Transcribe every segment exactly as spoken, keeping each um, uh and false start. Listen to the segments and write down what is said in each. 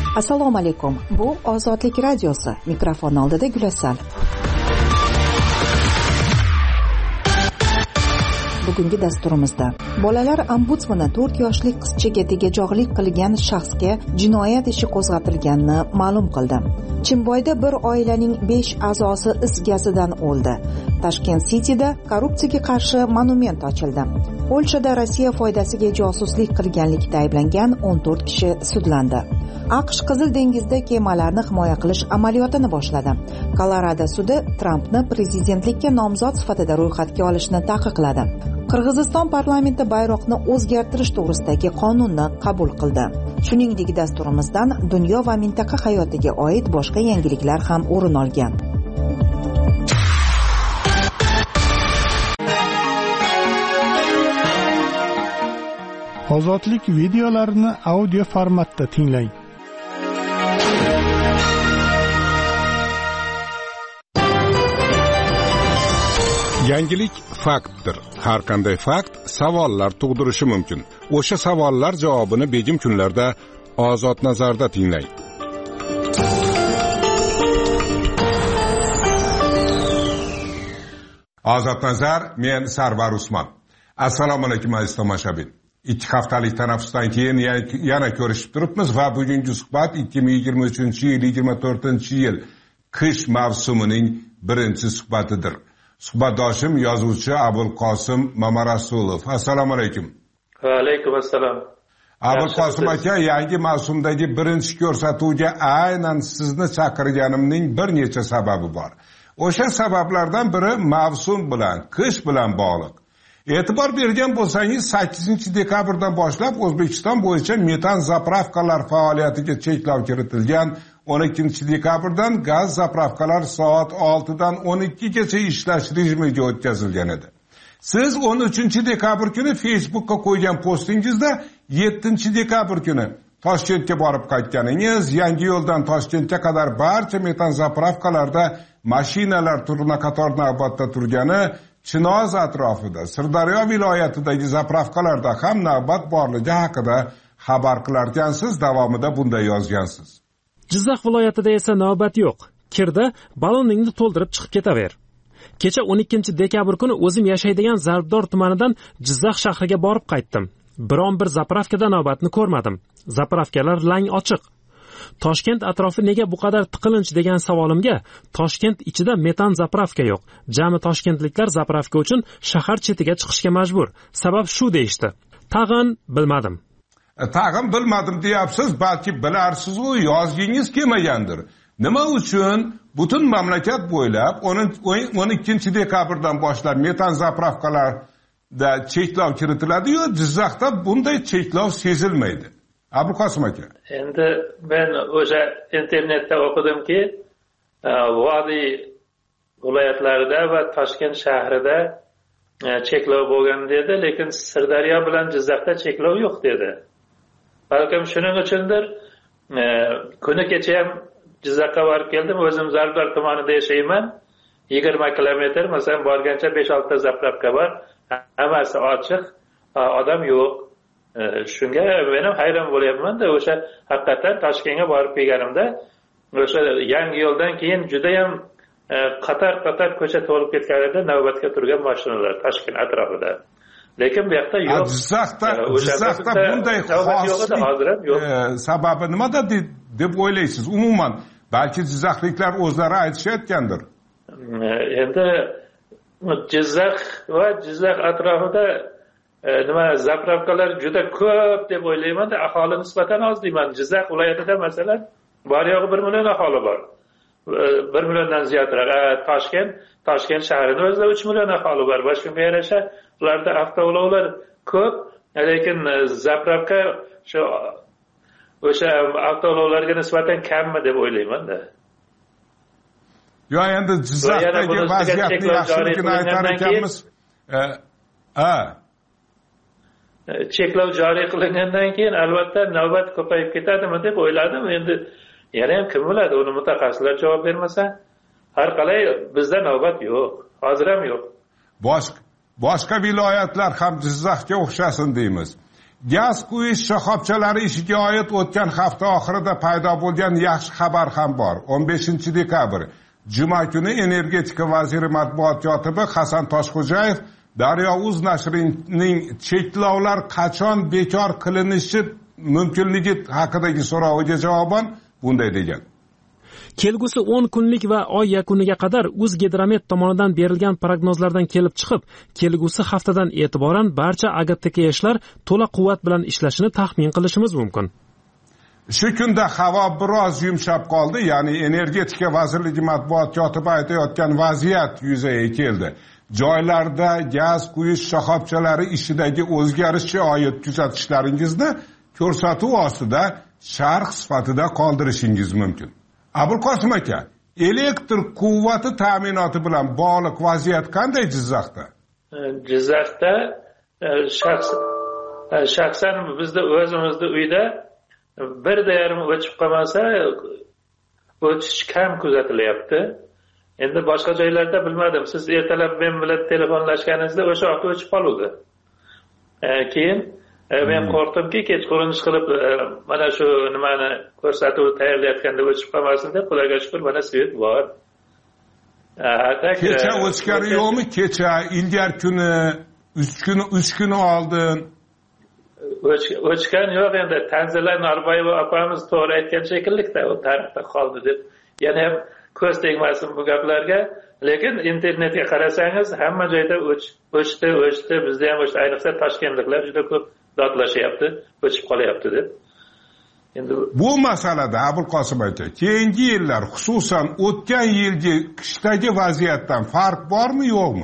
Assalomu alaykum. Bu Ozodlik radiosi. Mikrofon oldida Gulasal. Bugungi dasturimizda bolalar ombudsmani to'rt yoshli qizchaga tegajog'lik qilgan shaxsga jinoyat ishi qo'zg'atilganini ma'lum qildi. Chimboyda bir oilaning besh a'zosi is gazidan o'ldi. Tashkent City'da korrupsiyaga qarshi monument ochildi. Polshada Rossiya foydasiga josuslik qilganlikda ayblangan o'n to'rt kishi sudlandi. AQSh Qizil dengizda kemalarni himoya qilish amaliyotini boshladi. Kolorado sudi Trampni prezidentlikka nomzod sifatida ro'yxatga olishni taqiqladi. Qirg'iziston parlamenti bayroqni o'zgartirish to'g'risidagi qonunni qabul qildi. Shuningdek, dasturimizdan dunyo va mintaqa hayotiga oid boshqa yangiliklar ham o'rin olgan. Ozodlik videolarini audio formatda tinglang. Yangilik faktdir. Har qanday fakt savollar tug'dirishi mumkin. O'sha savollar javobini begim kunlarda Ozod nazarda tinglang. Ozod nazar, men Sarvar Usmon. Assalomu alaykum aziz tomoshabin. Ikki haftalik tanaffusdan keyin yana ko'rishib turibmiz va bugungi suhbat ikki ming yigirma uchinchi yil yigirma to'rtinchi yil qish mavsumining birinchi suhbatidir. Suhbatdoshim yozuvchi Abulqosim Mamarasulov. Assalomu alaykum. Va alaykum assalom. Abulqosim aka, yangi mavsumdagi birinchi ko'rsatuvga aynan sizni chaqirganimning bir necha sababi bor. O'sha sabablardan biri mavsum bilan, qish bilan bog'liq. E'tibor bergan bo'lsangiz, sakkizinchi dekabrdan boshlab O'zbekiston bo'yicha metan zapravkalar faoliyatiga cheklov kiritilgan. o'n ikkinchi dekabrdan gaz zapravkalar soat oltidan o'n ikkigacha ishlash rejimiga o'tkazilgan edi. Siz o'n uchinchi dekabr kuni Facebook'ga qo'ygan postingizda yettinchi dekabr kuni Toshkentga borib qaytganingiz, Yangiyo'ldan Toshkentga qadar barcha metan zapravkalarda mashinalar turna qator navbatda turgani, Chinoz atrofida, Sirdaryo viloyatidagi zapravkalarda ham navbat borligi haqida xabar qilarkansiz, davomida bunday yozgansiz. Jizzax viloyatida esa navbat yo'q. Kirda balloningni to'ldirib chiqib ketaver. Kecha o'n ikkinchi dekabr kuni o'zim yashaydigan Zarbdor tumanidan Jizzax shahriga borib qaytdim. Biron bir zapravkada navbatni ko'rmadim. Zapravkalar lang ochiq. Toshkent atrofi nega bu qadar tiqilinch degan savolimga, Toshkent ichida metan zapravka yo'q. Jami toshkentliklar zapravka uchun shahar chetiga chiqishga majbur. Sabab shu deyishdi. Tag'in bilmadim. Tag'in bilmadim deyapsiz, balki bilarsiz-ku, yozgingiz kelmagandir. Nima uchun butun mamlakat bo'ylab o'n ikkinchi dekabrdan boshlab metan zapravkalarda cheklov kiritiladi-yu, Jizzaxda bunday cheklov sezilmaydi? Abulqosim aka. Endi men o'sha internetda o'qidimki, Vodiy viloyatlarida va Toshkent shahrida cheklov bo'lgan dedi, lekin Sirdaryo bilan Jizzaxda cheklov yo'q dedi. Balkim shuning uchundir, kuni kecha ham Jizzaxga borib keldim, o'zim Zarbdor tumanida yashayman. yigirma kilometr, masalan, borgancha besh olti ta zapravka bor, hammasi ochiq, odam yo'q. Shunga men ham hayron bo'lyapman-da, o'sha haqiqatan Toshkentga borib kelganimda, o'sha yangi yo'ldan keyin juda ham qator-qator ko'cha to'lib ketgan edi, navbatga turgan mashinalar Toshkent atrofida. Lekin bu yoqda yo'q. Jizzaxda, Jizzaxda bunday xoslik sababi nimada deb o'ylaysiz? Umuman, balki jizzaxliklar o'zlari aytishayotgandir. Endi Jizzax va Jizzax atrofida nima zapravkalar juda ko'p deb o'ylayman-da, aholi nisbatan oz deyman. Jizzax viloyatida masalan bor yo'g'i bir million aholi bor. bir milliondan ziyodroq. Toshkent, Toshkent shahrining o'zida uch million aholi bor. Va shunga yarasha ularda avtoulovlar ko'p, lekin zapravka shu o'sha avtoulovlarga nisbatan kammi deb o'ylayman-da. Yo, endi Jizzaxdagi vaziyatni yaxshiligini aytar ekanmiz. Ha. Cheklov joriy qilingandan keyin albatta navbat ko'payib ketadimi deb o'yladim. Endi yana ham kim biladi, uni mutaxassislar javob bermasa. Har qalay bizda navbat yo'q, hozir ham yo'q. Boshqa boshqa viloyatlar ham Jizzaxga o'xshasin deymiz. gaz quyish shoxobchalari ishiga oid o'tgan hafta oxirida paydo bo'lgan yaxshi xabar ham bor. o'n beshinchi dekabr juma kuni energetika vaziri matbuot kotibi Hasan Toshxo'jayev Daryo.uz nashrining cheklovlar qachon bekor qilinishi mumkinligi haqidagi so'roviga javoban bunday degan: kelgusi o'n kunlik va oy yakuniga qadar O'zgidromet tomonidan berilgan prognozlardan kelib chiqib, kelgusi haftadan e'tiboran barcha agentliklar to'la quvvat bilan ishlashini taxmin qilishimiz mumkin. Shu kunda havo biroz yumshab qoldi, ya'ni energetika vazirligi matbuot kotibi aytayotgan vaziyat yuzaga keldi. Joylarda gaz quyish shoxobchalari ishidagi o'zgarishga oid kuzatishlaringizni ko'rsatuv ostida sharh sifatida qoldirishingiz mumkin. Abulqosim aka, elektr quvvati ta'minoti bilan bog'liq vaziyat qanday Jizzaxda? Jizzaxda shaxsan bizda o'zimizda uyda birda yarim o'chib qolmasa, o'chish kam kuzatilyapti. Endi boshqa joylarda bilmadim. Siz ertalab men bilan telefonlashganingizda o'sha vaqt o'chib qoldi. Keyin men qo'rqdimki, kechqurun qilib mana shu nimani ko'rsatuv tayyorlayotganda o'chib qolmasin deb, Xudoga shukr, mana svet bor. Kecha o'chgani yo'qmi? Kecha, ilgari kuni, uch kuni, uch kuni oldin o'chgan yo'q. Endi Tanzila Norboyeva opamiz to'g'ri aytgan shekillikda, u tarixda qoldi deb. Yana ham ko'z tegmasin bu gaplarga, lekin internetga qarasangiz hamma joyda o'chdi, o'chdi. Bizda ham o'chdi, ayniqsa toshkentliklar juda ko'p dodlashyapti, o'chib qolyapti deb. Endi bu masalada Abulqosim aka, keyingi yillar, xususan o'tgan yilgi qishdagi vaziyatdan farq bormi, yo'qmi?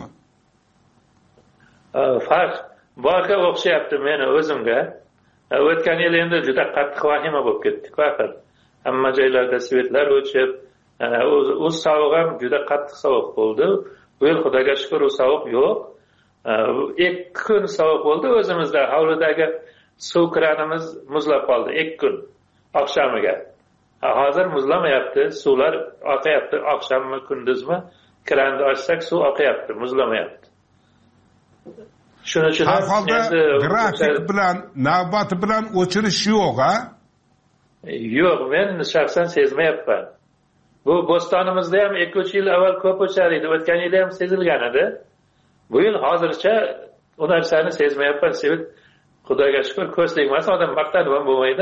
Farq borga o'xshayapti meni o'zimga. O'tgan yil endi juda qattiq vahima bo'lib ketdi. Faqat hamma joylarda svetlar o'chib, u sovuq ham juda qattiq sovuq bo'ldi. Bu yil Xudoga shukr u sovuq yo'q. ikki kun sovuq bo'ldi. O'zimizda hovlidagi suv kranimiz muzlab qoldi ikki kun oqshamiga. Hozir muzlamayapti, suvlar oqayapti. Oqshommi, kunduzmi kranni ochsak suv oqayapti, muzlamayapti. Shuning uchun har holda grafik bilan, navbati bilan o'chirish yo'q, ha? Yo'q, men shaxsan sezmayapman. Bu Bo'stonimizda ham ikki uch yil avval ko'p o'char edi, o'tgan yil ham sezilgan edi. Bu yil hozircha u narsani sezmayapman. Sevib, Xudoga shukr, ko'z tegmasin, odam maqtanib ham bo'lmaydi.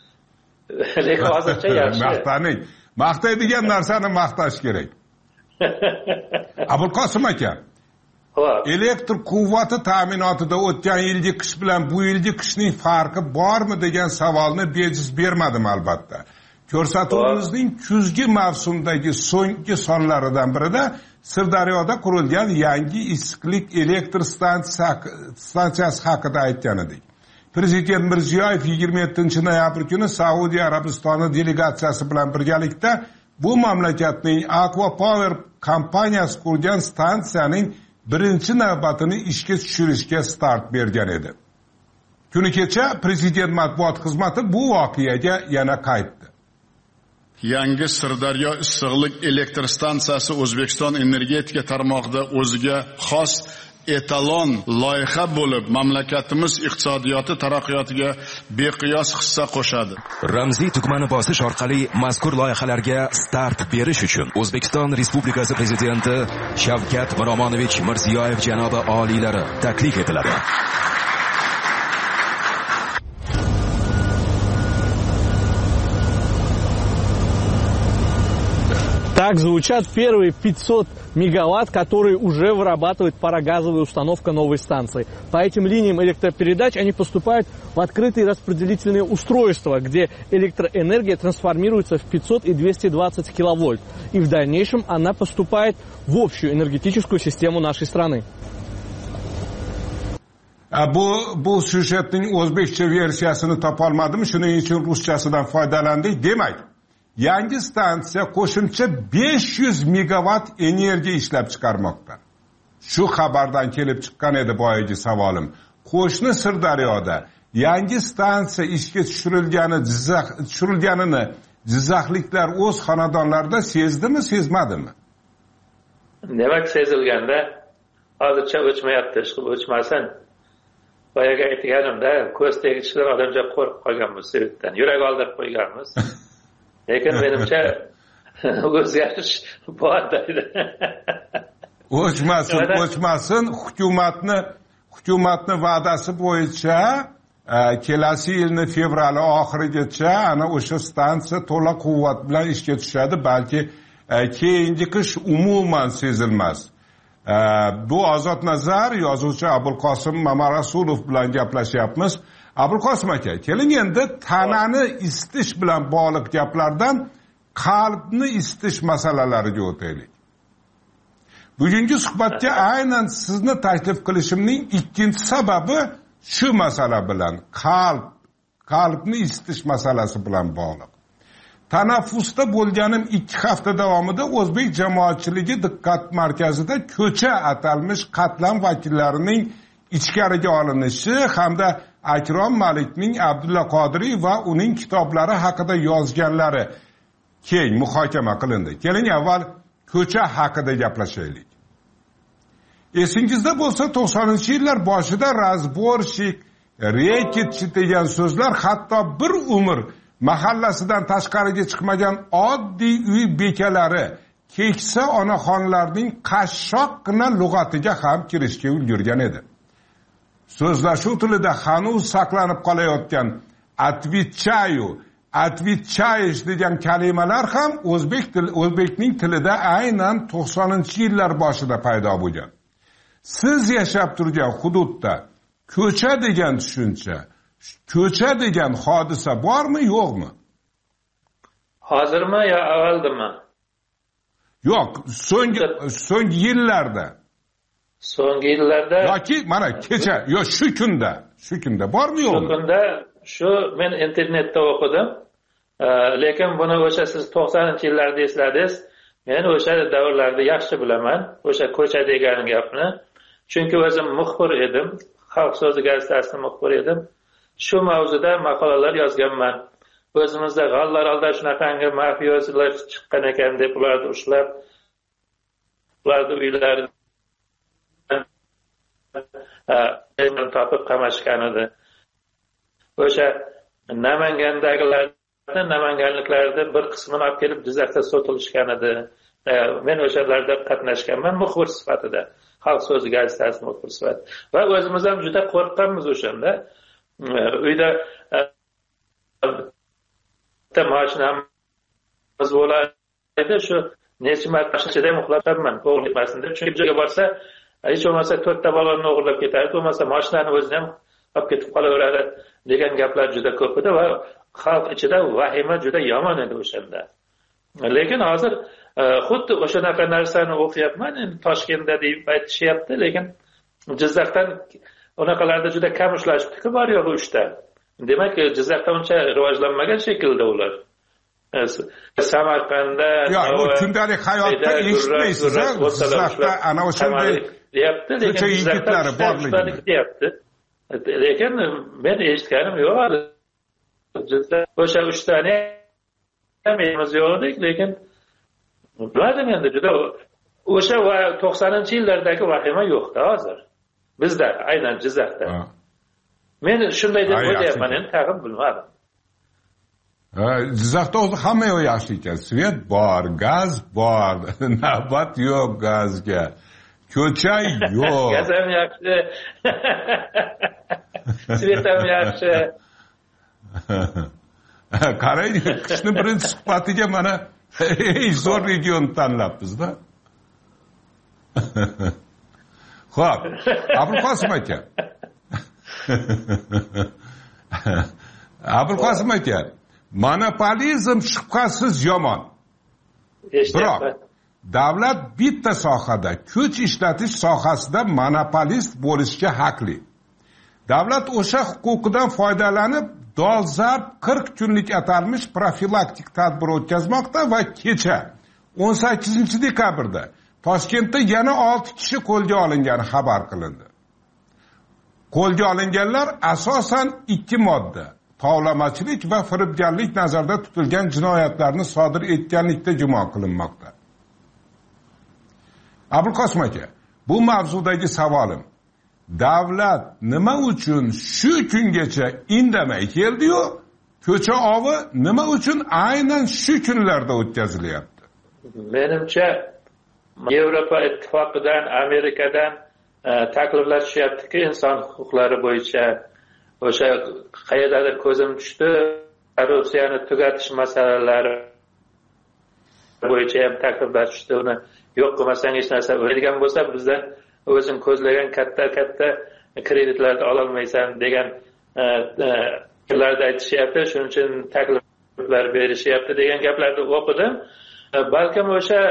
Lekin hozircha yaxshi. Maqtaning. Maqtaydigan narsani maqtash kerak. Abulqosim aka, elektr quvvati ta'minotida o'tgan yilgi qish bilan bu yilgi qishning farqi bormi degan savolni bejiz bermadim albatta. Ko'rsatuvimizning kuzgi mavsumdagi so'nggi sonlaridan birida Sirdaryoda qurilgan yangi issiqlik elektr stansiyasi haqida aytgan edik. Prezident Mirziyoyev yigirma yettinchi noyabr kuni Saudiya Arabistoni delegatsiyasi bilan birgalikda bu mamlakatning Aqua Power kompaniyasi qurgan stansiyaning birinchi navbatini ishga tushirishga start bergan edi. Kuni kecha Prezident matbuot xizmati bu voqeaga yana qaytdi. Yangi Sirdaryo issiqlik elektr stansiyasi O'zbekiston energetika tarmog'ida o'ziga xos etalon loyiha bo'lib, mamlakatimiz iqtisodiyoti taraqqiyotiga beqiyos hissa qo'shadi. Ramziy tugmani bosish orqali mazkur loyihalarga start berish uchun O'zbekiston Respublikasi Prezidenti Shavkat Miromonovich Mirziyoyev janobi oliylari taklif etiladi. Так звучат первые пятьсот мегаватт, которые уже вырабатывает парогазовая установка новой станции. По этим линиям электропередач они поступают в открытые распределительные устройства, где электроэнергия трансформируется в пятьсот и двести двадцать киловольт. И в дальнейшем она поступает в общую энергетическую систему нашей страны. Bu bu syujetning o'zbekcha versiyasini topolmadim, shuning uchun ruschasidan foydalandik. Demak, yangi stansiya qo'shimcha besh yuz megawatt energiya ishlab chiqarmoqda. Shu xabardan kelib chiqqan edi boyagi savolim. Qo'shni Sirdaryoda yangi stansiya ishga tushirilgani, Jizzax tushirilganini Jizzaxliklar o'z xonadonlarida sezdimi, sezmadimi? Demak, sezilganda hozircha o'chmayapti, o'chmasin. boyaga aytganimda ko'z tegishdan odamcha qo'rqib qolganmiz sevitdan, yurak oldirib qo'yganmiz. Lekin menimcha o'zgarish bor deydi. O'chmasin, o'chmasin, hukumatni hukumatni va'dasi bo'yicha kelasi yilning fevral oxirigacha ana o'sha stansiya to'la quvvat bilan ishga tushadi, balki keyingi qish umuman sezilmas. Bu Ozod Nazar, yozuvchi Abulqosim Mamarasulov bilan gaplashyapmiz. Abulqosim aka, keling endi tanani isitish bilan bog'liq gaplardan qalbni isitish masalalariga o'taylik. Bugungi suhbatga aynan sizni taklif qilishimning ikkinchi sababi shu masala bilan, qalb, qalbni isitish masalasi bilan bog'liq. Tanaffusda bo'lganim ikki hafta davomida o'zbek jamoatchiligi diqqat markazida ko'cha atalmish qatlam vakillarining ichkariga olinishi hamda Akrom Malikning Abdulla Qodiriy va uning kitoblari haqida yozganlari keng muhokama qilindi. Keling avval ko'cha haqida gaplashaylik. Esingizda bo'lsa to'qsoninchi yillar boshida razborshik, reketchi degan so'zlar hatto bir umr mahallasidan tashqariga chiqmagan oddiy uy bekalari, keksa onaxonlarning qashshoqqina lug'atiga ham kirishga ulgurgan edi. So'zlashuv tilida hanuz saqlanib qolayotgan atvichayu, atvichayish degan kalimalar ham o'zbek til, o'zbekning tilida aynan to'qsoninchi yillar boshida paydo bo'lgan. Siz yashab turgan hududda ko'cha degan tushuncha, ko'cha degan hodisa bormi, yo'qmi? Hozirmi yo avvaldimi? Yo'q, so'nggi so'nggi yillarda. So'nggi yillarda yoki mana kecha, yo shu kunda, shu kunda bormi, yo'qmi? Shu kunda shu men internetda o'qidim. Lekin buni o'sha siz to'qsoninchi yillarda esladingiz. Men o'sha davrlarda yaxshi bilaman, o'sha ko'cha degan gapni. Chunki o'zim muxbir edim, Xalq so'zi gazetasining muxbiri edim. Shu mavzuda maqolalar yozganman. O'zimizda g'allar olda shunaqangi mafiyozlar chiqqan ekan deb ularni ushlab, ularni uylaridan topib qamashgan edi. O'sha Namangandagilarni, namanganliklarni bir qismini olib kelib Jizzaxda sotilishgan edi. Men o'shalarda qatnashganman muxbir sifatida. Xalq so'zi gazetasi muxbir sifatida. Va o'zimiz ham juda qo'rqqanmiz o'shanda. Uyda bitta mashinamiz bo'lardi, shu necha marta mashinadan uxlabman, o'g'irlamasin deb. Chunki joyga borsa, hech bo'lmasa to'rtta balonni o'g'irlab ketadi, bo'lmasa mashinani o'zini ham olib ketib qolaveradi degan gaplar juda ko'p edi va xalq ichida vahima juda yomon edi o'shanda. Lekin hozir xuddi o'shanaqa narsani o'qiyapman, endi Toshkentda deb aytishyapti, lekin Jizzaxdan unaqalarda juda kam ushlashibdi-ku, bor yo'g'i uchta. Demak, Jizzaxda uncha rivojlanmagan shekilda ular. Samarqandda, yo'q, bu kundalik hayotda eshitmaysiz, Jizzaxda ana o'shanday deyapti, lekin yigitlar borligi deyapti. Lekin men eshitganim yo'q. Jizzax o'sha uchtani ham emas yo'qdik, lekin bilmadim endi juda o'sha to'qsoninchi yillardagi vahima yo'qda hozir. Bizda aynan Jizzaxda. Men shunday deb o'ylayapman, endi tag'in bilmadim. Jizzaxda o'zi hamma yo'q yaxshi ekan. Svet bor, gaz bor, navbat yo'q gazga. Ko'cha yo'q. Gaz ham yaxshi. Svet ham yaxshi. Qarang, qishning birinchi suhbatiga mana eng zo'r region tanlabmiz-da. Xo'p, Abulqosim aka. Abulqosim aka, monopolizm shubhasiz yomon. Biroq davlat bitta sohada, kuch ishlatish sohasida monopolist bo'lishga haqli. Davlat o'sha huquqidan foydalanib dolzarb qirq kunlik atalmish profilaktik tadbir o'tkazmoqda va kecha o'n sakkizinchi dekabrda Toshkentda yana olti kishi qo'lga olingani xabar qilindi. Qo'lga olinganlar asosan ikki modda: tovlamachilik va firibgarlik nazarda tutilgan jinoyatlarni sodir etganlikda gumon qilinmoqda. Abulqosim aka, bu mavzudagi savolim: davlat nima uchun shu kungacha indamay keldi-yu, ko'cha ovi nima uchun aynan shu kunlarda o'tkazilyapti? Menimcha Yevropa ittifoqidan, Amerikadan takliflar tushyaptiki, inson huquqlari bo'yicha o'sha qayerdadir ko'zim tushdi, korrupsiyani tugatish masalalari bo'yicha ham takliflar tushdi. Uni yo'q qilmasang hech narsa o'raydigan bo'lsa, bizdan o'zing ko'zlagan katta-katta kreditlarni ololmaysan degan fikrlarda aytishyapti. Shuning uchun takliflar berishyapti degan gaplarni o'qidim. Balkim o'sha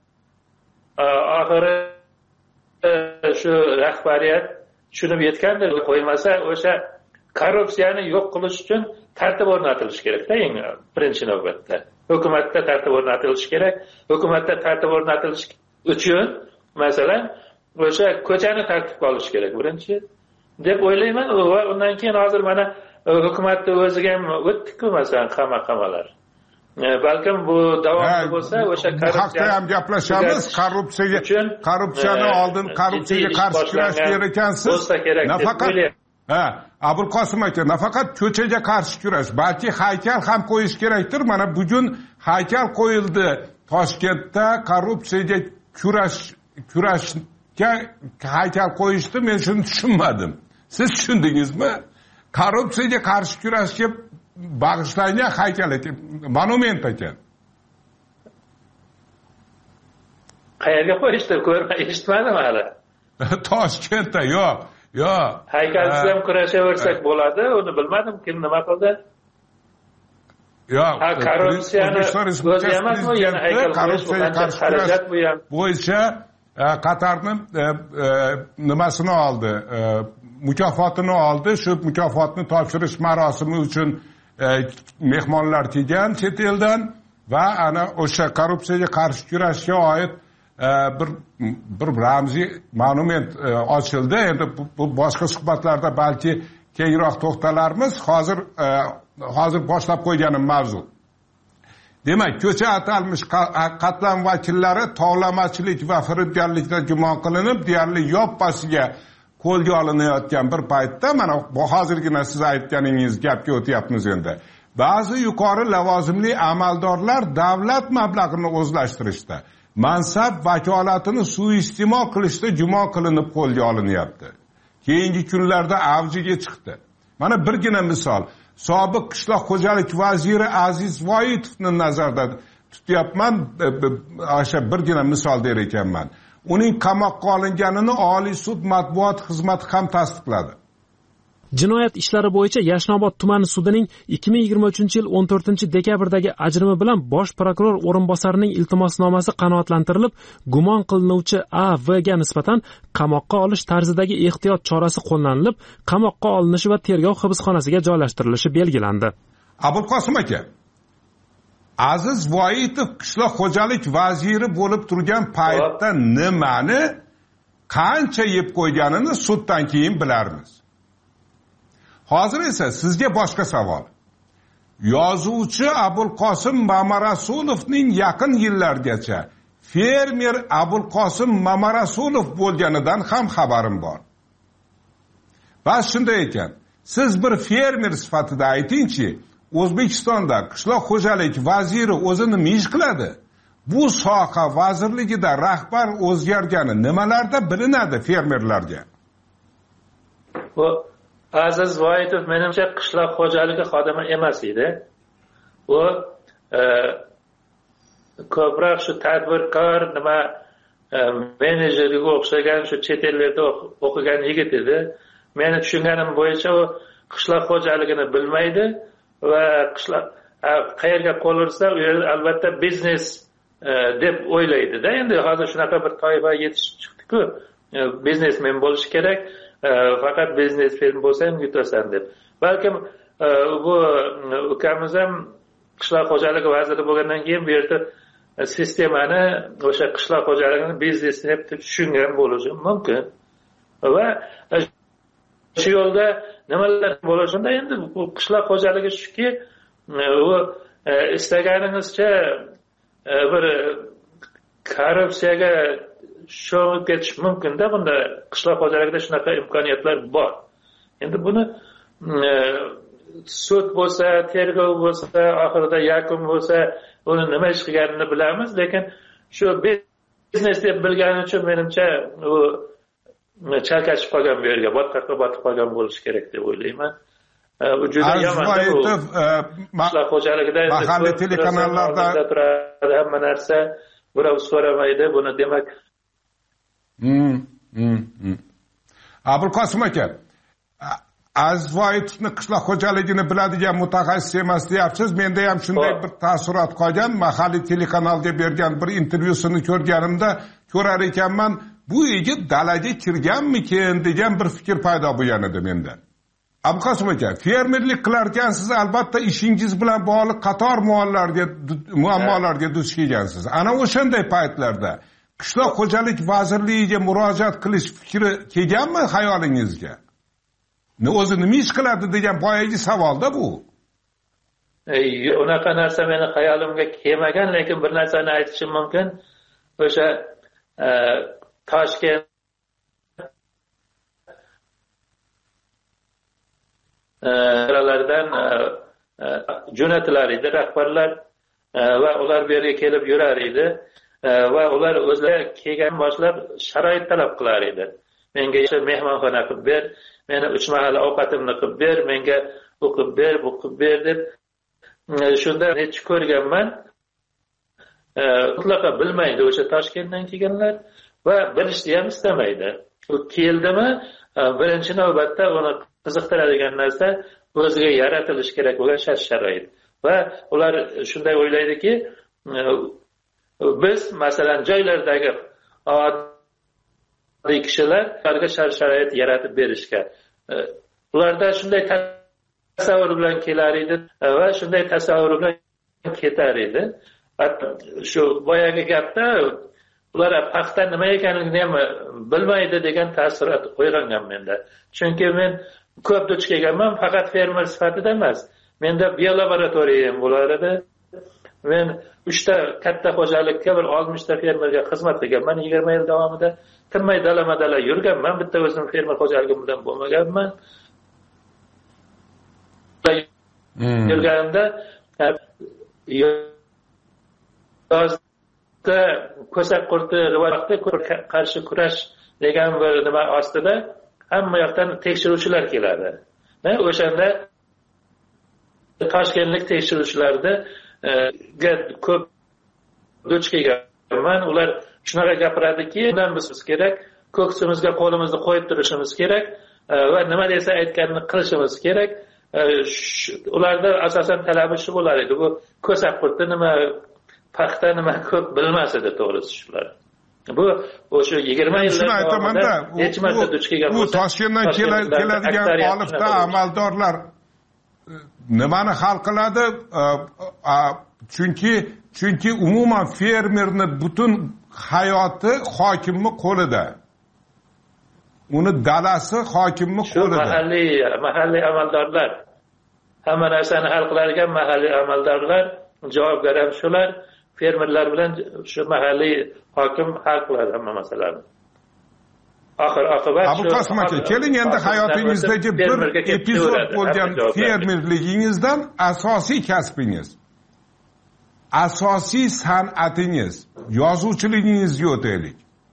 oxiri shu rahbariyat tushunib yetgandir, qo'ymasa o'sha korrupsiyani yo'q qilish uchun tartib o'rnatilishi kerak-da, eng birinchi navbatda. Hukumatda tartib o'rnatilishi kerak. Hukumatda tartib o'rnatilishi uchun masalan o'sha ko'chani tartibga olish kerak birinchi deb o'ylayman. Va undan keyin hozir mana hukumatni o'ziga ham o'tdik-ku masalan qama-qamalar. Balkim bu davomli bo'lsa o'sha korrupsiya haqda ham gaplashamiz. Korrupsiyaga korrupsiyani oldin korrupsiyaga qarshi kurashgan ekansiz. Nafaqat ha, Abulqosim aka, nafaqat ko'chaga qarshi kurash, balki haykal ham qo'yish kerakdir. Mana bugun haykal qo'yildi Toshkentda, korrupsiyaga kurash kurashga haykal qo'yishdi. Men shuni tushunmadim. Siz tushundingizmi? Korrupsiyaga qarshi kurashga bag'ishlangan haykal ekan, monument ekan. Qayerga qo'yishdi? Ko'rma, eshitmadim hali. Toshkentda, yo'q. Yo'q. Haykalsiz ham kurashaversak bo'ladi, uni bilmadim kim nima qildi. Yo'q. Ha, korrupsiyani o'zi emasmi, yana haykal korrupsiyaga qarshi kurash bo'yicha Qatarning nimasini oldi, mukofotini oldi. Shu mukofotni topshirish marosimi uchun mehmonlar kelgan chet eldan va ana o'sha korrupsiyaga qarshi kurashga oid bir bir ramziy monument ochildi. Endi bu boshqa suhbatlarda balki kengroq to'xtalarmiz. Hozir hozir boshlab qo'yganim mavzu. Demak, ko'cha atalmish qatlam vakillari tovlamachilik va firibgarlikda gumon qilinib, deyarli yoppasiga qo'lga olinayotgan bir paytda mana bu hozirgina siz aytganingiz gapga o'tyapmiz endi. Ba'zi yuqori lavozimli amaldorlar davlat mablag'ini o'zlashtirishda, mansab vakolatini suiiste'mol qilishda gumon qilinib qo'lga olinyapti. Keyingi kunlarda avjiga chiqdi. Mana birgina misol, sobiq qishloq xo'jalik vaziri Aziz Voitovni nazarda tutyapman, o'sha birgina misol der ekanman. Uning qamoqqa olinganini Oliy sud matbuot xizmati ham tasdiqladi. Jinoyat ishlari bo'yicha Yashnobod tumani sudining ikki ming yigirma uchinchi yil o'n to'rtinchi dekabrdagi ajrimi bilan bosh prokuror o'rinbosarining iltimosnomasi qanoatlantirilib, gumon qilinuvchi A V ga nisbatan qamoqqa olish tarzidagi ehtiyot chorasi qo'llanilib, qamoqqa olinishi va tergov hibsxonasiga joylashtirilishi belgilandi. Abulqosim aka, Aziz Voitov qishloq xo'jalik vaziri bo'lib turgan paytda nimani, qancha yeb qo'yganini suddan keyin bilarmiz. Hozir esa sizga boshqa savol. Yozuvchi Abulqosim Mamarasulovning yaqin yillargacha fermer Abulqosim Mamarasulov bo'lganidan ham xabarim bor. Bas shunday ekan, siz bir fermer sifatida aytingchi, O'zbekistonda qishloq xo'jalik vaziri o'zini nima qiladi? Bu soha vazirligida rahbar o'zgargani nimalarda bilinadi fermerlarga? Bu Aziz Voitov menimcha qishloq xo'jaligi xodimi emas edi. U ko'proq shu tadbirkor, nima menejeriga o'xshagan shu chet ellarda o'qigan yigit edi. Meni tushunganim bo'yicha u qishloq xo'jaligini bilmaydi va qishloq qayerga qo'l ursa, u yerda albatta biznes deb o'ylaydi-da. Endi hozir shunaqa bir toifa yetishib chiqdi-ku, biznesmen bo'lish kerak. Faqat biznesmen bo'lsang yutasan deb. Balkim bu ukamiz ham qishloq xo'jaligi vaziri bo'lgandan keyin bu yerda sistemani, o'sha qishloq xo'jaligini biznesni deb tushungan bo'lishi mumkin. Va shu yo'lda nimalar bo'lishida endi bu qishloq xo'jaligi shuki, u istaganingizcha bir korrupsiyaga sho'ng'ib ketish mumkinda, bunda qishloq xo'jaligida shunaqa imkoniyatlar bor. Endi buni sud bo'lsa, tergov bo'lsa, oxirida yakun bo'lsa, uni nima ish qilganini bilamiz, lekin shu biznes deb bilgani uchun menimcha u chalkashib qolgan bu yerga, botqoqqa botib qolgan bo'lishi kerak deb o'ylayman. Bu juda yomon. Qishloq xo'jaligida mahalliy telekanallarda turadi hamma narsa, birov so'ramaydi buni, demak. Hmm, hmm, hmm. Abulqosim aka, Azizvoyetovni qishloq xo'jaligini biladigan mutaxassis emas deyapsiz. Menda ham shunday bir taassurot qolgan. Mahalliy telekanalga bergan bir intervyusini ko'rganimda ko'rar ekanman, bu yigit dalaga kirganmikin degan bir fikr paydo bo'lgan edi menda. Abulqosim aka, fermerlik qilar ekansiz, albatta ishingiz bilan bog'liq qator muammolarga muammolarga duch kelgansiz. Ana o'shanday paytlarda qishloq xo'jalik vazirligiga murojaat qilish fikri kelganmi xayolingizga? Ne o'zi nima ish qiladi degan boyagi savolda bu. Unaqa narsa meni xayolimga kelmagan, lekin bir narsani aytishim mumkin. O'sha Toshkent lardan jo'natilar edi rahbarlar va ular bu yerga kelib yurar edi va ular o'zlari kelgan boshlab sharoit talab qilar edi. Menga mehmonxona qilib ber, meni uch mahal ovqatimni qilib ber, menga bu qilib ber, bu qilib ber deb shunda necha ko'rganman. Mutlaqo bilmaydi o'sha Toshkentdan kelganlar va bilishni ham istamaydi. U keldimi, birinchi navbatda uni qiziqtiradigan narsa o'ziga yaratilish kerak bo'lgan shart-sharoit. Va ular shunday o'ylaydiki, biz masalan joylardagi oddiy kishilarga shart-sharoit yaratib berishga, ularda shunday tasavvur bilan kelar edi va shunday tasavvur bilan ketar edi. Shu boyagi gapda ular paxta nima ekanligini ham bilmaydi degan taassurot uyg'ongan menda. Chunki men ko'p duch kelganman, faqat fermer sifatida emas. Menda biolaboratoriya ham bo'lar edi. Men uchta katta xo'jalikka bir oltmishta fermerga xizmat qilganman yigirma yil davomida. Tinmay dalama-dala yurganman, bitta o'zim fermer xo'jaligim bilan bo'lmaganman. Yurganimda yozda ko'sak qurti rivoyatda qarshi kurash degan bir nima ostida hamma yoqdan tekshiruvchilar keladi. O'shanda Toshkentlik tekshiruvchilarda ko'p duch kelganman. Ular shunaqa gapiradiki, bundan biz kerak, ko'ksimizga qo'limizni qo'yib turishimiz kerak va nima desa aytganini qilishimiz kerak. Ularda asosan talabi shu bo'lar edi. Bu ko'sak qurti nima, paxta nima ko'p bilmas edi to'g'risi shular. Bu o'sha yigirma yillar davomida hech marta duch kelgan bu Toshkentdan keladigan olifta amaldorlar nimani hal qiladi? Chunki chunki umuman fermerni butun hayoti hokimning qo'lida. Uni dalasi hokimning qo'lida. Shu mahalliy mahalliy amaldorlar, hamma narsani hal qiladigan mahalliy amaldorlar, javobgar ham shular. Fermerlar bilan shu mahalliy hokim hal qiladi hamma masalalarni. Oxir oqibat Abulqosim aka, keling endi hayotingizdagi bir epizod bo'lgan fermerligingizdan asosiy kasbingiz, asosiy san'atingiz, yozuvchiligingizni o'taylik.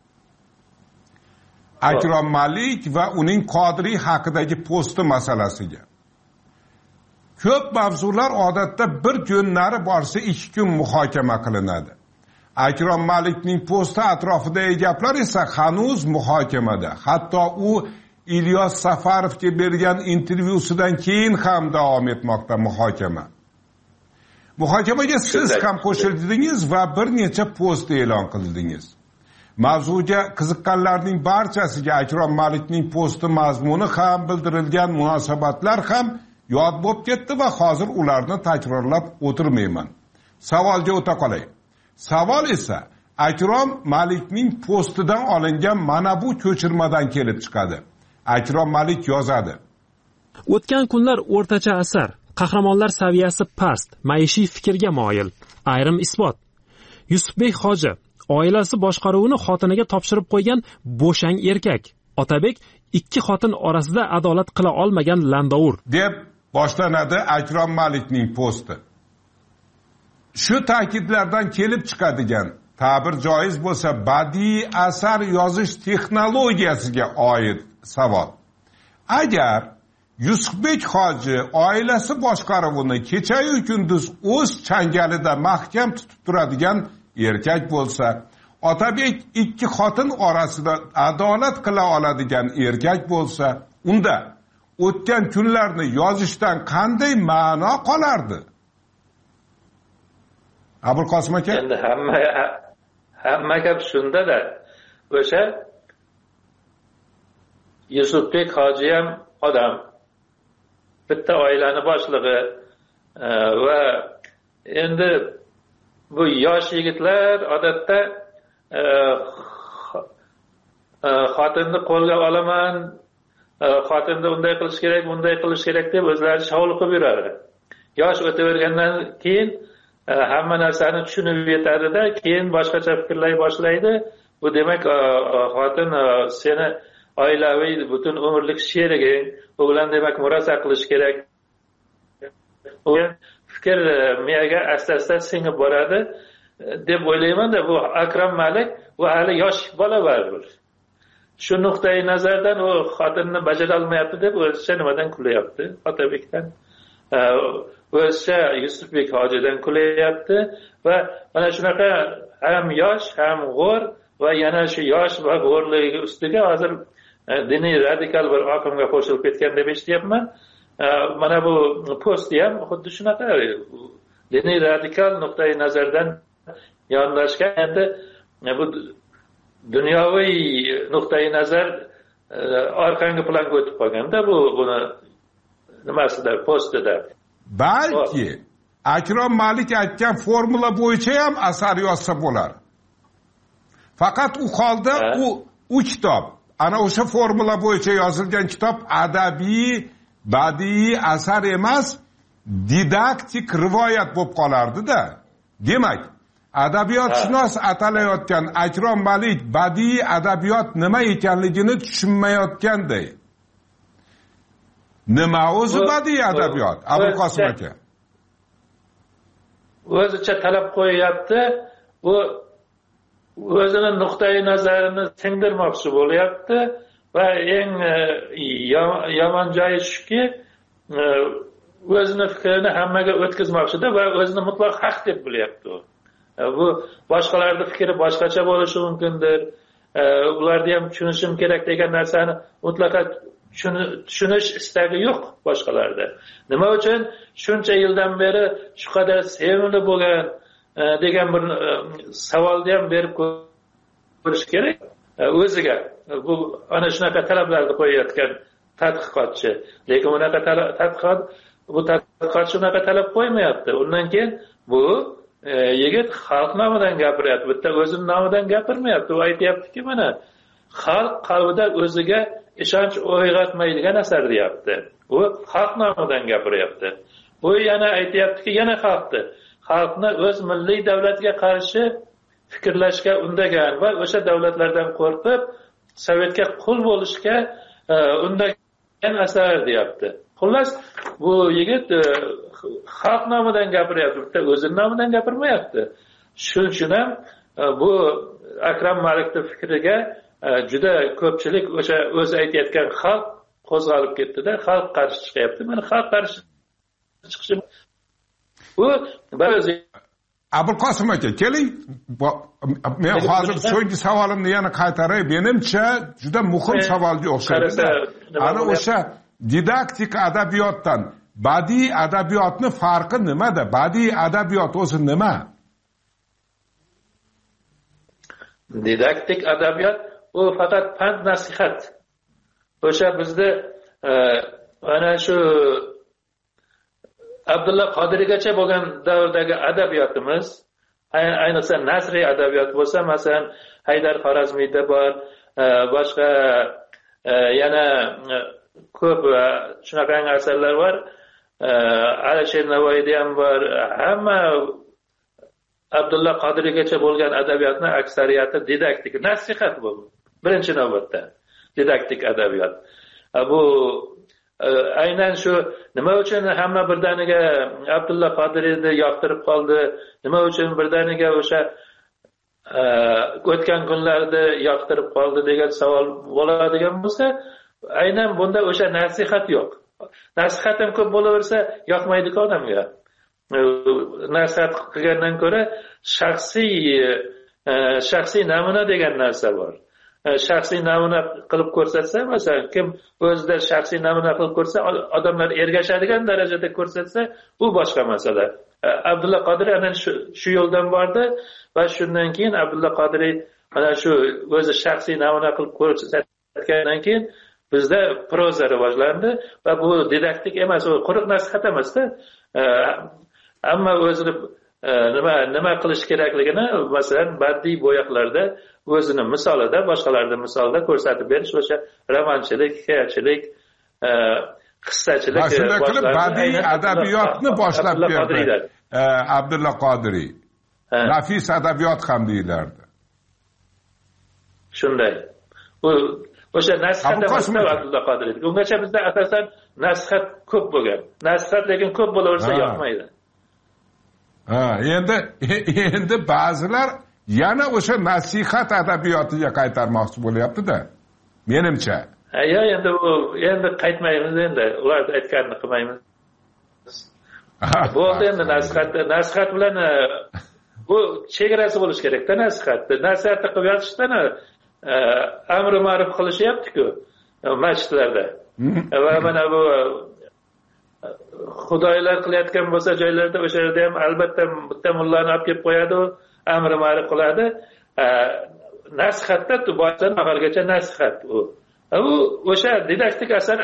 Akrom Malik va uning Qodiriy haqidagi posti masalasiga. Ko'p mavzular odatda bir kunlari borsa ikki kun muhokama qilinadi. Akrom Malikning posti atrofidagi gaplar esa hanuz muhokamada. Hatto u İlyos Safarovga bergan intervyusidan keyin ham davom etmoqda muhokama. Muhokamaga siz ham qo'shildingiz va bir necha post e'lon qildingiz. Mavzuga qiziqqanlarning barchasiga Akrom Malikning posti mazmuni ham bildirilgan, munosabatlar ham yod bo'lib ketdi va hozir ularni takrorlab o'tirmayman. Savolga o'ta qolay. Savol esa Akrom Malikning postidan olingan mana bu ko'chirmadan kelib chiqadi. Akrom Malik yozadi: O'tgan kunlar o'rtacha asar, qahramonlar saviyasi past, maishiy fikrga moyil. Ayrim isbot. Yusufbek Hoji oilasi boshqaruvini xotiniga topshirib qo'ygan bo'shang erkak. Otabek ikki xotin orasida adolat qila olmagan landovur deb boshlanadi Akrom Malikning posti. Shu ta'kidlardan kelib chiqadigan ta'bir joiz bo'lsa badiiy asar yozish texnologiyasiga oid savol. Agar Yusufbek hoji oilasi boshqaruvini kecha-yu kunduz o'z changalida mahkam tutib turadigan erkak bo'lsa, Otabek ikki xotin orasida adolat qila oladigan erkak bo'lsa, unda o'tgan kunlarni yozishdan qanday ma'no qolardi? Abulqosim aka, endi hamma hamma gap shunda-da. O'sha Yusufbek hoji ham odam, bitta oilani boshlig'i va endi bu yosh yigitlar odatda xotinni qo'lga olaman, xotinni unday qilish kerak, bunday qilish kerak deb o'zlari shovliqib yuradi. Yosh o'tavergandan keyin hamma narsani tushunib yetadi-da, keyin boshqacha fikrlay boshlaydi. Bu demak xotin seni oilaviy butun umrlik sheriging, u bilan demak murosa qilish kerak. U fikr miyaga asta-asta singib boradi deb o'ylayman-da. Bu Akrom Malik bu hali yosh bola baribir. Shu nuqtai nazardan u xotinni bajara olmayapti deb o'zicha nimadan kulyapti? Otabekdan. O'zicha Yusufbek hojidan kulyapti va mana shunaqa ham yosh, ham g'o'r va yana shu yosh va g'o'rligi ustiga hozir diniy radikal bir oqimga qo'shilib ketgan deb eshityapman. Mana bu posti ham xuddi shunaqa diniy radikal nuqtai nazardan yondashgan. Endi bu dunyoviy nuqtai nazar orqangi planga o'tib qolganda bu buni nimasida, postida. Balki Akrom Malik aytgan formula bo'yicha ham asar yozsa bo'lar. Faqat u holda u u kitob, ana o'sha formula bo'yicha yozilgan kitob adabiy, badiiy asar emas, didaktik rivoyat bo'lib qolardi-da. Demak, adabiyotshunos atalayotgan Akrom Malik badiiy adabiyot nima ekanligini tushunmayotganday. Nima o'zi badiiy adabiyot? Abulqosim aka. O'zicha talab qo'yyapti. U o'zini nuqtai nazarini singdirmoqchi bo'lyapti va eng yomon joyi shuki, o'zini fikrini hammaga o'tkazmoqchida va o'zini mutlaq haq deb bilyapti u. Bu boshqalarning fikri boshqacha bo'lishi mumkindir. Ularni ham tushunishim kerak degan narsani mutlaqo tushunish istagi yo'q boshqalarda. Nima uchun shuncha yildan beri shu qadar sevimli bo'lgan degan bir savolni ham berib ko'rish kerak o'ziga. Bu ana shunaqa talablarni qo'yayotgan tadqiqotchi. Lekin unaqa tadqiqot bu tadqiqotchi unaqa talab qo'ymayapti. Undan keyin bu yigit xalq nomidan gapiryapti, bitta o'zining nomidan gapirmayapti. U aytayaptiki, mana xalq qalbida o'ziga ishonch uyg'otmaydigan asar deyapti. U xalq nomidan gapiryapti. U yana aytayaptiki, yana xalqni, xalqni o'z milliy davlatiga qarshi fikrlashga undagan va o'sha davlatlardan qo'rqib Sovetga qul bo'lishga undagan asar deyapti. Xullas, bu yigit xalq nomidan gapiryapti, bitta o'zining nomidan gapirmayapti. Shuning uchun ham bu Akrom Malikning fikriga juda ko'pchilik o'sha o'zi aytayotgan xalq qo'zg'alib ketdi-da, xalq qarshi chiqyapti. Mana xalq qarshi chiqishi bu ba'zi Abulqosim aka, keling. Men hozir so'nggi savolimni yana qaytaray. Menimcha juda muhim savolga o'xshaydi. Ana o'sha didaktik adabiyotdan badiiy adabiyotning farqi nimada? Badiiy adabiyot o'zi nima? Didaktik adabiyot u faqat pand nasihat. O'sha bizda ana shu Abdulla Qodiriygacha bo'lgan davrdagi adabiyotimiz, ayniqsa nasriy adabiyot bo'lsa, masalan, Haydar Xorazmiyda bor, boshqa yana ko'p shunaqa asarlar bor. Alisher Navoiyda ham bor. Hamma Abdulla Qodiriygacha bo'lgan adabiyotning aksariyati didaktik, nasihat bu. Birinchi navbatda didaktik adabiyot. Bu aynan shu nima uchun hamma birdaniga Abdulla Qodiriyni yoqtirib qoldi, nima uchun birdaniga o'sha o'tgan kunlarda yoqtirib qoldi degan savol bo'ladigan bo'lsa, aynan bunda o'sha nasihat yo'q. Nasihat ham ko'p bo'laversa yoqmaydi-ku odamga. Nasihat qilgandan ko'ra shaxsiy shaxsiy namuna degan narsa bor. Shaxsiy namuna qilib ko'rsatsa, masalan, kim o'zida shaxsiy namuna qilib ko'rsa, odamlar ergashadigan darajada ko'rsatsa, bu boshqa masala. Abdulla Qodiriy ana shu shu yo'ldan bordi va shundan keyin Abdulla Qodiriy mana shu o'zi shaxsiy namuna qilib ko'rsatgandan keyin bizda proza rivojlandi va bu didaktik emas, u quruq nasihat emasda. Ammo o'zini nima nima qilish kerakligini, masalan, badiiy bo'yoqlarda o'zini misolida, boshqalarning misolida ko'rsatib berish, o'sha romanchilik, hikoyachilik, qissachilik shunday qilib badiiy adabiyotni boshlab berdi Abdulla Qodiriy. Nafis adabiyot ham deyilardi. Shunday. U o'sha nasihat emasda Abdulla Qodiriy. Ungacha bizda asosan nasihat ko'p bo'lgan. Nasihat lekin ko'p bo'laversa yoqmaydi. Ha, endi endi ba'zilar yana o'sha nasihat adabiyotiga qaytarmoqchi bo'lyapti-da. Menimcha. Ha, yo endi u endi qaytmaymiz endi. Ular aytganini qilmaymiz. Bo'ldi endi nasihat, nasihat bilan bu chegarasi bo'lish kerak-da nasihatda. Nasihatni qilib yotishdan amri ma'ruf qilishyapti-ku masjidlarda. Va mana bu xudoylar qilayotgan bo'lsa joylarda o'sha yerda ham albatta bitta mullani olib kelib qo'yadi, amri ma'ruf qiladi. Nasihatda boshdan oxirigacha nasihat u. U o'sha didaktik asar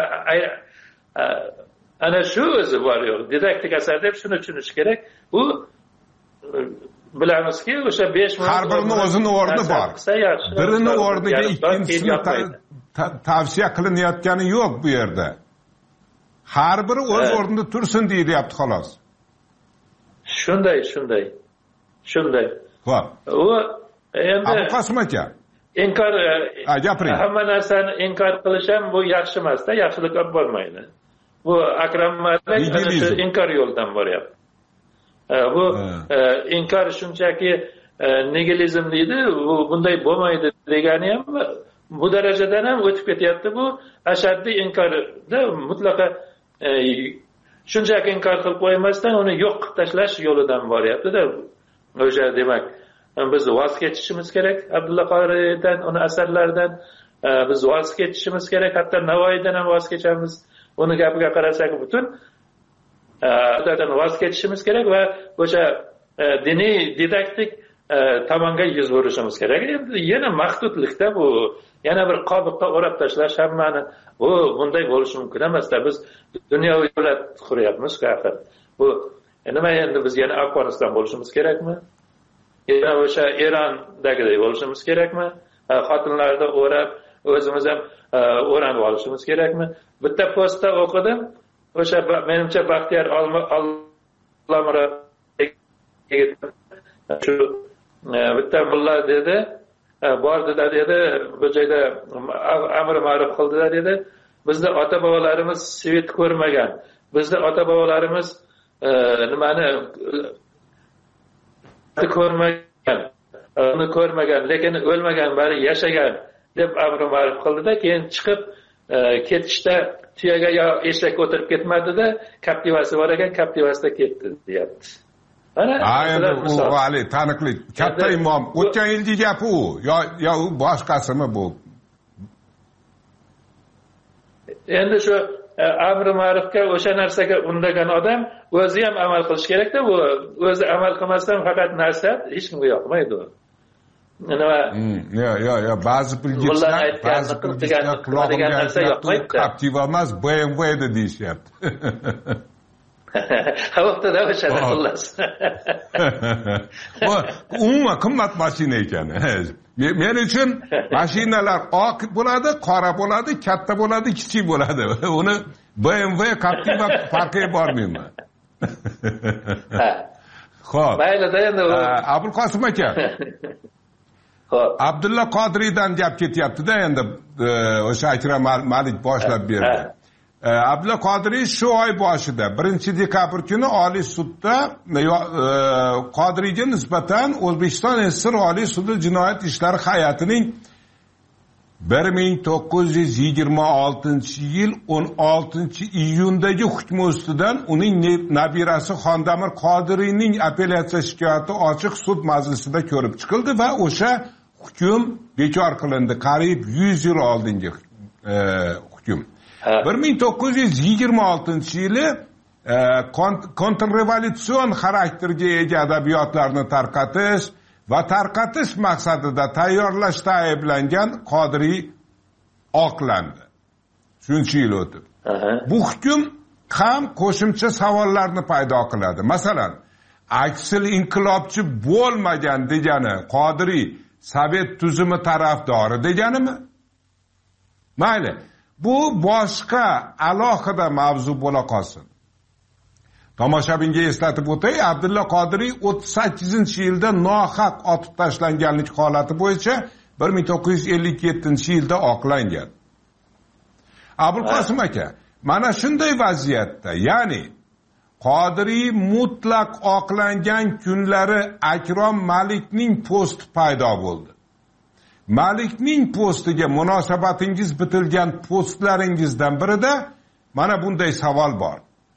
ana shu o'zi bor yo'q. Didaktik asar deb shuni tushunish kerak. U bilamizki, o'sha besh minut har birining o'zining o'rni bor. Birini o'rniga ikkinchisini tavsiya qilinayotgani yo'q bu yerda. Har biri o'z o'rnida tursin deyilyapti xolos. Shunday, shunday. Shunday. Xo'p. U endi Abu Qasim aka. Inkor, gapiring. Hamma narsani inkor qilish ham bu yaxshi emas-da, yaxshilik olib bormaydi. Bu Akram Malik ana shu inkor yo'ldan boryapti. Bu inkor shunchaki nihilizm deydi, bu bunday bo'lmaydi degani ham bu darajadan ham o'tib ketyapti. Bu ashaddiy inkorda mutlaqo shunchaki inkor qilib qo'ymasdan uni yo'q qilib tashlash yo'lidan boryapti-da. O'sha demak, biz voz kechishimiz kerak Abdulla Qodiriydan, uni asarlaridan biz voz kechishimiz kerak, hatto Navoiydan ham voz kechamiz. Uni gapiga qarasak butun dan voz kechishimiz kerak va o'sha diniy didaktik tomonga yuz o'rishimiz kerak. Endi yana mahdudlikda bu yana bir qobiqqa o'rab tashlash hammani bu bunday bo'lishi mumkin emas-da. Biz dunyoviy davlat quryapmiz axir. Bu nima endi biz yana Afg'oniston bo'lishimiz kerakmi? Yana o'sha Erondagidek bo'lishimiz kerakmi? Xotinlarni o'rab o'zimiz ham o'ranib olishimiz kerakmi? Bitta postda o'qidim. O'sha menimcha Baxtiyor Allamura shu bitta mulla dedi, bordida dedi, bu joyda amri ma'ruf qildilar dedi. Bizda ota-bobolarimiz svet ko'rmagan. Bizda ota-bobolarimiz nimani ko'rmagan, uni ko'rmagan, lekin o'lmagan, bari yashagan deb amri ma'ruf qildida, keyin chiqib ketishda tuyaga yo eshakka o'tirib ketmadi-da, Captivasi bor ekan, Captivasida ketdi, deyapti. Ana, endi u Ali taniqli katta imom, o'tgan yilgi gap u, yo yo u boshqasimi bu? Endi shu amri ma'rufga, o'sha narsaga undagan odam o'zi ham amal qilish kerak-da, bu o'zi amal qilmasdan faqat nasihat hech kimga yoqmaydi. Nima? Yo, yo, yo, ba'zi bilgichlar, ba'zi bilgichlar qulog'imga aytyapti, Captiva emas, B M W edi deyishyapti. Ha, o'rtada o'shada xullas. Umuman qimmat mashina ekan. Men uchun mashinalar oq bo'ladi, qora bo'ladi, katta bo'ladi, kichik bo'ladi. Uni B M W, Captiva farqiga bormayman. Xo'p. Maylida endi Abul Qosim aka. Xo'p. Abdulla Qodiriydan gap ketyapti-da, endi o'sha Akram Malik boshlab berdi. Abdulla Qodiriy shu oy boshida birinchi dekabr kuni Oliy sudda Qodiriyga nisbatan O'zbekiston S S R Oliy sudi jinoyat ishlari hay'atining bir ming to'qqiz yuz yigirma oltinchi yil o'n oltinchi iyundagi hukmi ustidan uning nabirasi Xondamir Qodiriyning apellyatsiya shikoyati ochiq sud majlisida ko'rib chiqildi va o'sha hukm bekor qilindi. Qariyb yuz yil oldingi hukm. bir ming to'qqiz yuz yigirma oltinchi yili kontrrevolyutsion xarakterga ega adabiyotlarni tarqatish va tarqatish maqsadida tayyorlashda ayblangan Qodiriy oqlandi. Shuncha yil o'tib. Bu hukm ham qo'shimcha savollarni paydo qiladi. Masalan, aksil inqilobchi bo'lmagan degani Qodiriy Sovet tuzumi tarafdori deganimi? Mayli. Bu boshqa alohida mavzu bo'la qolsin. Tomoshabinga eslatib o'tay, Abdulla Qodiriy o'ttiz sakkizinchi yilda nohaq otib tashlanganlik holati bo'yicha bir ming to'qqiz yuz ellik yettinchi yilda oqlangan. Abul Qosim aka, mana shunday vaziyatda, ya'ni Qodiriy mutlaq oqlangan kunlari Akrom Malikning posti paydo bo'ldi. Malikning postiga munosabatingiz bitilgan postlaringizdan birida mana bunday savol bor.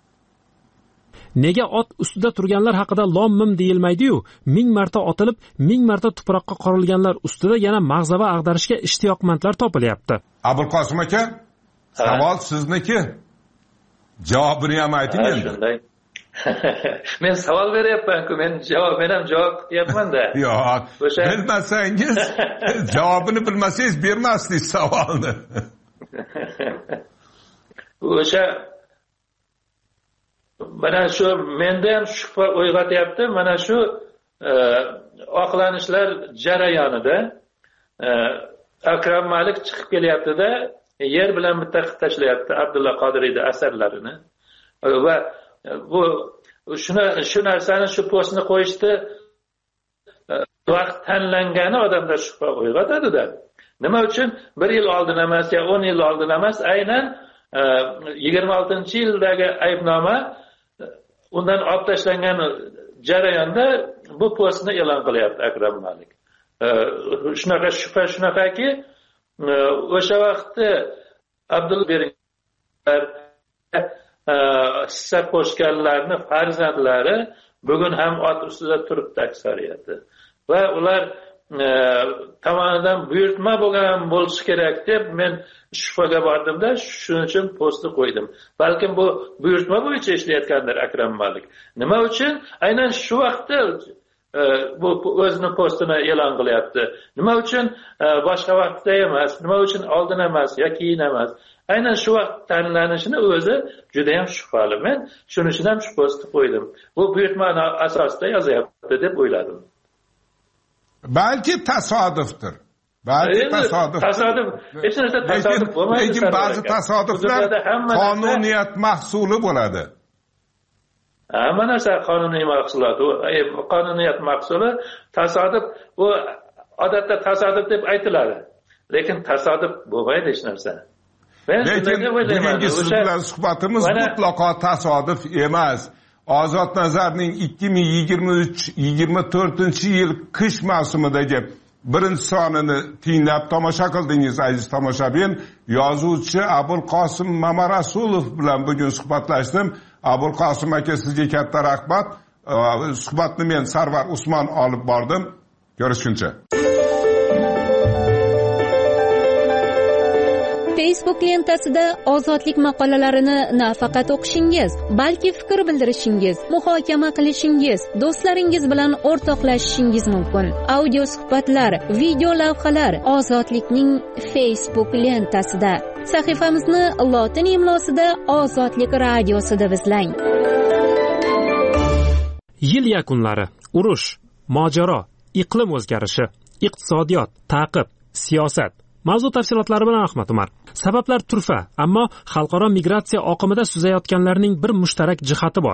Nega ot ustida turganlar haqida lom-mim deyilmaydi-yu, ming marta otilib, ming marta tuproqqa qorilganlar ustida yana mag'zava ag'darishga ishtiyoqmandlar topilyapti? Abul Qosim aka, savol sizniki. Javobini ham ayting endi. Men savol beryapman-ku, men javob, men ham javob kutyapman-da. Yo'q, bilmasangiz, javobini bilmasangiz bermasdingiz savolni. O'sha mana shu menda ham shubha uyg'otyapti, mana shu oqlanishlar jarayonida Akram Malik chiqib kelyapti-da, yer bilan bitta qilib tashlayapti Abdulla Qodiriyning asarlarini. Va bu shuna shu narsani shu postni qo'yishdi vaqt tanlangani odamda shubha uyg'otadi-da. Nima uchun bir yil oldin emas yo o'n yil oldin emas, aynan yigirma oltinchi yildagi aybnoma undan olib tashlangan jarayonda bu postni e'lon qilyapti Akram Malik. Shunaqa shubha shunaqaki, o'sha vaqtda Abdulla Beringlar hissa qo'shganlarni farzandlari bugun ham ot ustida turibdi aksariyati. Va ular tomonidan buyurtma bo'lgan bo'lishi kerak deb men shubhaga bordimda, shuning uchun postni qo'ydim. Balkim bu buyurtma bo'yicha ishlayotgandir Akram Malik. Nima uchun aynan shu vaqtda bu o'zini postini e'lon qilyapti? Nima uchun boshqa vaqtda emas? Nima uchun oldin emas yoki keyin emas? Aynan shu vaqt tanlanishini o'zi juda ham shubhali. Men shuning uchun ham shu postni qo'ydim. Bu buyurtma asosida yozyapti deb o'yladim. Balki tasodifdir. Balki tasodif. Tasodif, hech narsa tasodif bo'lmaydi. Lekin ba'zi tasodiflar qonuniyat mahsuli bo'ladi. Hamma narsa qonuniy mahsulot. U qonuniyat mahsuli, tasodif bu odatda tasodif deb aytiladi. Lekin tasodif bo'lmaydi hech narsa. Lekin bugungi siz bilan suhbatimiz mutlaqo tasodif emas. Ozod Nazarning ikki ming yigirma uch yigirma to'rtinchi yil qish mavsumidagi birinchi sonini tinglab tomosha qildingiz aziz tomoshabin. Yozuvchi Abul Qosim Mamarasulov bilan bugun suhbatlashdim. Abul Qosim aka, sizga katta rahmat. Suhbatni men Sarvar Usmon olib bordim. Ko'rishguncha. Facebook lentasida ozodlik maqolalarini nafaqat o'qishingiz, balki fikr bildirishingiz, muhokama qilishingiz, do'stlaringiz bilan o'rtoqlashishingiz mumkin. Audio suhbatlar, video lavhalar ozodlikning Facebook lentasida. Sahifamizni lotin imlosida Ozodlik radiosida izlang. Yil yakunlari, urush, mojaro, iqlim o'zgarishi, iqtisodiyot, ta'qib, siyosat. Mavzu tafsilotlari bilan Ahmad Umar. Sabablar turfa, ammo xalqaro migratsiya oqimida suzayotganlarning bir mushtarak jihati bor.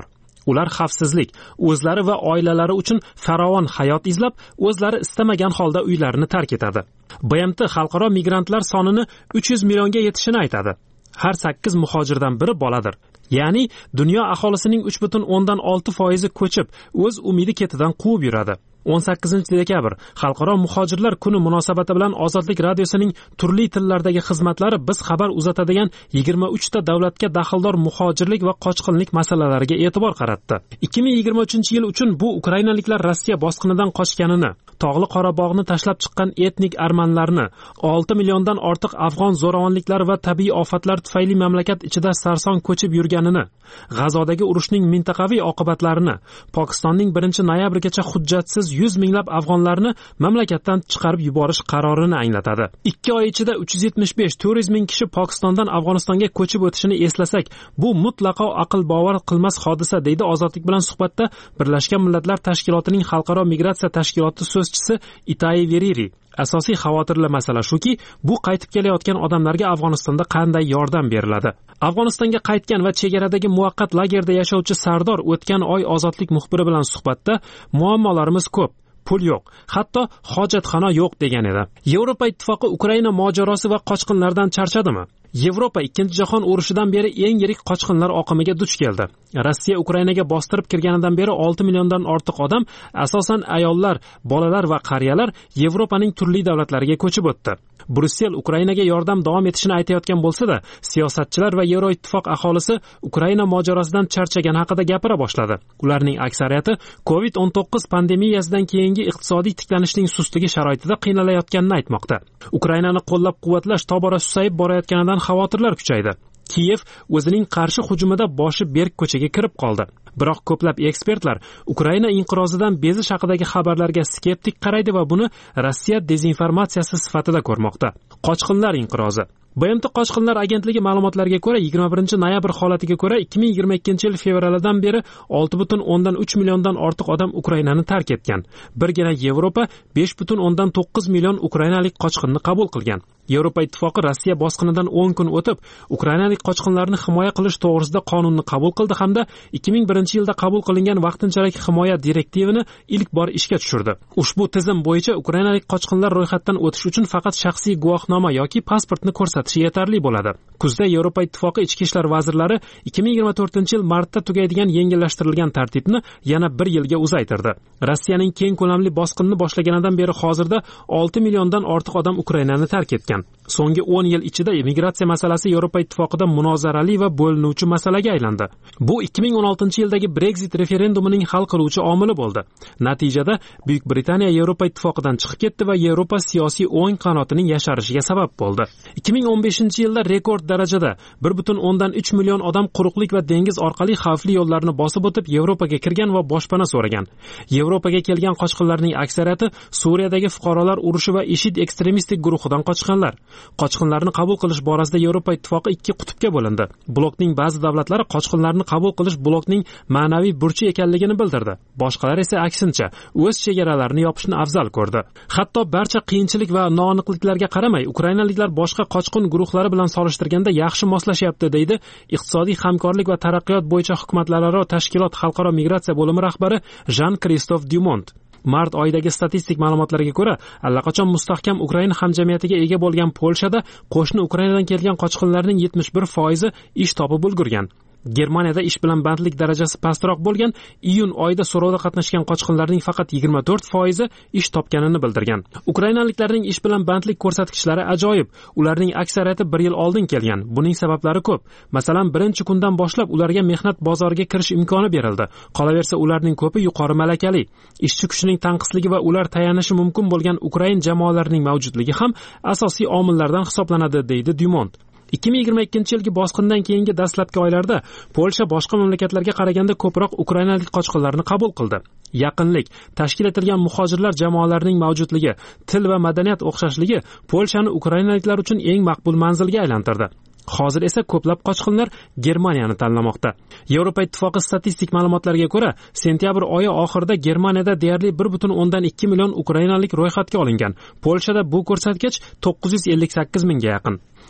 ular xavfsizlik, o'zlari va oilalari uchun farovon hayot izlab, o'zlari istamagan holda uylarini tark etadi. B M T xalqaro migrantlar sonini uch yuz millionga yetishini aytadi. Har sakkiz muhojirdan biri boladir. Ya'ni dunyo aholisining uch butun o'ndan olti foizi ko'chib, o'z umidi ketidan quvib yuradi. o'n sakkizinchi dekabr Xalqaro muhojirlar kuni munosabati bilan Ozodlik radiosining turli tillardagi xizmatlari biz xabar uzatadigan yigirma uchta davlatga daxldor muhojirlik va qochqinlik masalalariga e'tibor qaratdi. ikki ming yigirma uchinchi yil uchun bu ukrainaliklar Rossiya bosqinidan qochganini, Tog'li Qorabog'ni tashlab chiqqan etnik armanlarni, olti milliondan ortiq afg'on zo'ravonliklari va tabiiy ofatlar tufayli mamlakat ichida sarson ko'chib yurganini, G'azodagi urushning mintaqaviy oqibatlarini, Pokistonning birinchi noyabrgacha hujjatsiz yuz minglab afg'onlarni mamlakatdan chiqarib yuborish qarorini anglatadi. ikki oy ichida uch yuz yetmish besh to'rt yuz ming kishi Pokistondan Afg'onistonga ko'chib o'tishini eslasak, bu mutlaqo aql bovar qilmas hodisa, deydi Ozodlik bilan suhbatda Birlashgan Millatlar Tashkilotining xalqaro migratsiya tashkiloti so'zchisi Itayi Veriri. Asosiy xavotirli masala shuki, bu qaytib kelayotgan odamlarga Afg'onistonda qanday yordam beriladi? Afg'onistonga qaytgan va chegaradagi muvaqqat lagerda yashovchi Sardor o'tgan oy Ozodlik muxbiri bilan suhbatda muammolarimiz ko'p, pul yo'q, hatto hojatxona yo'q degan edi. Yevropa ittifoqi Ukraina mojarosi va qochqinlardan charchadimi? Yevropa ikkinchi jahon urushidan beri eng yirik qochqinlar oqimiga duch keldi. Rossiya Ukrainaga bostirib kirganidan beri olti milliondan ortiq odam, asosan ayollar, bolalar va qariyalar Yevropaning turli davlatlariga ko'chib o'tdi. Brussel Ukrainaga yordam davom etishini aytayotgan bo'lsa-da, siyosatchilar va Yevroittifoq aholisi Ukraina mojarosidan charchagan haqida gapira boshladi. Ularning aksariyati kovid o'n to'qqiz pandemiyasidan keyingi iqtisodiy tiklanishning sustligi sharoitida qiynalayotganini aytmoqda. Ukrainani qo'llab-quvvatlash tobora susayib borayotganidan xavotirlar kuchaydi. Kiyev o'zining qarshi hujumida boshi berk ko'chaga kirib qoldi. Biroq ko'plab ekspertlar Ukraina inqirozidan bezish haqidagi xabarlarga skeptik qaraydi va buni Rossiya dezinformatsiyasi sifatida ko'rmoqda. Qochqinlar inqirozi. B M T Qochqinlar agentligi ma'lumotlariga ko'ra, yigirma birinchi noyabr holatiga ko'ra ikki ming yigirma ikkinchi yil fevralidan beri olti butun o'ndan uch milliondan ortiq odam Ukrainani tark etgan. Birgina Yevropa besh butun o'ndan to'qqiz million ukrainalik qochqinni qabul qilgan. Yevropa ittifoqi Rossiya bosqinidan o'n kun o'tib, ukrainalik qochqinlarni himoya qilish to'g'risida qonunni qabul qildi hamda ikki ming birinchi yilda qabul qilingan vaqtinchalik himoya direktivini ilk bor ishga tushirdi. Ushbu tizim bo'yicha ukrainalik qochqinlar ro'yxatdan o'tish uchun faqat shaxsiy guvohnoma yoki pasportni ko'rsatishi yetarli bo'ladi. Kuzda Yevropa ittifoqi ichki ishlar vazirlari ikki ming yigirma to'rtinchi yil martda tugaydigan yengillashtirilgan tartibni yana bir yilga uzaytirdi. Rossiyaning keng ko'lamli bosqinni boshlaganidan beri hozirda olti milliondan ortiq odam Ukrainani tark etgan. So'nggi o'n yil ichida migratsiya masalasi Yevropa ittifoqida munozarali va bo'linuvchi masalaga aylandi. Bu ikki ming o'n oltinchi yildagi Brexit referendumining hal qiluvchi omili bo'ldi. Natijada Buyuk Britaniya Yevropa ittifoqidan chiqib ketdi va Yevropa siyosiy o'ng qanotining yasharishiga sabab bo'ldi. ikki ming o'n beshinchi yilda rekord darajada bir butun o'ndan uch million odam quruqlik va dengiz orqali xavfli yo'llarni bosib o'tib Yevropaga kirgan va boshpana so'ragan. Yevropaga kelgan qochqinlarning aksariyati Suriyadagi fuqarolar urushi va IShID ekstremistik guruhidan qochqinlar. Qochqinlarni qabul qilish borasida Yevropa ittifoqi ikki qutbga bo'lindi. Blokning ba'zi davlatlari qochqinlarni qabul qilish blokning ma'naviy burchi ekanligini bildirdi. Boshqalar esa aksincha, o'z chegaralarini yopishni afzal ko'rdi. Hatto barcha qiyinchilik va noaniqliklarga qaramay, ukrainaliklar boshqa qochqin guruhlari bilan solishtirganda yaxshi moslashyapti, deydi Iqtisodiy hamkorlik va taraqqiyot bo'yicha hukumatlararo tashkilot xalqaro migratsiya bo'limi rahbari Jean-Christophe Dumont. Mart oyidagi statistik ma'lumotlarga ko'ra, allaqachon mustahkam Ukraina hamjamiyatiga ega bo'lgan Polshada qo'shni Ukrainadan kelgan qochqinlarning yetmish bir foizi ish topib ulgurgan. Germaniyada ish bilan bandlik darajasi pastroq bo'lgan, iyun oyida so'rovda qatnashgan qochqinlarning faqat yigirma to'rt foizi ish topganini bildirgan. Ukrainaliklarning ish bilan bandlik ko'rsatkichlari ajoyib. Ularning aksariyati bir yil oldin kelgan. Buning sabablari ko'p. Masalan, birinchi kundan boshlab ularga mehnat bozoriga kirish imkoni berildi. Qolaversa, ularning ko'pi yuqori malakali. Ishchi kuchining tanqisligi va ular tayanishi mumkin bo'lgan Ukrain jamoalarining mavjudligi ham asosiy omillardan hisoblanadi, deydi Dumont. ikki ming yigirma ikkinchi yilgi bosqindan keyingi dastlabki oylarda Polsha boshqa mamlakatlarga qaraganda ko'proq ukrainalik qochqinlarni qabul qildi. Yaqinlik, tashkil etilgan muhojirlar jamoalarining mavjudligi, til va madaniyat o'xshashligi Polshani ukrainaliklar uchun eng maqbul manzilga aylantirdi. Hozir esa ko'plab qochqinlar Germaniyani tanlamoqda. Yevropa ittifoqi statistik ma'lumotlariga ko'ra, sentyabr oyi oxirida Germaniyada deyarli bir butun o'ndan ikki million ukrainalik ro'yxatga olingan. Polshada bu ko'rsatkich to'qqiz yuz ellik sakkiz mingga yaqin.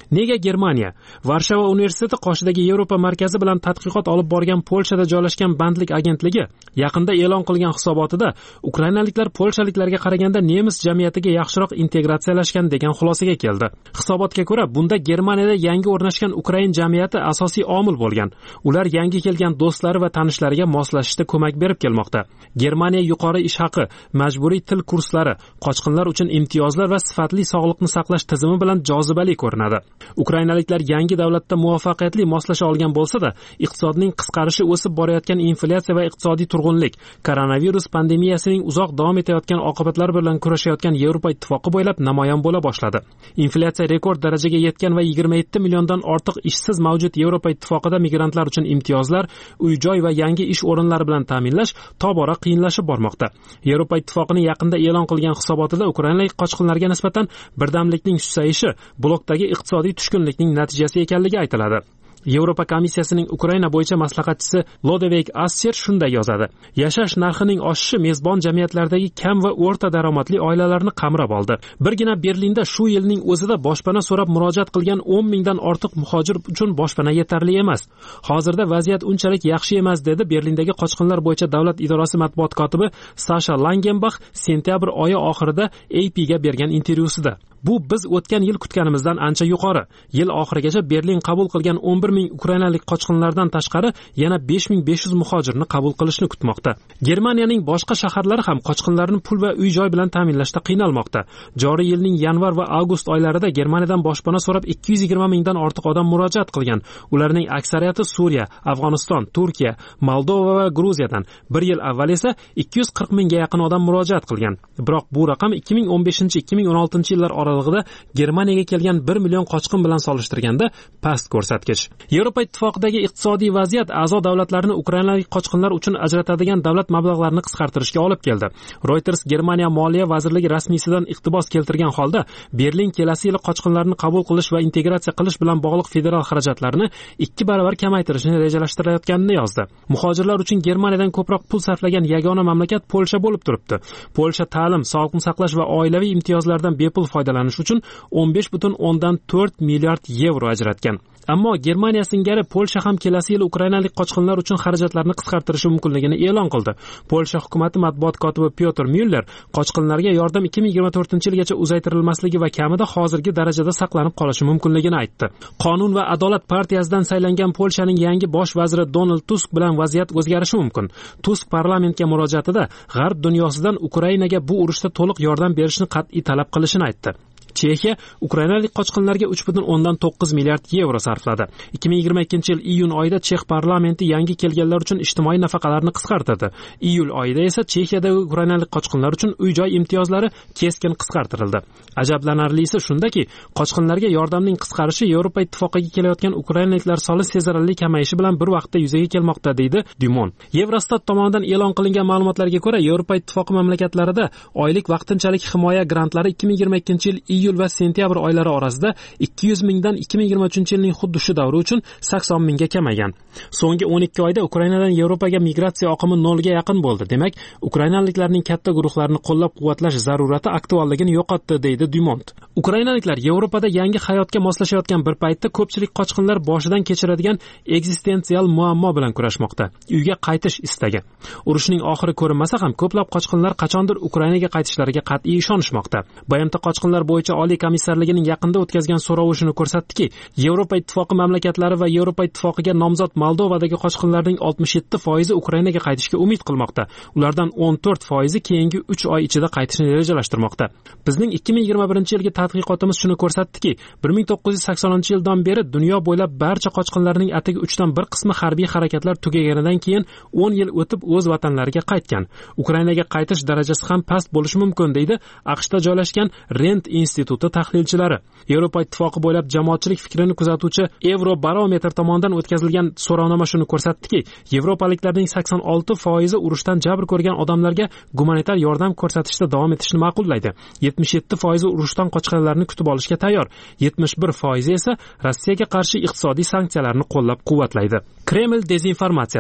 Nega Germaniya? Varshava universiteti qoshidagi Yevropa markazi bilan tadqiqot olib borgan Polshada joylashgan bandlik agentligi yaqinda e'lon qilgan hisobotida ukrainaliklar polshaliklarga qaraganda nemis jamiyatiga yaxshiroq integratsiyalashgan degan xulosaga keldi. Hisobotga ko'ra, bunda Germaniyada yangi o'rnashgan ukrain jamiyati asosiy omil bo'lgan. Ular yangi kelgan do'stlari va tanishlariga moslashishda ko'mak berib kelmoqda. Germaniya yuqori ish haqi, majburiy til kurslari, qochqinlar uchun imtiyozlar va sifatli sog'liqni saqlash tizimi bilan jozibali ko'rinadi. Ukrainaliklar yangi davlatda muvaffaqiyatli moslasha olgan bo'lsa-da, iqtisodning qisqarishi, o'sib borayotgan inflyatsiya va iqtisodiy turg'unlik, koronavirus pandemiyasining uzoq davom etayotgan oqibatlari bilan kurashayotgan Yevropa ittifoqi bo'ylab namoyon bo'la boshladi. Inflyatsiya rekord darajaga yetgan va yigirma yetti milliondan ortiq ishsiz mavjud Yevropa ittifoqida migrantlar uchun imtiyozlar, uy-joy va yangi ish o'rinlari bilan ta'minlash tobora qiyinlashib bormoqda. Yevropa ittifoqining yaqinda e'lon qilgan hisobotida ukrainalik qochqinlarga nisbatan birdamlikning susayishi blokdagi iqtisodiy tushkunlikning natijasi ekanligi aytiladi. Yevropa komissiyasining Ukraina bo'yicha maslahatchisi Lodevik Ascher shunday yozadi: Yashash narxining oshishi mezbon jamiyatlardagi kam va o'rta daromadli oilalarni qamrab oldi. Birgina Berlinda shu yilning o'zida boshpana so'rab murojaat qilgan o'n mingdan ortiq muhojir uchun boshpana yetarli emas. Hozirda vaziyat unchalik yaxshi emas, dedi Berlindagi qochqinlar bo'yicha davlat idorasi matbuot kotibi Sasha Langenbach sentyabr oyi oxirida A P ga bergan intervyusida. Bu biz o'tgan yil kutganimizdan ancha yuqori. Yil oxirigacha Berlin qabul qilgan o'n bir ming ukrainalik qochqinlardan tashqari yana besh ming besh yuz muhojirni qabul qilishni kutmoqda. Germaniyaning boshqa shaharlari ham qochqinlarni pul va uy-joy bilan ta'minlashda qiynalmoqda. Joriy yilning yanvar va avgust oylarida Germaniyadan boshpana so'rab ikki yuz yigirma mingdan ortiq odam murojaat qilgan. Ularning aksariyati Suriya, Afg'oniston, Turkiya, Moldova va Gruziyadan. Bir yil avval esa ikki yuz qirq mingga yaqin odam murojaat qilgan. Biroq bu raqam ikki ming o'n beshinchi ikki ming o'n oltinchi yillar oralig'ida Germaniyaga kelgan bir million qochqin bilan solishtirganda past ko'rsatkich. Yevropa ittifoqidagi iqtisodiy vaziyat a'zo davlatlarni ukrainalik qochqinlar uchun ajratadigan davlat mablag'larini qisqartirishga olib keldi. Reuters Germaniya Moliya vazirligi rasmiysidan iqtibos keltirgan holda Berlin kelasi yil qochqinlarni qabul qilish va integratsiya qilish bilan bog'liq federal xarajatlarni ikki baravar kamaytirishni rejalashtirayotganini yozdi. Muhojirlar uchun Germaniyadan ko'proq pul sarflagan yagona mamlakat Polsha bo'lib turibdi. Polsha ta'lim, sog'liqni saqlash va oilaviy imtiyozlardan bepul foydalanish uchun o'n besh butun o'ndan to'rt milliard yevro ajratgan. Ammo Germaniya singari Polsha ham kelasi yil ukrainalik qochqinlar uchun xarajatlarni qisqartirishi mumkinligini e'lon qildi. Polsha hukumati matbuot kotibi Pyotr Müller qochqinlarga yordam ikki ming yigirma to'rtinchi yilgacha uzaytirilmasligi va kamida hozirgi darajada saqlanib qolishi mumkinligini aytdi. Qonun va adolat partiyasidan saylangan Polshaning yangi bosh vaziri Donald Tusk bilan vaziyat o'zgarishi mumkin. Tusk parlamentga murojaatida g'arb dunyosidan Ukrainaga bu urushda to'liq yordam berishni qat'iy talab qilishini aytdi. Chexiya ukrainalik qochqinlarga uch butun o'ndan to'qqiz milliard yevro sarfladi. ikki ming yigirma ikkinchi yil iyun oyida Chex parlamenti yangi kelganlar uchun ijtimoiy nafaqalarni qisqartirdi. Iyul oyida esa Chexiyadagi ukrainalik qochqinlar uchun uy-joy imtiyozlari keskin qisqartirildi. Ajablanarlisi shundaki, qochqinlarga yordamning qisqarishi Yevropa ittifoqiga kelayotgan ukrainaliklar soni sezilarli kamayishi bilan bir vaqtda yuzaga kelmoqda, deydi Dumont. Eurostat tomonidan e'lon qilingan ma'lumotlarga ko'ra, Yevropa ittifoqi mamlakatlarida oylik vaqtinchalik himoya grantlari ikki ming yigirma ikkinchi yil iyul va sentyabr oylari orasida ikki yuz mingdan ikki ming yigirma uchinchi yilning xuddi shu davri uchun sakson mingga kamaygan. So'nggi o'n ikki oyda Ukrainadan Yevropaga migratsiya oqimi nolga yaqin bo'ldi. Demak, ukrainaliklarning katta guruhlarini qo'llab-quvvatlash zarurati aktualligini yo'qotdi, deydi Dumont. Ukrainaliklar Yevropada yangi hayotga moslashayotgan bir paytda ko'pchilik qochqinlar boshidan kechiradigan eksistensial muammo bilan kurashmoqda. Uyga qaytish istagi. Urushning oxiri ko'rinmasa ham ko'plab qochqinlar qachondir Ukrainaga qaytishlariga qat'iy ishonishmoqda. B M T qochqinlar bo'yicha Oliy komissarligining yaqinda o'tkazgan so'rovi shuni ko'rsatdiki, Yevropa ittifoqi mamlakatlari va Yevropa ittifoqiga nomzod Moldovadagi qochqinlarning oltmish yetti foizi Ukrainaga qaytishga umid qilmoqda. Ulardan o'n to'rt foizi keyingi uch oy ichida qaytishni rejalashtirmoqda. Bizning ikki ming yigirma birinchi yilgi tadqiqotimiz shuni ko'rsatdiki, bir ming to'qqiz yuz saksoninchi yildan beri dunyo bo'ylab barcha qochqinlarning atigi uchdan bir qismi harbiy harakatlar tugaganidan keyin o'n yil o'tib o'z vatanlariga qaytgan. Ukrainaga qaytish darajasi ham past bo'lishi mumkin, deydi AQShda joylashgan Rent instituti tahlilchilari. Yevropa ittifoqi bo'ylab jamoatchilik fikrini kuzatuvchi Eurobarometr tomonidan o'tkazilgan so'rovnoma shuni ko'rsatdiki, yevropaliklarning sakson olti foizi urushdan jabr ko'rgan odamlarga gumanitar yordam ko'rsatishda davom etishni ma'qullaydi. yetmish yetti foizi urushdan qochganlarni kutib olishga tayyor. yetmish bir foizi esa Rossiyaga qarshi iqtisodiy sanksiyalarni qo'llab-quvvatlaydi. Kreml dezinformatsiyasi.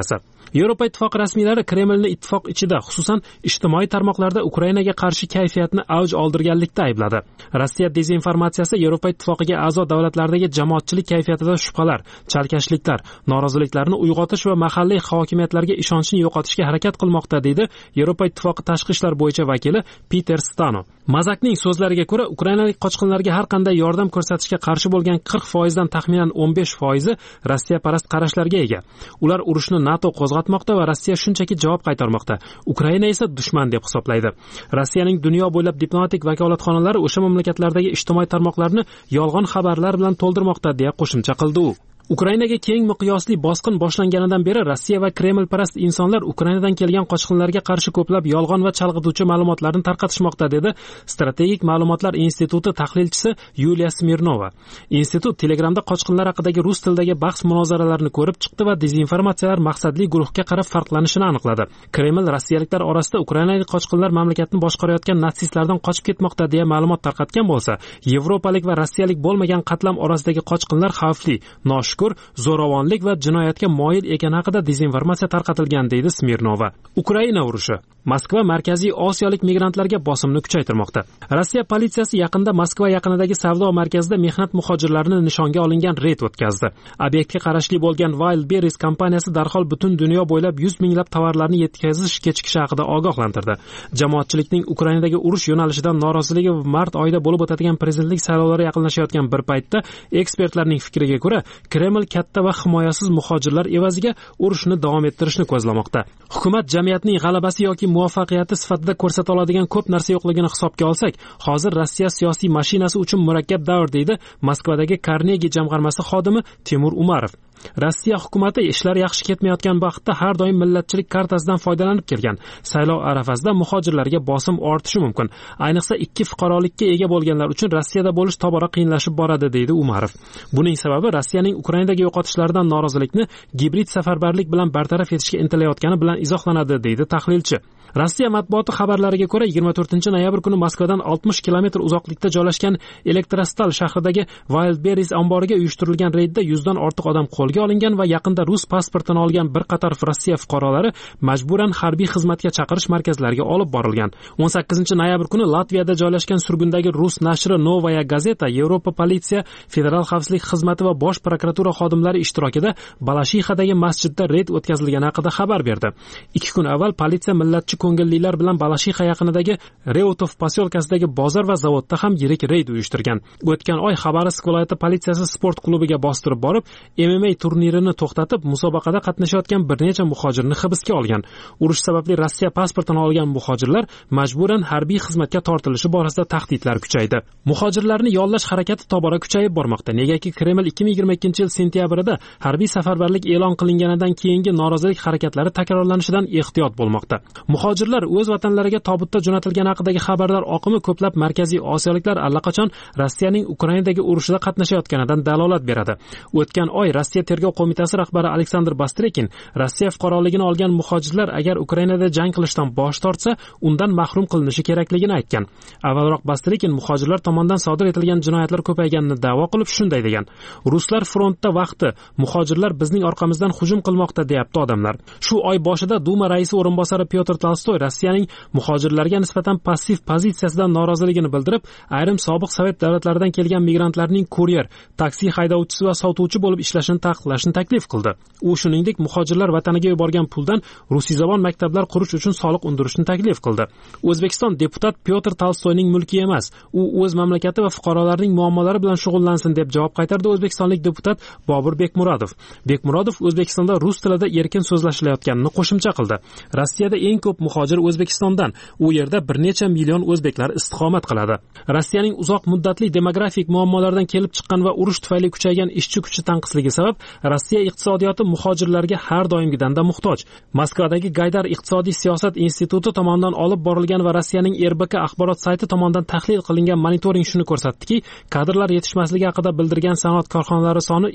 Yevropa ittifoqi rasmiylari Kremlni ittifoq ichida, xususan ijtimoiy tarmoqlarda Ukrainaga qarshi kayfiyatni avj oldirganlikda aybladi. Rossiya dezinformatsiyasi Yevropa ittifoqiga a'zo davlatlardagi jamoatchilik kayfiyatida shubhalar, chalkashliklar, noroziliklarni uyg'otish va mahalliy hokimiyatlarga ishonchni yo'qotishga harakat qilmoqda, deydi Yevropa ittifoqi tashqi ishlar bo'yicha vakili Peter Stano. Mazakning so'zlariga ko'ra, ukrainalik qochqinlarga har qanday yordam ko'rsatishga qarshi bo'lgan qirq foizdan taxminan o'n besh foizi Rossiya parast qarashlarga ega. Ular urushni NATO qo'zg'atmoqda va Rossiya shunchaki javob qaytarmoqda. Ukraina esa dushman deb hisoblaydi. Rossiyaning dunyo bo'ylab diplomatik vakolatxonalari o'sha mamlakatlardagi ijtimoiy tarmoqlarni yolg'on xabarlar bilan to'ldirmoqda, deya qo'shimcha qildi u. Ukrainaga keng miqyosli bosqin boshlanganidan beri Rossiya va Kreml parast insonlar Ukrainadan kelgan qochqinlarga qarshi ko'plab yolg'on va chalg'ituvchi ma'lumotlarni tarqatishmoqda, dedi Strategik ma'lumotlar instituti tahlilchisi Yuliya Smirnova. Institut Telegramda qochqinlar haqidagi rus tilidagi bahs munozaralarni ko'rib chiqdi va dezinformatsiyalar maqsadli guruhga qarab farqlanishini aniqladi. Kreml rossiyaliklar orasida ukrainalik qochqinlar mamlakatni boshqarayotgan natsistlardan qochib ketmoqda deya ma'lumot tarqatgan bo'lsa, yevropalik va rossiyalik bo'lmagan qatlam orasidagi qochqinlar xavfli, nosh zo'ravonlik va jinoyatga moyil ekani haqida dezinformatsiya tarqatilgan, deydi Smirnova. Ukraina urushi Moskva markaziy osiyolik migrantlarga bosimni kuchaytirmoqda. Rossiya politsiyasi yaqinda Moskva yaqinidagi savdo markazida mehnat muhojirlarini nishonga olingan reyd o'tkazdi. Obyektga qarashli bo'lgan Wildberries kompaniyasi darhol butun dunyo bo'ylab yuz minglab tovarlarni yetkazish kechikishi haqida ogohlantirdi. Jamoatchilikning Ukrainadagi urush yo'nalishidan noroziligi mart oyida bo'lib o'tadigan prezidentlik saylovlari yaqinlashayotgan bir paytda ekspertlarning fikriga ko'ra, Kreml katta va himoyasiz muhojirlar evaziga urushni davom ettirishni ko'zlamoqda. Hukumat jamiyatning g'alabasi yoki muvaffaqiyati sifatida ko'rsata oladigan ko'p narsa yo'qligini hisobga olsak, hozir Rossiya siyosiy mashinasi uchun murakkab davr, deydi Moskvadagi Carnegie jamg'armasi xodimi Timur Umarov. Rossiya hukumati ishlar yaxshi ketmayotgan vaqtda har doim millatchilik kartasidan foydalanib kelgan. Saylov arafasida muhojirlarga bosim ortishi mumkin. Ayniqsa ikki fuqarolikka ega bo'lganlar uchun Rossiyada bo'lish tobora qiyinlashib boradi, deydi Umarov. Buning sababi Rossiyaning Ukrainadagi yo'qotishlaridan norozilikni gibrid safarbarlik bilan bartaraf etishga intilayotgani bilan izohlanadi, deydi tahlilchi. Rossiya matbuoti xabarlariga ko'ra, yigirma to'rtinchi noyabr kuni Moskvadan oltmish kilometr uzoqlikda joylashgan Elektrostal shahridagi Wildberries omboriga uyushtirilgan reydda yuzdan ortiq odam qo'lga olingan va yaqinda rus pasportini olgan bir qator Rossiya fuqarolari majburan harbiy xizmatga chaqirish markazlariga olib borilgan. o'n sakkizinchi noyabr kuni Latviyada joylashgan surgundagi rus nashri Novaya Gazeta Yevropa politsiya, federal xavfsizlik xizmati va bosh prokuratura xodimlari ishtirokida Balashixadagi masjidda reyd o'tkazilgani haqida xabar berdi. Ikki kun avval politsiya millatchi ko'ngillilar bilan Balashixa yaqinidagi Reutov posyolkasidagi bozor va zavodda ham yirik reyd uyushtirgan. O'tgan oy Xabarovsk viloyati politsiyasi sport klubiga bostirib borib, M M A turnirini to'xtatib, musobaqada qatnashayotgan bir necha muhojirni hibsga olgan. Urush sababli Rossiya pasportini olgan muhojirlar majburan harbiy xizmatga tortilishi borasida tahdidlar kuchaydi. Muhojirlarni yollash harakati tobora kuchayib bormoqda. Negaki Kreml ikki ming yigirma ikkinchi yil sentyabrida harbiy safarbarlik e'lon qilinganidan keyingi norozilik harakatlari takrorlanishidan ehtiyot bo'lmoqda. Muhojirlar o'z vatanlariga tobutda jo'natilgani haqidagi xabarlar oqimi ko'plab markaziy osiyoliklar allaqachon Rossiyaning Ukrainadagi urushida qatnashayotganidan dalolat beradi. O'tgan oy Rossiya tergov qo'mitasi rahbari Aleksandr Bastrekin Rossiya fuqaroligini olgan muhojirlar agar Ukrainada jang qilishdan bosh tortsa, undan mahrum qilinishi kerakligini aytgan. Avvalroq Bastrekin muhojirlar tomonidan sodir etilgan jinoyatlar ko'payganini da'vo qilib shunday degan: "Ruslar frontda vaqti, muhojirlar bizning orqamizdan hujum qilmoqda", deyapti odamlar. Shu oy boshida Duma raisi o'rinbosari Pyotr Tolstoy Rossiyaning muhojirlarga nisbatan passiv pozitsiyasidan noroziligini bildirib, ayrim sobiq Sovet davlatlaridan kelgan migrantlarning kuryer, taksi haydovchisi va sotuvchi bo'lib ishlashini taqiqlashni taklif qildi. U shuningdek muhojirlar vataniga yuborgan puldan rusiyzabon maktablar qurish uchun soliq undirishni taklif qildi. O'zbekiston deputat Pyotr Tolstoyning mulki emas, u o'z mamlakati va fuqarolarining muammolari bilan shug'ullansin deb javob qaytardi o'zbekistonlik deputat Bobur Bekmurodov. Bekmurodov O'zbekistonda rus tilida erkin so'zlashilayotganini qo'shimcha qildi. Rossiyada eng ko'p muhojir O'zbekistondan, u yerda bir necha million o'zbeklar istiqomat qiladi. Rossiyaning uzoq muddatli demografik muammolardan kelib chiqqan va urush tufayli kuchaygan ishchi kuchi tanqisligi sabab Rossiya iqtisodiyoti muhojirlarga har doimgidanda muhtoj. Moskvadagi Gaydar iqtisodiy siyosat instituti tomonidan olib borilgan va Rossiyaning R B K axborot sayti tomonidan tahlil qilingan monitoring shuni ko'rsatdiki, kadrlar yetishmasligi haqida bildirgan sanoat korxonalari soni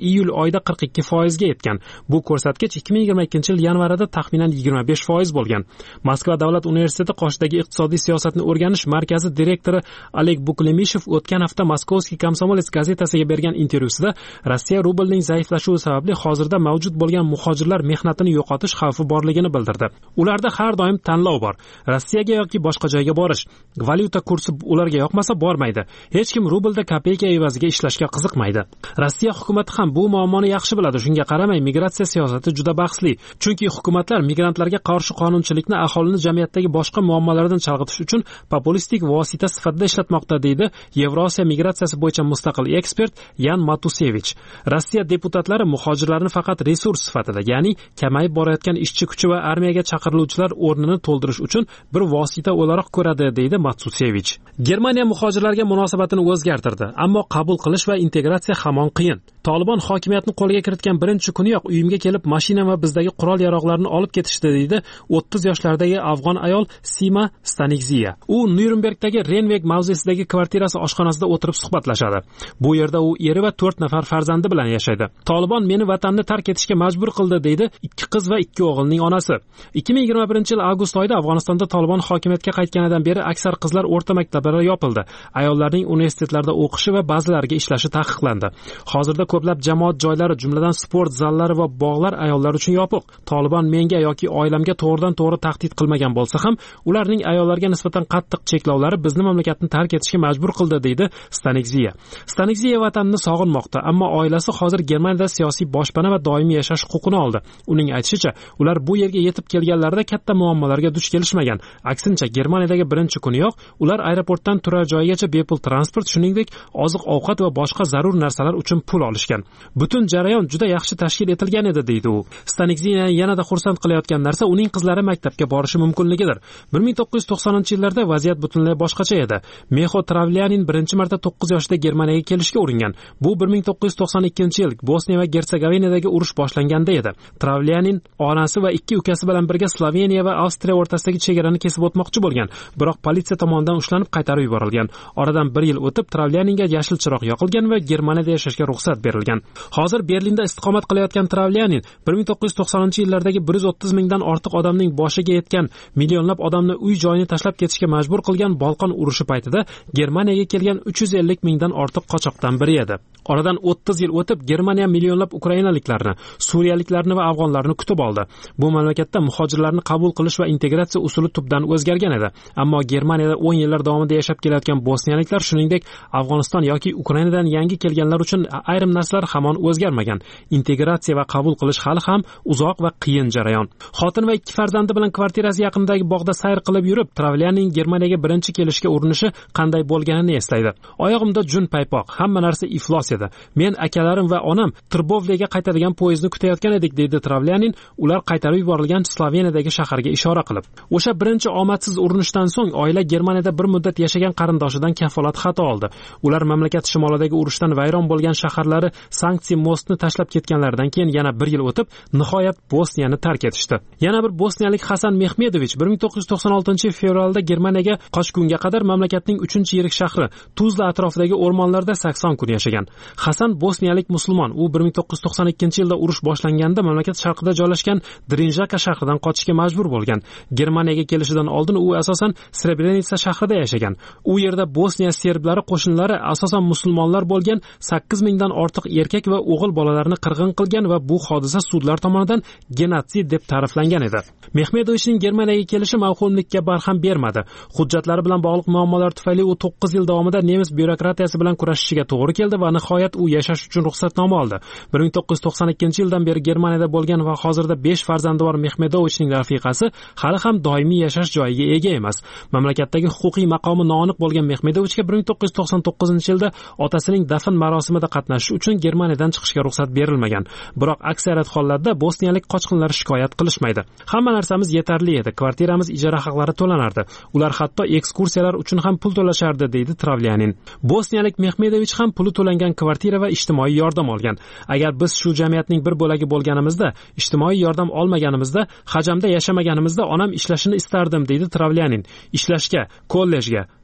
iyul oyida qirq ikki foizga yetgan. Bu ko'rsatkich ikki ming yigirma ikkinchi yil yanvarida taxminan yigirma besh foiz bo'lgan. Moskva davlat universiteti qoshidagi iqtisodiy siyosatni o'rganish markazi direktori Oleg Buklemishev o'tgan hafta Moskovskiy Komsomolets gazetasiga bergan intervyusida Rossiya rublining zaiflashuvi sababli hozirda mavjud bo'lgan muhojirlar mehnatini yo'qotish xavfi borligini bildirdi. Ularda har doim tanlov bor. Rossiyaga yoki boshqa joyga borish. Valyuta kursi ularga yoqmasa bormaydi. Hech kim rublda kopeyka evaziga ishlashga qiziqmaydi. Rossiya hukumati ham bu muammoni yaxshi biladi. Shunga qaramay migratsiya siyosati juda bahsli. Chunki hukumatlar migrantlarga qarshi qonunchilikni aholini jamiyatdagi boshqa muammolardan chalg'itish uchun populistik vosita sifatida ishlatmoqda, deydi Yevrosiyo migratsiyasi bo'yicha mustaqil ekspert Yan Matusevich. Rossiya deputatlari muhojirlarni faqat resurs sifatida, ya'ni kamayib borayotgan ishchi kuchi va armiyaga chaqiriluvchilar o'rnini to'ldirish uchun bir vosita o'laroq ko'radi, deydi Matusevich. Germaniya muhojirlarga munosabatini o'zgartirdi, ammo qabul qilish va integratsiya hamon qiyin. Tolibon hokimiyatni qo'lga kiritgan birinchi kuniyoq uyimga kelib mashina va bizdagi qurol-yarog'larni olib ketishdi, deydi o'ttiz yoshlardagi afg'on ayol Sima Stanikziya. U Nyurnbergdagi Renveg mavzesidagi kvartirasi oshxonasida o'tirib suhbatlashadi. Bu yerda u eri va to'rt nafar farzandi bilan yashaydi. Tolibon meni vatanni tark etishga majbur qildi, deydi ikki qiz va ikki o'g'ilning onasi. ikki ming yigirma birinchi yil avgust oyida Afg'onistonda Tolibon hokimiyatga qaytganidan beri aksar qizlar o'rta maktablar yopildi. Ayollarning universitetlarda o'qishi va ba'zilariga ishlashi taqiqlandi. Hozirda ko'plab jamoat joylari, jumladan sport zallari va bog'lar ayollar uchun yopiq. Tolibon menga yoki oilamga to'g'ridan-to'g'ri tahdid qilmagan bo'lsa ham, ularning ayollarga nisbatan qattiq cheklovlari bizni mamlakatni tark etishga majbur qildi, deydi Stanikziya. Stanikziya vatanini sog'inmoqda, ammo oilasi hozir Germaniyada siyosiy boshpana va doimiy yashash huquqini oldi. Uning aytishicha, ular bu yerga yetib kelganlarida katta muammolarga duch kelishmagan. Aksincha, Germaniyadagi birinchi kuniyoq ular aeroportdan turar joyigacha bepul transport, shuningdek, oziq-ovqat va boshqa zarur narsalar uchun pul olishgan. Butun jarayon juda yaxshi tashkil etilgan edi, deydi u. Stanikziya yanada xursand qilayotgan narsa uning qizlari maktabga borishi mumkinligidir. bir ming to'qqiz yuz to'qsoninchi yillarda vaziyat butunlay boshqacha edi. Mexo Travlyanin birinchi marta to'qqiz yoshida Germaniyaga kelishga uringan. Bu bir ming to'qqiz yuz to'qson ikkinchi yil Bosniya va Gersegovinadagi urush boshlanganda edi. Travlyanin onasi va ikki ukasi bilan birga Sloveniya va Avstriya o'rtasidagi chegarani kesib o'tmoqchi bo'lgan, biroq politsiya tomonidan ushlanib qaytarib yuborilgan. Oradan bir yil o'tib Travlyaninga yashil chiroq yoqilgan va Germaniyada yashashga ruxsat berilgan. Hozir Berlinda istiqomat qilayotgan Travlyanin bir ming to'qqiz yuz to'qsoninchi yillardagi bir yuz o'ttiz mingdan ortiq odamning boshiga yetgan, millionlab odamni uy joyini tashlab ketishga majbur qilgan Bolqon urushi paytida Germaniyaga kelgan uch yuz ellik mingdan ortiq qochoqdan biri edi. Oradan o'ttiz yil o'tib Germaniya millionlab ukrainaliklarni, suriyaliklarni va afg'onlarni kutib oldi. Bu mamlakatda muhojirlarni qabul qilish va integratsiya usuli tubdan o'zgargan edi. Ammo Germaniyada o'n yillar davomida yashab kelayotgan bosniyaliklar, shuningdek Afg'oniston yoki Ukrainadan yangi kelganlar uchun ayrim narsalar hamon o'zgarmagan. Integratsiya va qabul qilish hali ham uzoq va qiyin jarayon. Xotin va ikki farzandi bilan kvartirasi yaqinidagi bog'da sayr qilib yurib, Travlyaning Germaniyaga birinchi kelishga urinishi qanday bo'lganini eslaydi. Oyog'imda jun paypoq, hamma narsa iflos edi. Men, akalarim va onam Trbovlega qaytadigan poyezdni kutayotgan edik, deydi Travlyanin, ular qaytarib yuborilgan Sloveniyadagi shaharga ishora qilib. O'sha birinchi omadsiz urinishdan so'ng oila Germaniyada bir muddat yashagan qarindoshidan kafolat xati oldi. Ular mamlakat shimolidagi urushdan vayron bo'lgan shaharlari Sanksiy Mostni tashlab ketganlaridan keyin yana bir yil o'tib, nihoyat Bosniyani tark etishdi. Yana bir bosniyalik Hasan Mehmedovich bir ming to'qqiz yuz to'qson oltinchi yil fevralda Germaniyaga qochgunga qadar mamlakatning uchinchi yirik shahri Tuzla atrofidagi o'rmonlarda sakson kun yashagan. Hasan bosniyalik musulmon. U bir ming to'qqiz yuz to'qson ikkinchi yilda urush boshlanganda mamlakat sharqida joylashgan Drinjaka shahridan qochishga majbur bo'lgan. Germaniyaga kelishidan oldin u asosan Srebrenica shahrida yashagan. U yerda Bosniya serblari qo'shinlari asosan musulmonlar bo'lgan sakkiz mingdan ortiq erkak va o'g'il bolalarni qirg'in qilgan va bu hodisa sudlar tomonidan genotsid deb ta'riflangan edi. Mehmedovichning Germaniyaga kelishi mavhumlikka barham bermadi. Hujjatlari bilan bog'liq muammolar tufayli u to'qqiz yil davomida nemis byurokratiyasi bilan kurashishiga to'g'ri keldi va nihoyat u yashash uchun ruxsatnoma oldi. bir ming to'qqiz yuz to'qson ikkinchi yildan beri Germaniyada bo'lgan va hozirda besh farzandi bor Mehmedovichning rafiqasi hali ham doimiy yashash joyiga ega emas. Mamlakatdagi huquqiy maqomi noaniq bo'lgan Mehmedovichga bir ming to'qqiz yuz to'qson to'qqizinchi yilda otasining dafn marosimida qatnashish uchun Germaniyadan chiqishga ruxsat berilmagan. Biroq aksariyat hollarda bosniyalik qochqinlar shikoyat qilishmaydi. Hamma narsamiz yetarli edi. Kvartiramiz ijara haqlari to'lanardi. Ular hatto ekskursiyalar uchun ham pul to'lashardi, deydi Travlyanin. Bosniyalik Mehmedovich ham puli to'langan kvartira va ijtimoiy yordam olgan. Agar biz shu jamiyatning bir bo'lagi bo'lganimizda, ijtimoiy yordam olmaganimizda, hajamda yashamaganimizda onam ishlashini istardim, deydi Travlyanin. Ishlashga, kollejga,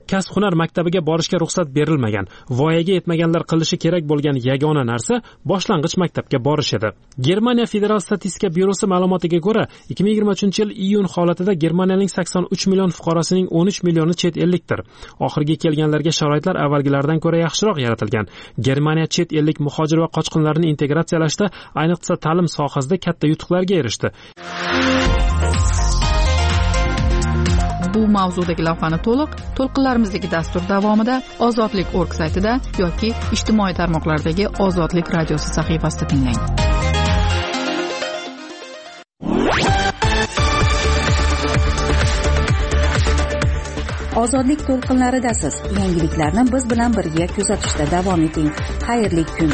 kasb hunar maktabiga borishga ruxsat berilmagan. Voyaga yetmaganlar qilishi kerak bo'lgan yagona narsa boshlang'ich maktabga borish edi. Germaniya Federal statistika byurosi ma'lumotiga ko'ra, ikki ming yigirma uchinchi yil iyun holatida Germaniyaning sakson uch million fuqarosining o'n uch millioni chet ellikdir. Oxirgi kelganlarga sharoitlar avvalgilaridan ko'ra yaxshiroq yaratilgan. Germaniya chet ellik muhojir va qochqinlarni integratsiyalashda, ayniqsa ta'lim sohasida katta yutuqlarga erishdi. Bu mavzudagi lavhani to'liq to'lqinlarimizdagi dastur davomida Ozodlik nokta org saytida yoki ijtimoiy tarmoqlardagi Ozodlik radiosi sahifasida tinglang. Ozodlik to'lqinlaridasiz. Yangiliklarni biz bilan birga kuzatishda davom eting. Xayrli kun.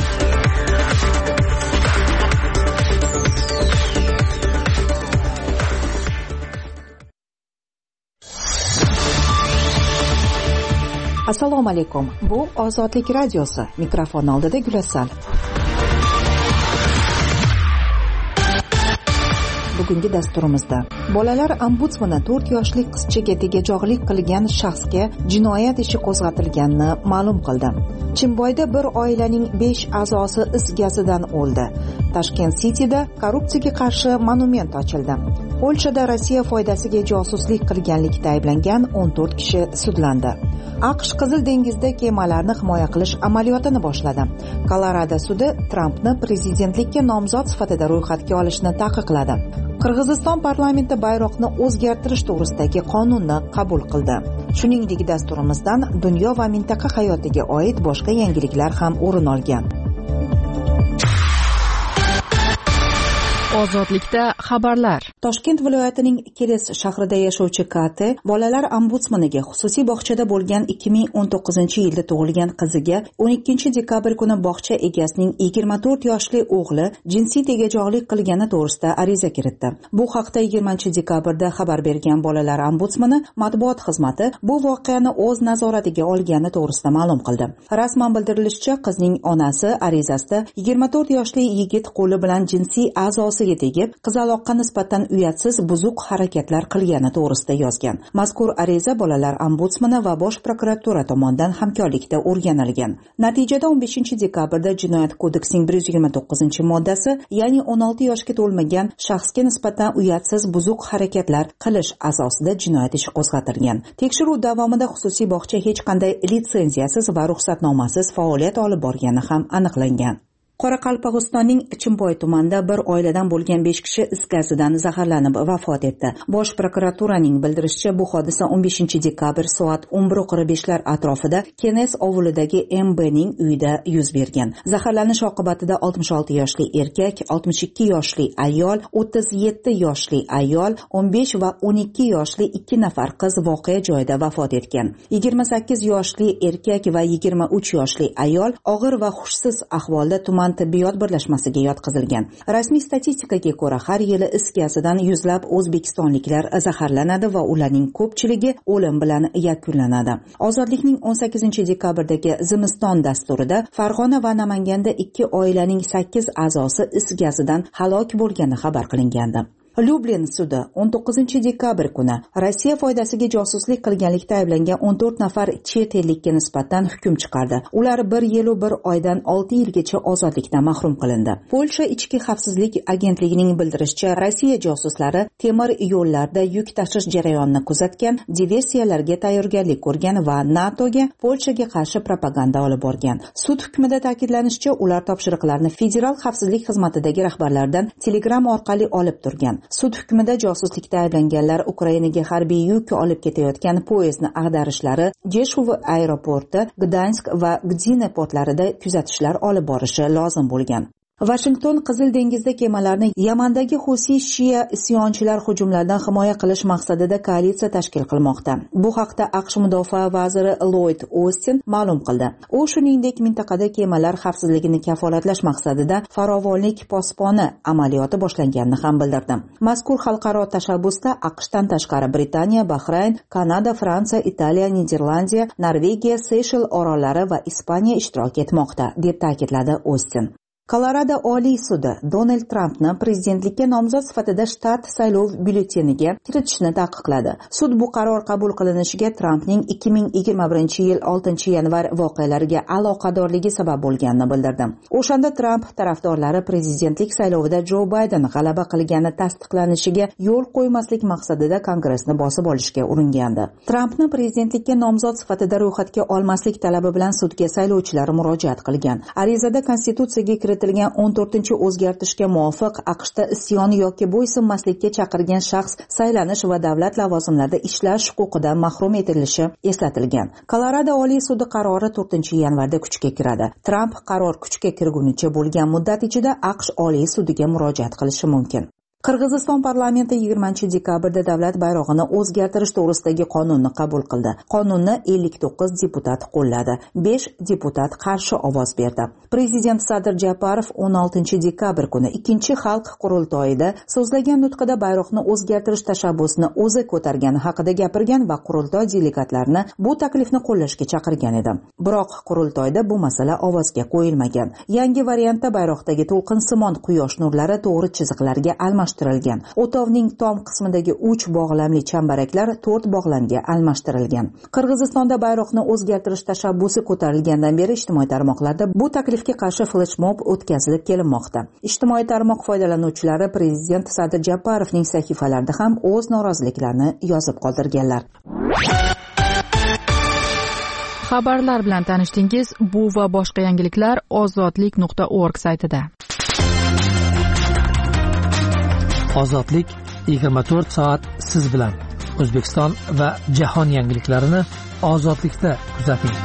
Assalomu alaykum. Bu Ozodlik radiosi. Mikrofon oldida Gulasal. Bugungi dasturimizda bolalar ombudsmani to'rt yoshli qizchaga tegajog'lik qilgan shaxsga jinoyat ishi qo'zg'atilganini ma'lum qildi. Chimboyda bir oilaning besh a'zosi is gazidan o'ldi. Tashkent City'da korrupsiyaga qarshi monument ochildi. Polshada Rossiya foydasiga josuslik qilganlikda ayblangan o'n to'rt kishi sudlandi. AQSh Qizil dengizda kemalarni himoya qilish amaliyotini boshladi. Kolorado sudi Trampni prezidentlikka nomzod sifatida ro'yxatga olishni taqiqladi. Qirg'iziston parlamenti bayroqni o'zgartirish to'g'risidagi qonunni qabul qildi. Shuningdek, dasturimizdan dunyo va mintaqa hayotiga oid boshqa yangiliklar ham o'rin olgan. Ozodlikda xabarlar. Toshkent viloyatining Keres shahrida yashovchi Kate bolalar ombudsmaniga xususiy bog'chada bo'lgan ikki ming o'n to'qqizinchi yilda tug'ilgan qiziga o'n ikkinchi dekabr kuni bog'cha egasining yigirma to'rt yoshli o'g'li jinsiy tegajog'lik qilgani to'g'risida ariza kiritdi. Bu haqda yigirmanchi dekabrda xabar bergan bolalar ombudsmani matbuot xizmati bu voqeani o'z nazoratiga olgani to'g'risida ma'lum qildi. Rasman bildirilishicha, qizning onasi arizasida yigirma to'rt yoshli yigit qo'li bilan jinsiy a'zosi tegib, qizaloqqa nisbatan uyatsiz buzuq harakatlar qilgani to'g'risida yozgan. Mazkur ariza bolalar ombudsmani va bosh prokuratura tomonidan hamkorlikda o'rganilgan. Natijada o'n beshinchi dekabrda Jinoyat kodeksining bir yuz yigirma to'qqizinchi moddasi, ya'ni o'n olti yoshga to'lmagan shaxsga nisbatan uyatsiz buzuq harakatlar qilish asosida jinoyat ishi qo'zg'atilgan. Tekshiruv davomida xususiy bog'cha hech qanday litsenziyasiz va ruxsatnomasiz faoliyat olib borgani ham aniqlangan. Qoraqalpog'istonning Chimboy tumanida bir oiladan bo'lgan besh kishi is gazidan zaharlanib vafot etdi. Bosh prokuraturaning bildirishicha, bu hodisa o'n beshinchi dekabr soat o'n bir qirq beshlar atrofida Kenes ovulidagi M B ning uyida yuz bergan. Zaharlanish oqibatida oltmish olti yoshli erkak, oltmish ikki yoshli ayol, o'ttiz yetti yoshli ayol, o'n besh va o'n ikki yoshli ikki nafar qiz voqea joyida vafot etgan. yigirma sakkiz yoshli erkak va yigirma uch yoshli ayol og'ir va hushsiz ahvolda tuman tibbiyot birlashmasiga yotqizilgan. Rasmiy statistikaga ko'ra, har yili is gazidan yuzlab o'zbekistonliklar zaharlanadi va ularning ko'pchiligi o'lim bilan yakunlanadi. Ozodlikning o'n sakkizinchi dekabrdagi zimiston dasturida Farg'ona va Namanganda ikki oilaning sakkiz a'zosi is gazidan halok bo'lgani xabar qilingandi. Lublin sudi o'n to'qqizinchi dekabr kuni Rossiya foydasiga josuslik qilganlikda ayblangan o'n to'rt nafar chet ellikka nisbatan hukm chiqardi. Ular bir yil va bir oydan olti yilgacha ozodlikdan mahrum qilindi. Polsha ichki xavfsizlik agentligining bildirishicha, Rossiya josuslari temir yo'llarda yuk tashish jarayonini kuzatgan, diversiyalarga tayyorgarlik ko'rgan va NATOga Polshaga qarshi propaganda olib borgan. Sud hukmida ta'kidlanishicha, ular topshiriqlarni federal xavfsizlik xizmatidagi rahbarlardan Telegram orqali olib turgan. Sud hukmida josuslikda ayblanganlar Ukrainaga harbiy yuk olib ketayotgan poyezdni ag'darishlari, Jeshuv aeroporti, Gdansk va Gdina portlarida kuzatishlar olib borishi lozim bo'lgan. Washington Qizil dengizda kemalarni Yamandagi Husi Shia isyonchilar hujumlaridan himoya qilish maqsadida koalitsiya tashkil qilmoqda. Bu haqda AQSh mudofaa vaziri Lloyd Austin ma'lum qildi. U shuningdek mintaqada kemalar xavfsizligini kafolatlash maqsadida farovonlik posboni amaliyoti boshlanganini ham bildirdi. Mazkur xalqaro tashabbusda AQShdan tashqari Britaniya, Bahrayn, Kanada, Fransiya, Italiya, Niderlandiya, Norvegiya, Seyshel orollari va Ispaniya ishtirok etmoqda, deb ta'kidladi Austin. Kolorado Oliy sudi Donald Trampni prezidentlikka nomzod sifatida shtat saylov byulleteniga kiritishni taqiqladi. Sud bu qaror qabul qilinishiga Trampning ikki ming yigirma birinchi yil oltinchi yanvar voqealariga aloqadorligi sabab bo'lganini bildirdi. O'shanda Tramp tarafdorlari prezidentlik saylovida Jo Bayden g'alaba qilgani tasdiqlanishiga yo'l qo'ymaslik maqsadida Kongressni bosib olishga uringandi. Trampni prezidentlikka nomzod sifatida ro'yxatga olmaslik talabi bilan sudga saylovchilar murojaat qilgan. Arizada konstitutsiyaga kiritilgan o'n to'rtinchi o'zgartishga muvofiq AQShda isyon yoki bo'ysunmaslikka chaqirgan shaxs saylanish va davlat lavozimlarida ishlash huquqidan mahrum etilishi eslatilgan. Kolorado Oliy sudi qarori to'rtinchi yanvarda kuchga kiradi. Tramp qaror kuchga kirgunicha bo'lgan muddat ichida AQSh Oliy sudiga murojaat qilishi mumkin. Qirg'iziston parlamenti yigirmanchi dekabrda davlat bayrog'ini o'zgartirish to'g'risidagi qonunni qabul qildi. Qonunni ellik to'qqiz deputat qo'lladi, besh deputat qarshi ovoz berdi. Prezident Sadir Japarov o'n oltinchi dekabr kuni ikkinchi xalq qurultoyida so'zlagan nutqida bayroqni o'zgartirish tashabbusini o'zi ko'targani haqida gapirgan va qurultoy delegatlarini bu taklifni qo'llashga chaqirgan edi. Biroq qurultoyda bu masala ovozga qo'yilmagan. Yangi variantda bayroqdagi to'lqinsimon quyosh nurlari to'g'ri chiziqlarga almashtirilgan. O'tovning tom qismidagi uch bog'lamli chambaraklar to'rt bog'lamga almashtirilgan. Qirg'izistonda bayroqni o'zgartirish tashabbusi ko'tarilgandan beri ijtimoiy tarmoqlarda bu taklifga qarshi fleshmob o'tkazilib kelinmoqda. Ijtimoiy tarmoq foydalanuvchilari prezident Sadir Japarovning sahifalarida ham o'z noroziliklarini yozib qoldirganlar. Xabarlar bilan tanishdingiz. Bu va boshqa yangiliklar ozodlik nuqta org saytida. Ozodlik yigirma to'rt soat siz bilan. O'zbekiston va jahon yangiliklarini ozodlikda kuzating.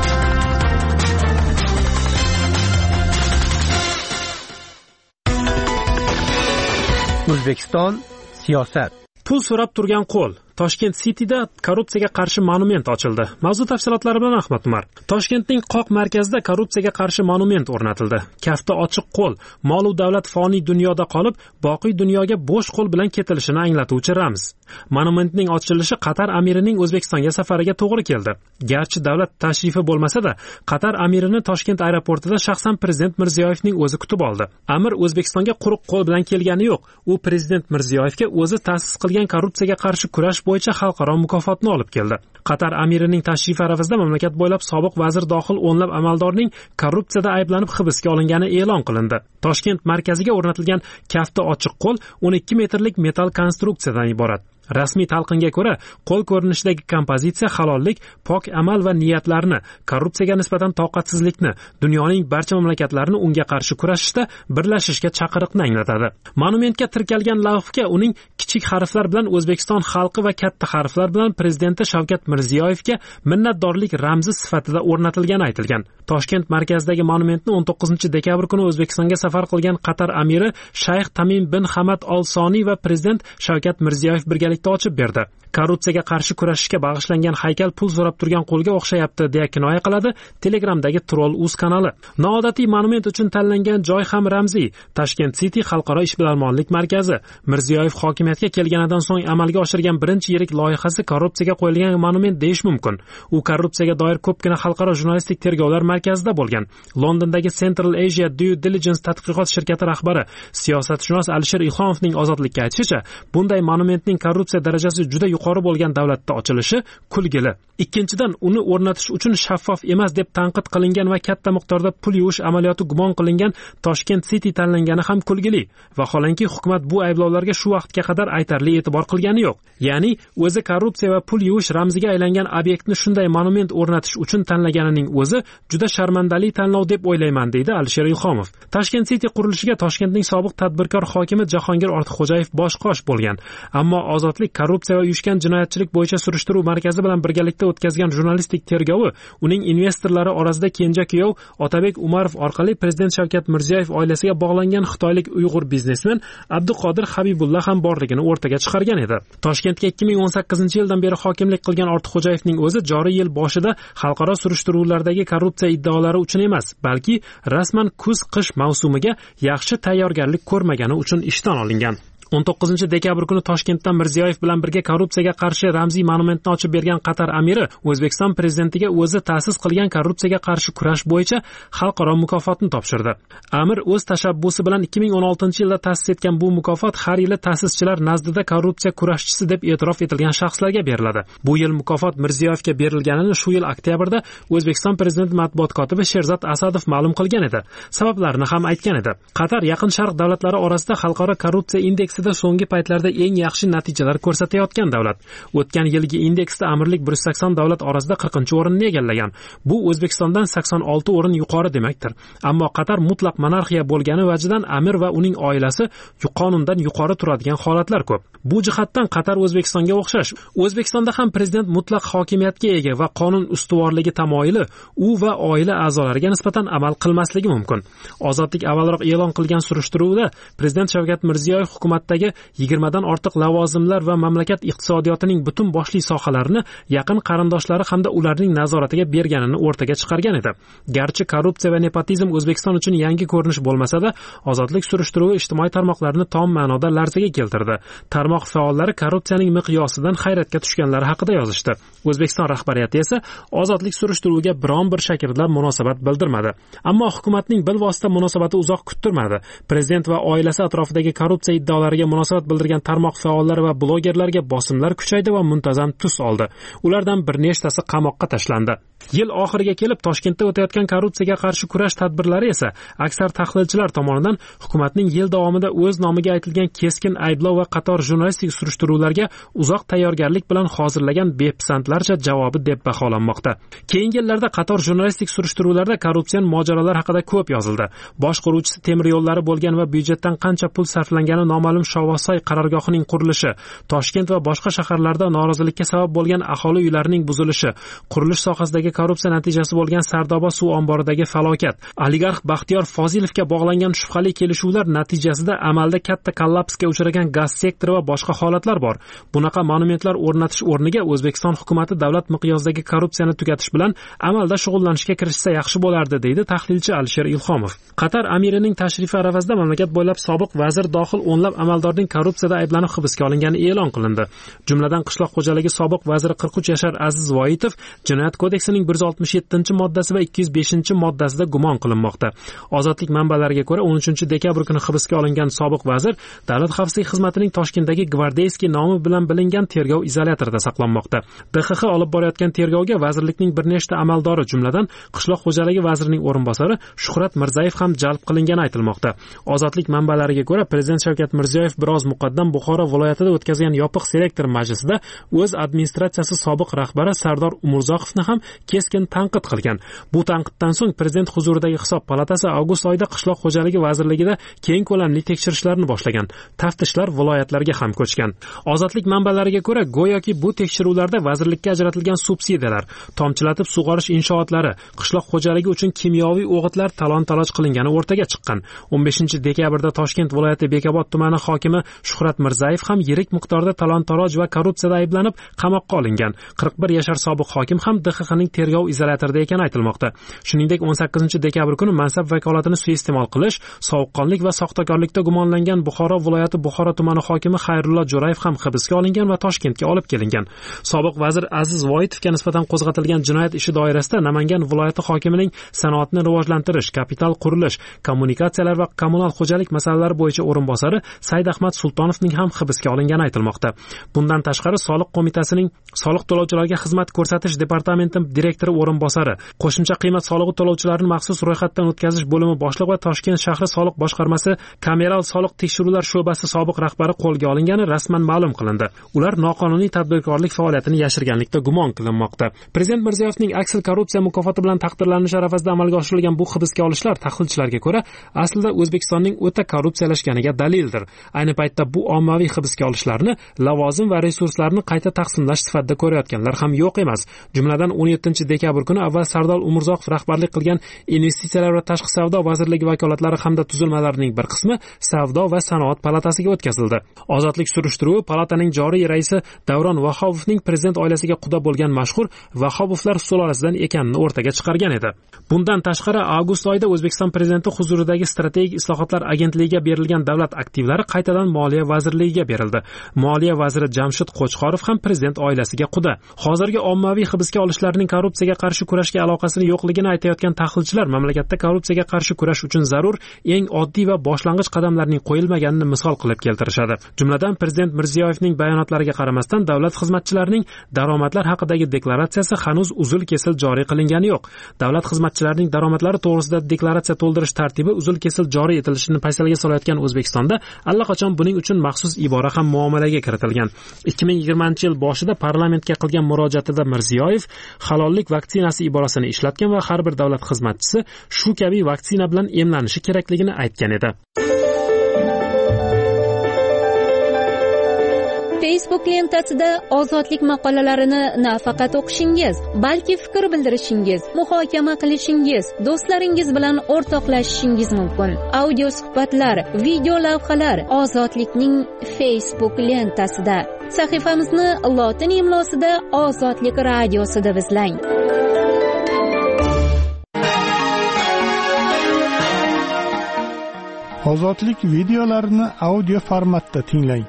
O'zbekiston siyosat. Pul so'rab turgan qo'l. Toshkent Cityda korrupsiyaga qarshi monument ochildi. Mavzu tafsilotlari bilan Ahmad Umar. Toshkentning qoq markazida korrupsiyaga qarshi monument o'rnatildi. Kafti ochiq qo'l, mol va davlat foniy dunyoda qolib, boqiy dunyoga bo'sh qo'l bilan ketilishini anglatuvchi ramz. Monumentning ochilishi Qatar amirining O'zbekistonga safariga to'g'ri keldi. Garchi davlat tashrifi bo'lmasa-da, Qatar amirini Toshkent aeroportida shaxsan prezident Mirziyoyevning o'zi kutib oldi. Amir O'zbekistonga quruq qo'l bilan kelgani yo'q. U prezident Mirziyoyevga o'zi ta'sis qilgan korrupsiyaga qarshi kurash bo'yicha xalqaro mukofotni olib keldi. Qatar amirining tashrifi arafasida mamlakat bo'ylab sobiq vazir dohil o'nlab amaldorning korrupsiyada ayblanib hibsga olingani e'lon qilindi. Toshkent markaziga o'rnatilgan kafti ochiq qo'l o'n ikki metrlik metal konstruksiyadan iborat. Rasmiy talqinga ko'ra, qo'l ko'rinishidagi kompozitsiya halollik, pok amal va niyatlarni, korrupsiyaga nisbatan toqatsizlikni, dunyoning barcha mamlakatlarini unga qarshi kurashishda birlashishga chaqiriqni anglatadi. Monumentga tirkalgan lavhga uning kichik harflar bilan O'zbekiston xalqi va katta harflar bilan prezidenti Shavkat Mirziyoyevga minnatdorlik ramzi sifatida o'rnatilgani aytilgan. Toshkent markazidagi monumentni o'n to'qqizinchi dekabr kuni O'zbekistonga safar qilgan Qatar amiri Shayx Tamim bin Hamad Al Soni va prezident Shavkat Mirziyoyev birgalikda ochib berdi. Korrupsiyaga qarshi kurashishga bag'ishlangan haykal pul so'rab turgan qo'lga o'xshayapti deya kinoya qiladi Telegramdagi Troll uz kanali. Noodatiy monument uchun tanlangan joy ham ramziy. Tashkent City xalqaro ishbilarmonlik markazi. Mirziyoyev hokimiyatga kelganidan so'ng amalga oshirgan birinchi yirik loyihasi korrupsiyaga qo'yilgan monument deyish mumkin. U korrupsiyaga doir ko'pgina xalqaro jurnalistik tergovlar markazida bo'lgan. Londondagi Central Asia Due Diligence tadqiqot shirkati rahbari, siyosatshunos Alisher Ilhomovning ozodlikka aytishicha, bunday monumentning korrupsiya darajasi juda yuqori bo'lgan davlatda ochilishi kulgili. Ikkinchidan, uni o'rnatish uchun shaffof emas deb tanqid qilingan va katta miqdorda pul yuvish amaliyoti gumon qilingan Toshkent City tanlangani ham kulgili. Vaholanki hukumat bu ayblovlarga shu vaqtga qadar aytarli e'tibor qilgani yo'q. Ya'ni o'zi korrupsiya va pul yuvish ramziga aylangan obyektni shunday monument o'rnatish uchun tanlaganining o'zi juda sharmandali tanlov deb o'ylayman, deydi Alisher Ilhomov. Tashkent City qurilishiga Toshkentning sobiq tadbirkor hokimi Jahongir Ortiqxo'jayev bosh qosh bo'lgan. Ammo ozodlik korrupsiya va uyushgan jinoyatchilik bo'yicha surishtiruv markazi bilan birgalikda o'tkazgan jurnalistik tergovi uning investorlari orasida kenja kuyov Otabek Umarov orqali prezident Shavkat Mirziyoyev oilasiga bog'langan xitoylik Uyg'ur biznesmen Abduqodir Habibulla ham borligini o'rtaga chiqargan edi. Toshkentga ikki ming o'n sakkizinchi yildan beri hokimlik qilgan Ortiqxo'jayevning o'zi joriy yil boshida xalqaro surishtiruvlardagi korrupsiya iddaolari uchun emas, balki rasman kuz-qish mavsumiga yaxshi tayyorgarlik ko'rmagani uchun ishdan olingan. o'n to'qqizinchi dekabr kuni Toshkentda Mirziyoyev bilan birga korrupsiyaga qarshi ramziy monumentni ochib bergan Qatar amiri O'zbekiston prezidentiga o'zi ta'sis qilgan korrupsiyaga qarshi kurash bo'yicha xalqaro mukofotni topshirdi. Amir o'z tashabbusi bilan ikki ming o'n oltinchi yilda ta'sis etgan bu mukofot har yili ta'sischilar nazdida korrupsiya kurashchisi deb e'tirof etilgan shaxslarga beriladi. Bu yil mukofot Mirziyoyevga berilganini shu yil oktyabrda O'zbekiston prezidenti matbuot kotibi Sherzod Asadov ma'lum qilgan edi. Sabablarini ham aytgan edi. Qatar Yaqin Sharq davlatlari orasida xalqaro korrupsiya indeksida so'nggi paytlarda eng yaxshi natijalar ko'rsatayotgan davlat. O'tgan yilgi indeksda amirlik bir yuz sakson davlat orasida qirqinchi o'rinni egallagan. Bu O'zbekistondan sakson olti o'rin yuqori demakdir. Ammo Qatar mutlaq monarxiya bo'lgani vajidan amir va uning oilasi qonundan yuqori turadigan holatlar ko'p. Bu jihatdan Qatar O'zbekistonga o'xshash. O'zbekistonda ham prezident mutlaq hokimiyatga ega va qonun ustuvorligi tamoyili u va oila a'zolariga nisbatan amal qilmasligi mumkin. Ozodlik avvalroq e'lon qilgan surishtiruvda prezident Shavkat Mirziyoyev hukumatdagi yigirmadan ortiq lavozimlar va mamlakat iqtisodiyotining butun boshli sohalarini yaqin qarindoshlari hamda ularning nazoratiga berganini o'rtaga chiqargan edi. Garchi korrupsiya va nepotizm O'zbekiston uchun yangi ko'rinish bo'lmasa-da, ozodlik surishtiruvi ijtimoiy tarmoqlarni tom ma'noda larzaga keltirdi. Tarmoq faollari korrupsiyaning miqyosidan hayratga tushganlari haqida yozishdi. O'zbekiston rahbariyati esa ozodlik surishtiruviga biron bir shaklda munosabat bildirmadi. Ammo hukumatning bilvosita munosabati uzoq kuttirmadi. Prezident va oilasi atrofidagi korrupsiya iddaolariga munosabat bildirgan tarmoq faollari va blogerlarga bosimlar kuchaydi va muntazam tus oldi. Ulardan bir nechtasi qamoqqa tashlandi. Yil oxiriga kelib Toshkentda o'tayotgan korrupsiyaga qarshi kurash tadbirlari esa aksar tahlilchilar tomonidan hukumatning yil davomida o'z nomiga aytilgan keskin ayblov va qator jurnalistik surishtiruvlarga uzoq tayyorgarlik bilan hozirlagan bepisandlarcha javobi deb baholanmoqda. Keyingi yillarda qator jurnalistik surishtiruvlarda korrupsion mojarolar haqida ko'p yozildi. Bosh quruvchisi temir yo'llari bo'lgan va byudjetdan qancha pul sarflangani noma'lum Shovosoy qarorgohining qurilishi, Toshkent va boshqa shaharlarda norozilikka sabab bo'lgan aholi uylarining buzilishi, qurilish sohasidagi korrupsiya natijasi bo'lgan Sardoba suv omboridagi falokat, oligarx Baxtiyor Fozilovga bog'langan shubhali kelishuvlar natijasida amalda katta kollapsga uchragan gaz sektori va boshqa holatlar bor. Bunaqa monumentlar o'rnatish o'rniga O'zbekiston hukumatı davlat miqyosidagi korrupsiyani tugatish bilan amalda shug'ullanishga kirishsa yaxshi bo'lardi, deydi tahlilchi Alisher Ilhomov. Qatar amirining tashrifi arafasida mamlakat bo'ylab sobiq vazir dohil o'nlab amaldorning korrupsiyada ayblanib hibsga olingani e'lon qilindi. Jumladan qishloq xo'jaligi sobiq vaziri qirq uch yashar Aziz Voitov Jinoyat kodeksining bir yuz oltmish yettinchi moddasi va ikki yuz beshinchi moddasida gumon qilinmoqda. Ozodlik manbalariga ko'ra o'n uchinchi dekabr kuni hibsga olingan sobiq vazir Davlat xavfsizlik xizmatining Toshkentdagi Gvardeyskiy nomi bilan bilingan tergov izolyatorida saqlanmoqda. D X X olib borayotgan tergovga vazirlikning bir nechta amaldori, jumladan qishloq xo'jaligi vazirining o'rinbosari Shuhrat Mirzayev ham jalb qilingani aytilmoqda. Ozodlik manbalariga ko'ra prezident Shavkat Mirziyoyev biroz muqaddam Buxoro viloyatida o'tkazgan yopiq selektor majlisida o'z administratsiyasi sobiq rahbari Sardor Umurzoqovni ham keskin tanqid qilgan. Bu tanqiddan so'ng prezident huzuridagi hisob palatasi avgust oyida qishloq xo'jaligi vazirligida keng ko'lamli tekshirishlarni boshlagan. Taftishlar viloyatlarga ham ko'chgan. Ozodlik manbalariga ko'ra, go'yoki bu tekshiruvlarda vazirlikka ajratilgan subsidiyalar, tomchilatib sug'orish inshootlari, qishloq xo'jaligi uchun kimyoviy o'g'itlar talon-taroj qilingani o'rtaga chiqqan. o'n beshinchi dekabrda Toshkent viloyati Bekobod tumani hokimi Shuhrat Mirzayev ham yirik miqdorda talon-taroj va korrupsiyada ayblanib qamoqqa olingan. qirq bir yashar sobiq hokim ham D X Xning tergov izolyatorida ekani aytilmoqda. Shuningdek, o'n sakkizinchi dekabr kuni mansab vakolatini suiiste'mol qilish, sovuqqonlik va soxtakorlikda gumonlangan Buxoro viloyati Buxoro tumani hokimi Xayrullo Jo'rayev ham hibsga olingan va Toshkentga olib kelingan. Sobiq vazir Aziz Voitovga nisbatan qo'zg'atilgan jinoyat ishi doirasida Namangan viloyati hokimining sanoatni rivojlantirish, kapital qurilish, kommunikatsiyalar va kommunal xo'jalik masalalari bo'yicha o'rinbosari Said Ahmad Sultonovning ham hibsga olingani aytilmoqda. Bundan tashqari soliq qo'mitasining soliq to'lovchilarga xizmat ko'rsatish departamenti direktori o'rinbosari, qo'shimcha qiymat solig'i to'lovchilarini maxsus ro'yxatdan o'tkazish bo'limi boshlig'i va Toshkent shahri soliq boshqarmasi kameral soliq tekshiruvlar sho'basi sobiq rahbari qo'lga olingani rasman ma'lum qilindi. Ular noqonuniy tadbirkorlik faoliyatini yashirganlikda gumon qilinmoqda. Prezident Mirziyoyevning aksil korrupsiya mukofoti bilan taqdirlanish arafasida amalga oshirilgan bu hibsga olishlar tahlilchilarga ko'ra aslida O'zbekistonning o'ta korrupsiyalashganiga dalildir. Ayni paytda bu ommaviy hibsga olishlarni lavozim va resurslarni qayta taqsimlash sifatida ko'rayotganlar ham yo'q emas. Jumladan o'n yettinchi dekabr kuni avval Sardor Umurzoqov rahbarlik qilgan Investitsiyalar va tashqi savdo vazirligi vakolatlari hamda tuzilmalarining bir qismi Savdo va sanoat palatasiga o'tkazildi. Ozodlik surishtiruvi palataning joriy raisi Davron Vahobovning prezident oilasiga quda bo'lgan mashhur Vahobovlar sulolasidan ekanini o'rtaga chiqargan edi. Bundan tashqari, avgust oyida O'zbekiston prezidenti huzuridagi strategik islohotlar agentligiga berilgan davlat aktivlari qayta qaytadan Moliya vazirligiga berildi. Moliya vaziri Jamshid Qo'chqorov ham prezident oilasiga quda. Hozirgi ommaviy hibsga olishlarning korrupsiyaga qarshi kurashga aloqasini yo'qligini aytayotgan tahlilchilar mamlakatda korrupsiyaga qarshi kurash uchun zarur eng oddiy va boshlang'ich qadamlarning qo'yilmaganini misol qilib keltirishadi. Jumladan prezident Mirziyoyevning bayonotlariga qaramasdan davlat xizmatchilarining daromadlar haqidagi deklaratsiyasi hanuz uzil-kesil joriy qilingani yo'q. Davlat xizmatchilarining daromadlari to'g'risida deklaratsiya to'ldirish tartibi uzil-kesil joriy etilishini paysalga solayotgan O'zbekistonda allaqachon buning uchun maxsus ibora ham muomalaga kiritilgan. ikki ming yigirmanchi yil boshida parlamentga qilgan murojaatida Mirziyoyev halollik vaksinasi iborasini ishlatgan va har bir davlat xizmatchisi shu kabi vaksina bilan emlanishi kerakligini aytgan edi. Facebook lentasida ozodlik maqolalarini nafaqat o'qishingiz, balki fikr bildirishingiz, muhokama qilishingiz, do'stlaringiz bilan o'rtoqlashishingiz mumkin. Audio suhbatlar, video lavhalar Ozodlikning Facebook lentasida. Sahifamizni lotin imlosida Ozodlik radiosi deb izlang. Ozodlik videolarini audio formatda tinglang.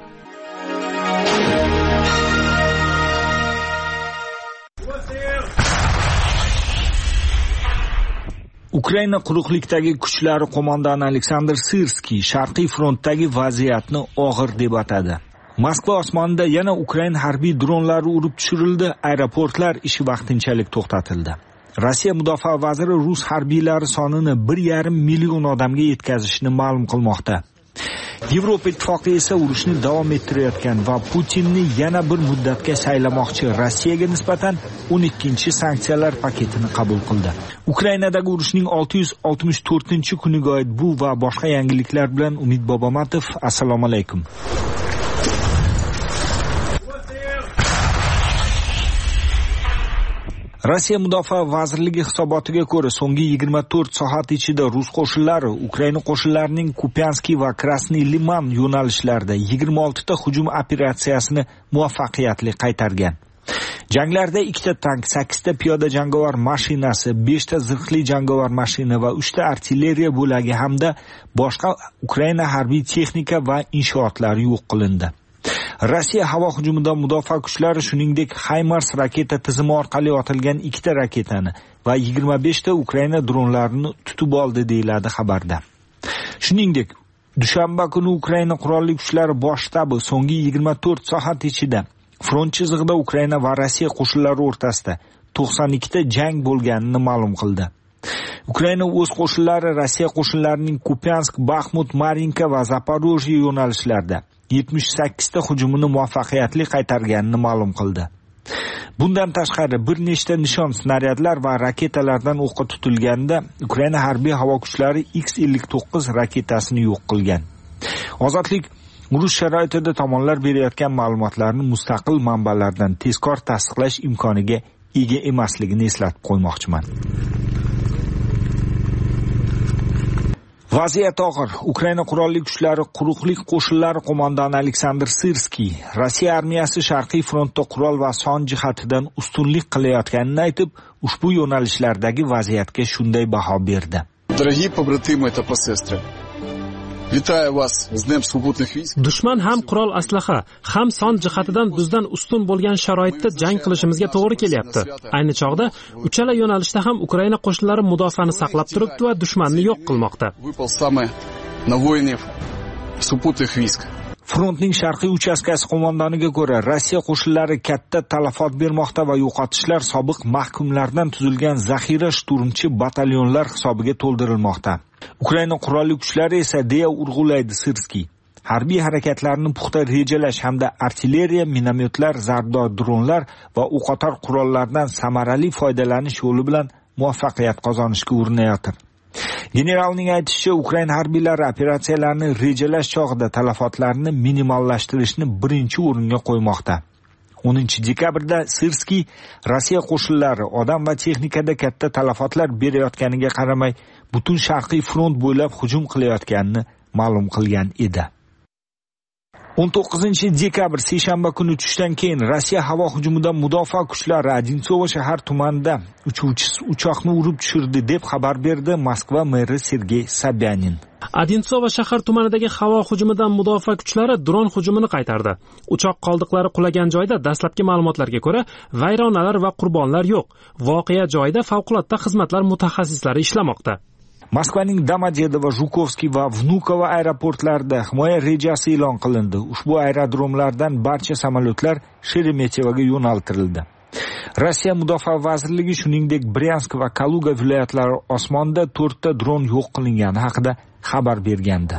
Ukraina quruqlikdagi kuchlari qo'mondoni Aleksandr Sirskiy Sharqiy frontdagi vaziyatni og'ir deb atadi. Moskva osmonida yana Ukraina harbiy dronlari urib tushirildi, aeroportlar ishi vaqtinchalik to'xtatildi. Rossiya mudofaa vaziri rus harbiylari sonini bir yarim million odamga yetkazishini ma'lum qilmoqda. Yevropa ittifoqi esa urushni davom ettirayotgan va Putinni yana bir muddatga saylamoqchi Rossiyaga nisbatan o'n ikkinchi sanksiyalar paketini qabul qildi. Ukrainadagi urushning olti yuz oltmish to'rtinchi kuniga oid bu va boshqa yangiliklar bilan Umid Bobomatov, assalomu alaykum. Rossiya mudofaa vazirligi hisobotiga ko'ra, so'nggi yigirma to'rt soat ichida rus qo'shinlari Ukraina qo'shinlarining Kupiansk va Krasniy Liman yo'nalishlarida yigirma olti ta hujum operatsiyasini muvaffaqiyatli qaytargan. Janglarda ikkita tank, sakkiz ta piyoda jangovar mashinasi, besh ta zirhli jangovar mashina va uch ta artilleriya bo'lagi hamda boshqa Ukraina harbiy texnika va inshootlari yo'q qilindi. Rossiya havo hujumida mudofaa kuchlari shuningdek HIMARS raketa tizimi orqali otilgan ikkita raketani va yigirma besh ta Ukraina dronlarini tutib oldi deyiladi xabarda. Shuningdek, dushanba kuni Ukraina qurolli kuchlari bosh shtabi so'nggi yigirma to'rt soat ichida front chizig'ida Ukraina va Rossiya qo'shinlari o'rtasida to'qson ikkita jang bo'lganini ma'lum qildi. Ukraina o'z qo'shinlari Rossiya qo'shinlarining Kupiansk, Bakhmut, Marinka va Zaporojye yo'nalishlarida yetmish sakkiz ta hujumini muvaffaqiyatli qaytarganini ma'lum qildi. Bundan tashqari bir nechta nishon snaryadlar va raketalardan o'qqa tutilganda Ukraina harbiy havo kuchlari X ellik to'qqiz raketasini yo'q qilgan. Ozodlik urush sharoitida tomonlar berayotgan ma'lumotlarni mustaqil manbalardan tezkor tasdiqlash imkoniga ega emasligini eslatib qo'ymoqchiman. Vaziyat og'ir. Ukraina qurolli kuchlari quruqlik qo'shinlari qo'mondoni Aleksandr Sirskiy Rossiya armiyasi Sharqiy frontda qurol va son jihatidan ustunlik qilayotganini aytib, ushbu yo'nalishlardagi vaziyatga shunday baho berdi. Дорогие побратимы, это посестры. Витаю вас с Днем сухопутных войск. Dushman ham qurol aslaha, ham son jihatidan bizdan ustun bo'lgan sharoitda jang qilishimizga to'g'ri kelyapti. Ayni chog'da uchala yo'nalishda ham Ukraina qo'shinlari mudofaani saqlab turibdi va dushmanni yo'q qilmoqda. Выпал самый на воинов сухопутных войск. Frontning sharqiy uchastkasi qo'mondoniga ko'ra, Rossiya qo'shinlari katta talafot bermoqda va yo'qotishlar sobiq mahkumlardan tuzilgan zaxira shturmchi batalyonlar hisobiga to'ldirilmoqda. Ukraina qurolli kuchlari esa deya urg'ulaydi Sirskiy. Harbiy harakatlarni puxta rejalash hamda artilleriya, minomyotlar, zarbdor dronlar va o'qotar qurollardan samarali foydalanish yo'li bilan muvaffaqiyat qozonishga urinayotir. Generalning aytishicha, Ukraina harbiylari operatsiyalarni rejalash chog'ida talafotlarni minimallashtirishni birinchi o'ringa qo'ymoqda. o'ninchi dekabrda Sirskiy Rossiya qo'shinlari odam va texnikada katta talafotlar berayotganiga qaramay, butun sharqiy front bo'ylab hujum qilayotganini ma'lum qilgan edi. o'n to'qqizinchi dekabr seshanba kuni tushdan keyin Rossiya havo hujumida mudofaa kuchlari Odinsovo shahar tumanida uchuvchi uchoqni urib tushirdi deb xabar berdi Moskva meri Sergey Sobyanin. Odintsova shahar tumanidagi havo hujumidan mudofaa kuchlari dron hujumini qaytardi. Uchoq qoldiqlari qulagan joyda dastlabki ma'lumotlarga ko'ra vayronalar va qurbonlar yo'q. Voqea joyida favqulodda xizmatlar mutaxassislari ishlamoqda. Moskvaning Domodedovo, Zhukovskiy va Vnukovo aeroportlarida himoya rejasi e'lon qilindi. Ushbu aerodromlardan barcha samolyotlar Sheremetyevoga yo'naltirildi. Rossiya Mudofaa vazirligi shuningdek Bryansk va Kaluga viloyatlari osmonida to'rtta dron yo'q qilingani haqida xabar bergandi.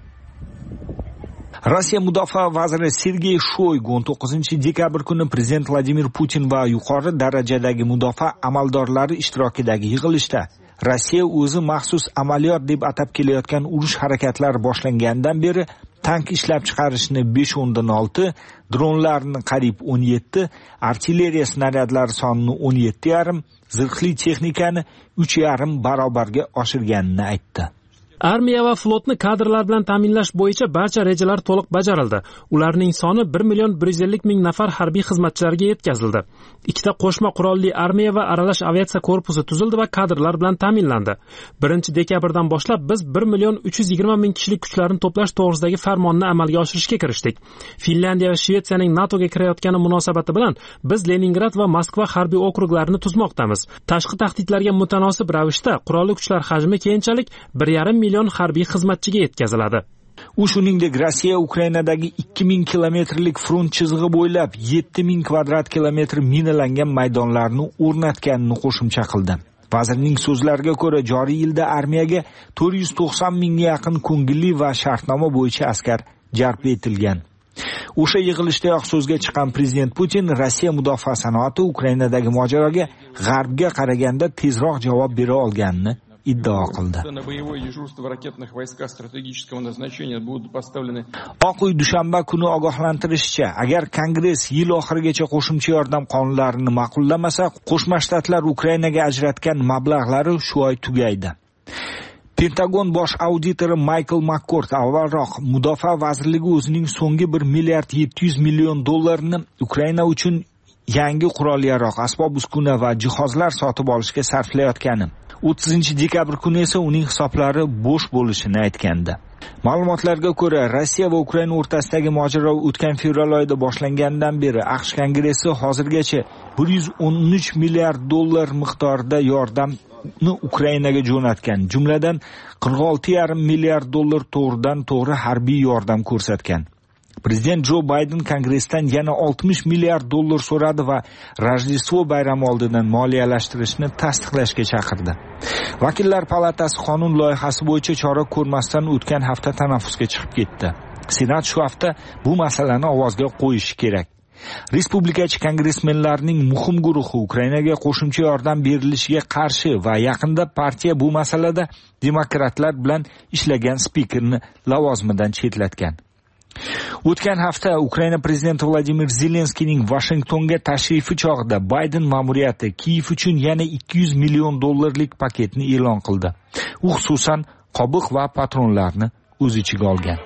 Rossiya Mudofaa vaziri Sergey Shoygu o'n to'qqizinchi dekabr kuni prezident Vladimir Putin va yuqori darajadagi mudofaa amaldorlari ishtirokidagi yig'ilishda Rossiya o'zi maxsus amaliyot deb atab kelayotgan urush harakatlari boshlangandan beri tank ishlab chiqarishni besh o'ndan olti, dronlarni qariyb o'n yetti, artilleriya snaryadlari sonini o'n yetti yarim, zirhli texnikani uch yarim barobarga oshirganini aytdi. Armiya va flotni kadrlar bilan ta'minlash bo'yicha barcha rejalar to'liq bajarildi. Ularning soni bir million bir yuz ellik ming nafar harbiy xizmatchilarga yetkazildi. Ikkita qo'shma qurolli armiya va aralash aviatsiya korpusi tuzildi va kadrlar bilan ta'minlandi. birinchi dekabrdan boshlab biz bir million uch yuz yigirma ming kishilik kuchlarni to'plash to'g'risidagi farmonni amalga oshirishga kirishdik. Finlandiya va Shvetsiyaning NATOga kirayotgani munosabati bilan biz Leningrad va Moskva harbiy okruglarini tuzmoqdamiz. Tashqi tahdidlarga mutanosib ravishda qurolli kuchlar hajmi keyinchalik bir yarim million harbiy xizmatchiga yetkaziladi. U shuningdek Rossiya Ukrainadagi ikki ming kilometrlik front chizig'i bo'ylab yetti ming kvadrat kilometr minalangan maydonlarni o'rnatganini qo'shimcha qildi. Vazirning so'zlariga ko'ra, joriy yilda armiyaga to'rt yuz to'qson mingga yaqin ko'ngilli va shartnoma bo'yicha askar jalb etilgan. O'sha yig'ilishdayoq so'zga chiqqan prezident Putin Rossiya mudofaa sanoati Ukrainadagi mojaroga g'arbga qaraganda tezroq javob bera olganini iddao qildi. Oq uy dushanba kuni ogohlantirishicha, agar Kongress yil oxirigacha qo'shimcha yordam qonunlarini ma'qullamasa, Qo'shma Shtatlar Ukrainaga ajratgan mablag'lari shu oy tugaydi. Pentagon bosh auditori Michael McCord avvalroq Mudofaa vazirligi o'zining so'nggi bir milliard yetti yuz million dollarni Ukraina uchun yangi qurol-yarog', asbob-uskuna va jihozlar sotib olishga sarflayotgani, o'ttizinchi dekabr kuni esa uning hisoblari bo'sh bo'lishini aytgandi. Ma'lumotlarga ko'ra, Rossiya va Ukraina o'rtasidagi mojaro o'tgan fevral oyida boshlangandan beri AQSh Kongressi hozirgacha bir yuz o'n uch milliard dollar miqdorida yordamni Ukrainaga jo'natgan, jumladan qirq olti yarim milliard dollar to'g'ridan to'g'ri harbiy yordam ko'rsatgan. Prezident Jo Bayden Kongressdan yana oltmish milliard dollar so'radi va Rojdestvo bayrami oldidan moliyalashtirishni tasdiqlashga chaqirdi. Vakillar palatasi qonun loyihasi bo'yicha chora ko'rmasdan o'tgan hafta tanaffusga chiqib ketdi. Senat shu hafta bu masalani ovozga qo'yishi kerak. Respublikachi kongressmenlarning muhim guruhi Ukrainaga qo'shimcha yordam berilishiga qarshi va yaqinda partiya bu masalada demokratlar bilan ishlagan spikerni lavozimidan chetlatgan. O'tgan hafta Ukraina prezidenti Vladimir Zelenskiyning Washingtonga tashrifi chog'ida Bayden ma'muriyati Kiyev uchun yana ikki yuz million dollarlik paketni e'lon qildi. U xususan qobiq va patronlarni o'z ichiga olgan.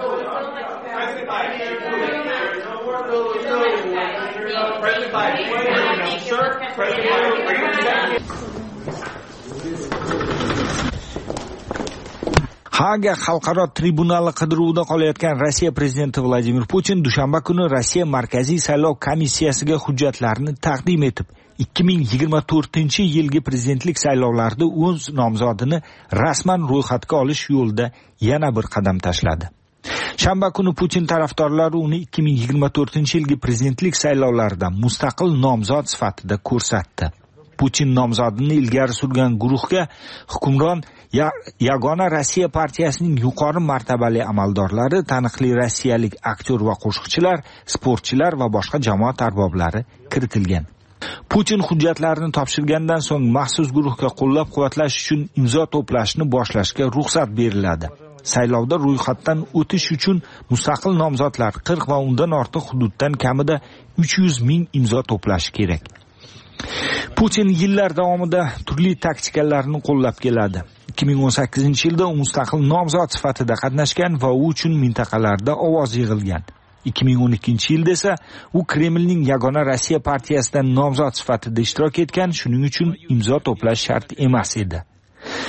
Haga xalqaro tribunali qidiruvida qolayotgan Rossiya prezidenti Vladimir Putin dushanba kuni Rossiya Markaziy saylov komissiyasiga hujjatlarini taqdim etib, ikki ming yigirma to'rtinchi yilgi prezidentlik saylovlarida o'z nomzodini rasman ro'yxatga olish yo'lida yana bir qadam tashladi. Shanba kuni Putin tarafdorlari uni ikki ming yigirma to'rtinchi yilgi prezidentlik saylovlarida mustaqil nomzod sifatida ko'rsatdi. Putin nomzodini ilgari surgan guruhga hukmron Yagona Rossiya partiyasining yuqori martabali amaldorlari, taniqli rossiyalik aktyor va qo'shiqchilar, sportchilar va boshqa jamoat arboblari kiritilgan. Putin hujjatlarini topshirgandan so'ng maxsus guruhga qo'llab-quvvatlash uchun imzo to'plashni boshlashga ruxsat beriladi. Saylovda ro'yxatdan o'tish uchun mustaqil nomzodlar qirq va undan ortiq hududdan kamida uch yuz ming imzo to'plashi kerak. Putin yillar davomida turli taktikalarni qo'llab keladi. ikki ming o'n sakkizinchi yilda u mustaqil nomzod sifatida qatnashgan va u uchun mintaqalarda ovoz yig'ilgan. ikki ming o'n ikkinchi yilda esa u Kremlning Yagona Rossiya partiyasidan nomzod sifatida ishtirok etgan, shuning uchun imzo to'plash shart emas edi.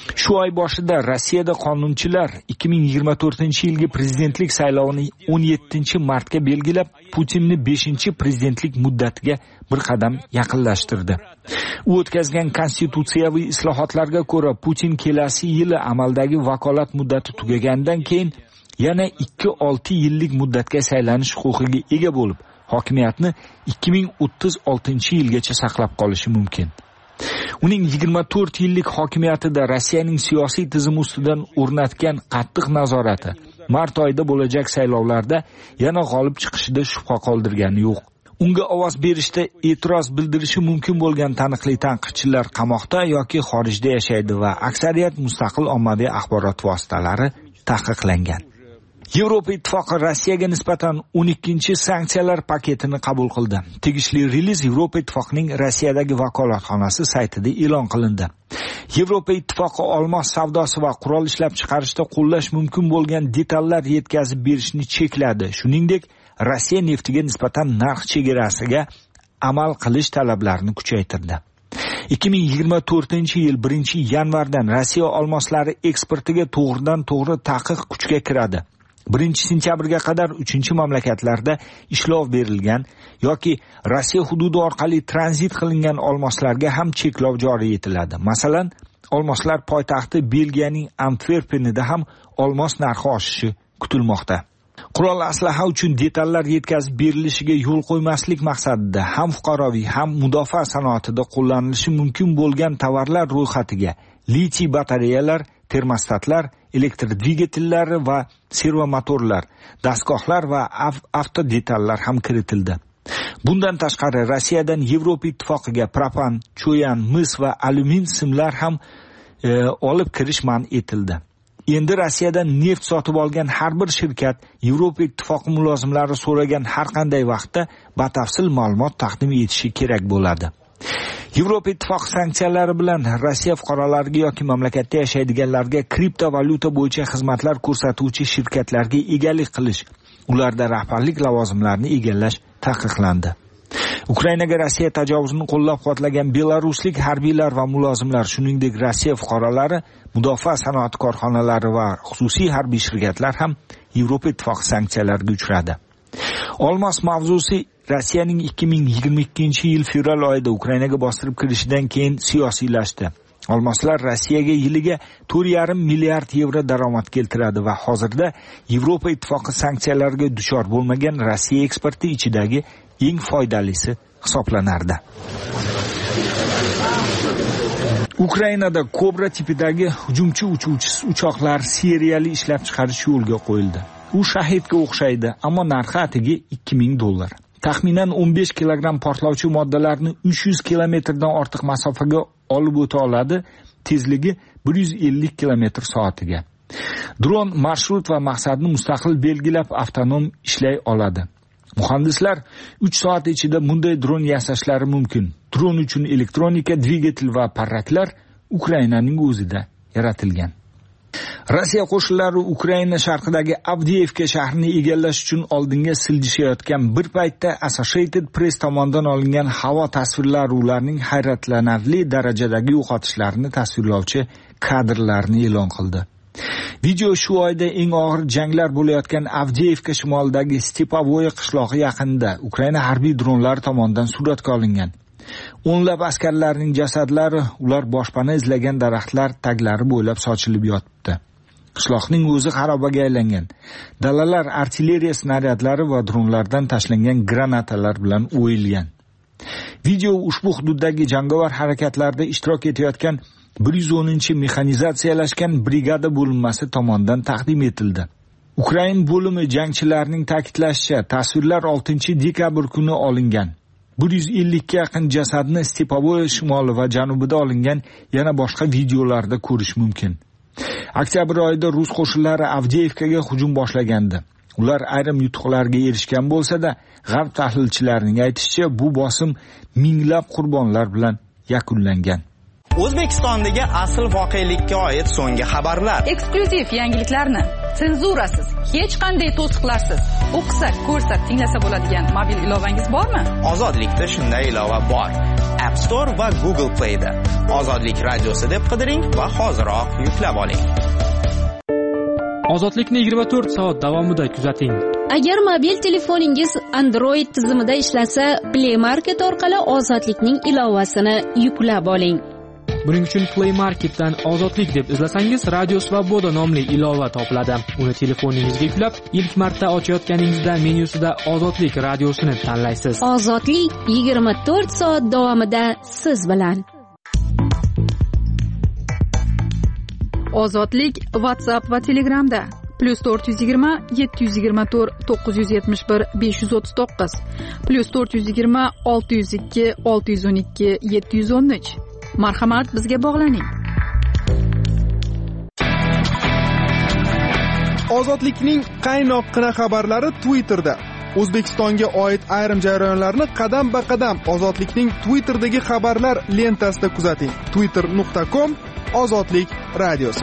Shu oy boshida Rossiyada qonunchilar ikki ming yigirma to'rtinchi yilgi prezidentlik saylovini o'n yettinchi martga belgilab, Putinni beshinchi prezidentlik muddatiga bir qadam yaqinlashtirdi. U o'tkazgan konstitutsiyaviy islohotlarga ko'ra, Putin kelasi yili amaldagi vakolat muddati tugagandan keyin yana ikki olti yillik muddatga saylanish huquqiga ega bo'lib, hokimiyatni ikki ming o'ttiz oltinchi yilgacha saqlab qolishi mumkin. Uning yigirma to'rt yillik hokimiyatida Rossiyaning siyosiy tizimi ustidan o'rnatgan qattiq nazorati mart oyida bo'lajak saylovlarda yana g'olib chiqishida shubha qoldirgani yo'q. Unga ovoz berishda e'tiroz bildirishi mumkin bo'lgan taniqli tanqidchilar qamoqda yoki xorijda yashaydi va aksariyat mustaqil ommaviy axborot vositalari taqiqlangan. Yevropa Ittifoqi Rossiyaga nisbatan o'n ikkinchi sanksiyalar paketini qabul qildi. Tegishli reliz Yevropa Ittifoqining Rossiyadagi vakolatxonasi saytida e'lon qilindi. Yevropa Ittifoqi olmos savdosi va qurol ishlab chiqarishda qo'llash mumkin bo'lgan detallar yetkazib berishni chekladi. Shuningdek, Rossiya neftiga nisbatan narx chegarasiga amal qilish talablarini kuchaytirdi. ikki ming yigirma to'rtinchi yil birinchi yanvardan Rossiya olmoslari eksportiga to'g'ridan-to'g'ri taqiq kuchga kiradi. birinchi sentyabrga qadar uchinchi mamlakatlarda ishlov berilgan yoki Rossiya hududi orqali tranzit qilingan olmoslarga ham cheklov joriy etiladi. Masalan, olmoslar poytaxti Belgiyaning Antwerpenida ham olmos narxi oshishi kutilmoqda. Qurol aslaha uchun detallar yetkazib berilishiga yo'l qo'ymaslik maqsadida ham fuqaroviy ham mudofaa sanoatida qo'llanilishi mumkin bo'lgan tovarlar ro'yxatiga litiy batareyalar, termostatlar, elektr dvigatellari va servomotorlar, dastgohlar va avtodetallar ham kiritildi. Bundan tashqari Rossiyadan Yevropa Ittifoqiga propan, cho'yan, mis va alyumin simlar ham e, olib kirish man etildi. Endi Rossiyadan neft sotib olgan har bir shirkat Yevropa Ittifoqi mulozimlari so'ragan har qanday vaqtda batafsil ma'lumot taqdim etishi kerak bo'ladi. Yevropa Ittifoqi sanksiyalari bilan Rossiya fuqarolariga yoki mamlakatda yashaydiganlarga kriptovalyuta bo'yicha xizmatlar ko'rsatuvchi shirkatlarga egalik qilish, ularda rahbarlik lavozimlarini egallash taqiqlandi. Ukrainaga Rossiya tajovuzini qo'llab-quvvatlagan belaruslik harbiylar va mulozimlar, shuningdek Rossiya fuqarolari, mudofaa sanoati korxonalari va xususiy harbiy shirkatlar ham Yevropa Ittifoqi sanksiyalariga uchradi. Olmos mavzusi Rossiyaning ikki ming yigirma ikkinchi yil fevral oyida Ukrainaga bostirib kirishidan keyin siyosiylashdi. Olmoslar Rossiyaga yiliga to'rt yarim milliard yevro daromad keltiradi va hozirda Yevropa Ittifoqi sanksiyalarga duchor bo'lmagan Rossiya eksporti ichidagi eng foydalisi hisoblanardi. Ukrainada Cobra tipidagi hujumchi uchuvchi uchoqlar seriyali ishlab chiqarish yo'lga qo'yildi. U shahidga o'xshaydi, ammo narxi atiga ikki ming dollar. Taxminan o'n besh kilogramm portlovchi moddalarni uch yuz kilometrdan ortiq masofaga olib o'ta oladi, tezligi bir yuz ellik kilometr soatiga. Dron marshrut va maqsadni mustaqil belgilab avtonom ishlay oladi. Muhandislar uch soat ichida bunday dron yasashlari mumkin. Dron uchun elektronika, dvigatel va parraklar Ukrainaning o'zida yaratilgan. Rossiya qo'shinlari Ukraina sharqidagi Avdiivka shahrini egallash uchun oldinga siljishayotgan bir paytda Associated Press tomonidan olingan havo tasvirlari ularning hayratlanarli darajadagi yo'qotishlarini tasvirlovchi kadrlarni e'lon qildi. Video shu oyda eng og'ir janglar bo'layotgan Avdiivka shimolidagi Stepovoye qishlog'i yaqinida Ukraina harbiy dronlari tomonidan suratga olingan. O'nlab askarlarning jasadlari ular boshpana izlagan daraxtlar taglari bo'ylab sochilib yotibdi. Qishloqning o'zi xarobaga aylangan. Dalalar artilleriya snaryadlari va dronlardan tashlangan granatalar bilan o'yilgan. Video ushbu hududdagi jangovar harakatlarda ishtirok etayotgan bir yuz o'ninchi mexanizatsiyalashgan brigada bo'linmasi tomonidan taqdim etildi. Ukraina bo'limi jangchilarining ta'kidlashicha, tasvirlar oltinchi dekabr kuni olingan. bir yuz ellikka yaqin jasadni Stepovoye shimoli va janubida olingan yana boshqa videolarda ko'rish mumkin. Oktyabr oyida rus qo'shinlari Avdiivkaga hujum boshlagandi. Ular ayrim yutuqlarga erishgan bo'lsa-da, g'arb tahlilchilarining aytishicha, bu bosim minglab qurbonlar bilan yakunlangan. O'zbekistondagi asl voqelikka oid so'nggi xabarlar. Eksklyuziv yangiliklarni senzurasiz, hech qanday to'siqlarsiz o'qisa, ko'rsa, tinglasa bo'ladigan mobil ilovangiz bormi? Ozodlikda shunday ilova bor. App Store va Google Play da. Ozodlik radiosi deb qidiring va hoziroq yuklab oling. Ozodlikni yigirma to'rt soat davomida kuzating. Agar mobil telefoningiz Android tizimida ishlasa, Play Market orqali Ozodlikning ilovasini yuklab oling. Buning uchun Play Marketdan Ozodlik deb izlasangiz, Radio Svoboda nomli ilova topiladi. Uni telefoningizga yuklab, ilk marta ochayotganingizda menyusida Ozodlik radiosini tanlaysiz. Ozodlik yigirma to'rt soat davomida siz bilan. Ozodlik WhatsApp va Telegramda plus to'rt yuz yigirma yetti yuz yigirma to'rt to'qqiz yuz yetmish bir besh yuz o'ttiz to'qqiz plus to'rt yuz yigirma olti yuz ikki olti yuz o'n ikki yetti yuz o'n uch. Marhamat, bizga bog'laning. Ozodlikning qaynoqqina xabarlari Twitterda. O'zbekistonga oid ayrim jarayonlarni qadam-ba-qadam Ozodlikning Twitterdagi xabarlar lentasida kuzating. twitter nuqta com Ozodlik radiosi.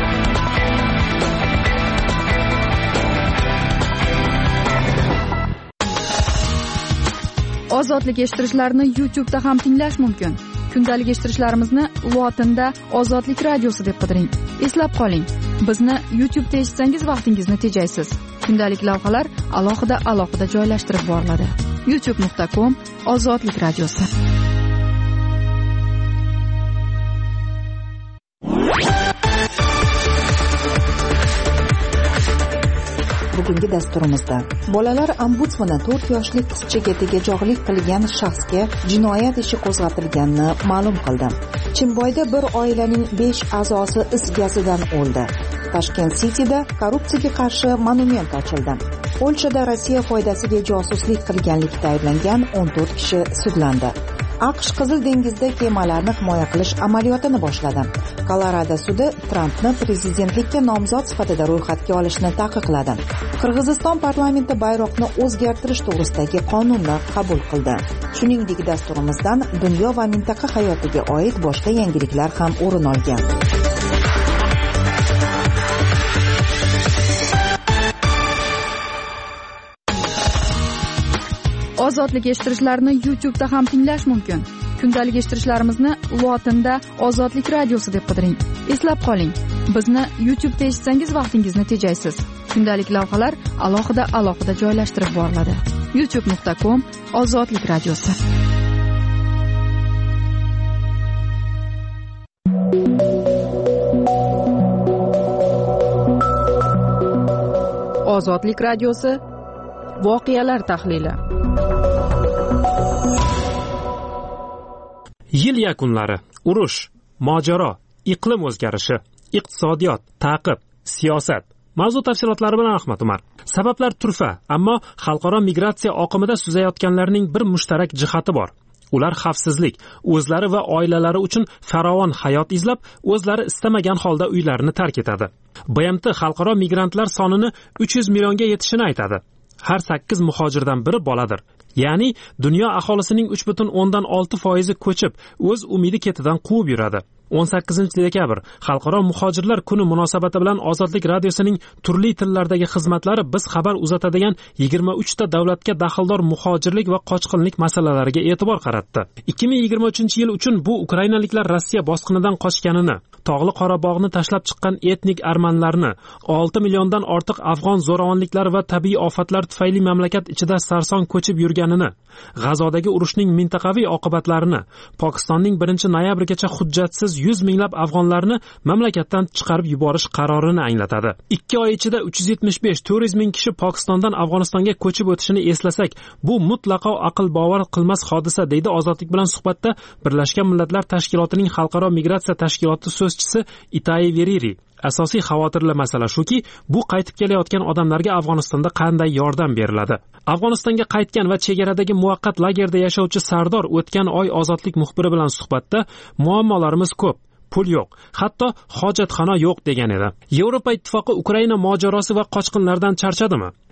Ozodlik eshittirishlarni YouTube'da ham tinglash mumkin. Kundalik eshittirishlarimizni lotinda Ozodlik radiosi deb qidiring. Eslab qoling, bizni YouTube'da eshitsangiz vaqtingizni tejaysiz. Kundalik lavhalar alohida alohida joylashtirib boriladi. youtube nuqta com Ozodlik radiosi. Bugungi dasturimizda bolalar ombudsmani to'rt yoshli qizchaga tegajog'lik qilgan shaxsga jinoyat ishi qo'zg'atilganini ma'lum qildi. Chimboyda bir oilaning besh a'zosi is gazidan o'ldi. Tashkent City'da korrupsiyaga qarshi monument ochildi. Polshada Rossiya foydasiga josuslik qilganlikda ayblangan o'n to'rt kishi sudlandi. AQSh Qizil dengizda kemalarni himoya qilish amaliyotini boshladi. Kolorado sudi Trampni prezidentlikka nomzod sifatida ro'yxatga olishni taqiqladi. Qirg'iziston parlamenti bayroqni o'zgartirish to'g'risidagi qonunni qabul qildi. Shuningdek, dasturimizdan dunyo va mintaqa hayotiga oid boshqa yangiliklar ham o'rin olgan. Ozodlik eshittirishlarni YouTube'da ham tinglash mumkin. Kundalik eshittirishlarimizni lotinda Ozodlik radiosi deb qidiring. Eslab qoling, bizni YouTube'da eshitsangiz vaqtingizni tejaysiz. Kundalik lavhalar alohida alohida joylashtirib boriladi. youtube nuqta com Ozodlik radiosi. Ozodlik radiosi voqealar tahlili. Yil yakunlari, urush, mojaro, iqlim o'zgarishi, iqtisodiyot, ta'qib, siyosat. Mavzu tafsilotlari bilan Ahmad Umar. Sabablar turfa, ammo xalqaro migratsiya oqimida suzayotganlarning bir mushtarak jihati bor. Ular xavfsizlik, o'zlari va oilalari uchun farovon hayot izlab, o'zlari istamagan holda uylarini tark etadi. B M T xalqaro migrantlar sonini uch yuz millionga yetishini aytadi. Har sakkiz muhojirdan biri boladir. Ya'ni dunyo aholisining uch butun o'ndan olti foizi ko'chib, o'z umidi ketidan quvib yuradi. o'n sakkizinchi dekabr Xalqaro muhojirlar kuni munosabati bilan Ozodlik radiosining turli tillardagi xizmatlari biz xabar uzatadigan yigirma uch ta davlatga daxldor muhojirlik va qochqinlik masalalariga e'tibor qaratdi. ikki ming yigirma uchinchi yil uchun bu ukrainaliklar Rossiya bosqinidan qochganini, Tog'li Qorabog'ni tashlab chiqqan etnik armanlarni, olti milliondan ortiq afg'on zo'ravonliklari va tabiiy ofatlar tufayli mamlakat ichida sarson ko'chib yurganini, G'azodagi urushning mintaqaviy oqibatlarini, Pokistonning birinchi noyabrgacha hujjatsiz yuz minglab afg'onlarni mamlakatdan chiqarib yuborish qarorini anglatadi. ikki oy ichida uch yuz yetmish besh to'rt yuz ming kishi Pokistondan Afg'onistonga ko'chib o'tishini eslasak, bu mutlaqo aql bovar qilmas hodisa, deydi Ozodlik bilan suhbatda Birlashgan Millatlar Tashkilotining xalqaro migratsiya tashkiloti so'zchisi Itayi Veriri. Asosiy xavotirli masala shuki, bu qaytib kelayotgan odamlarga Afg'onistonda qanday yordam beriladi? Afg'onistonga qaytgan va chegaradagi muvaqqat lagerda yashovchi Sardor o'tgan oy Ozodlik muxbiri bilan suhbatda muammolarimiz ko'p, pul yo'q, hatto hojatxona yo'q degan edi. Yevropa ittifoqi Ukraina mojarosi va qochqinlardan charchadimi?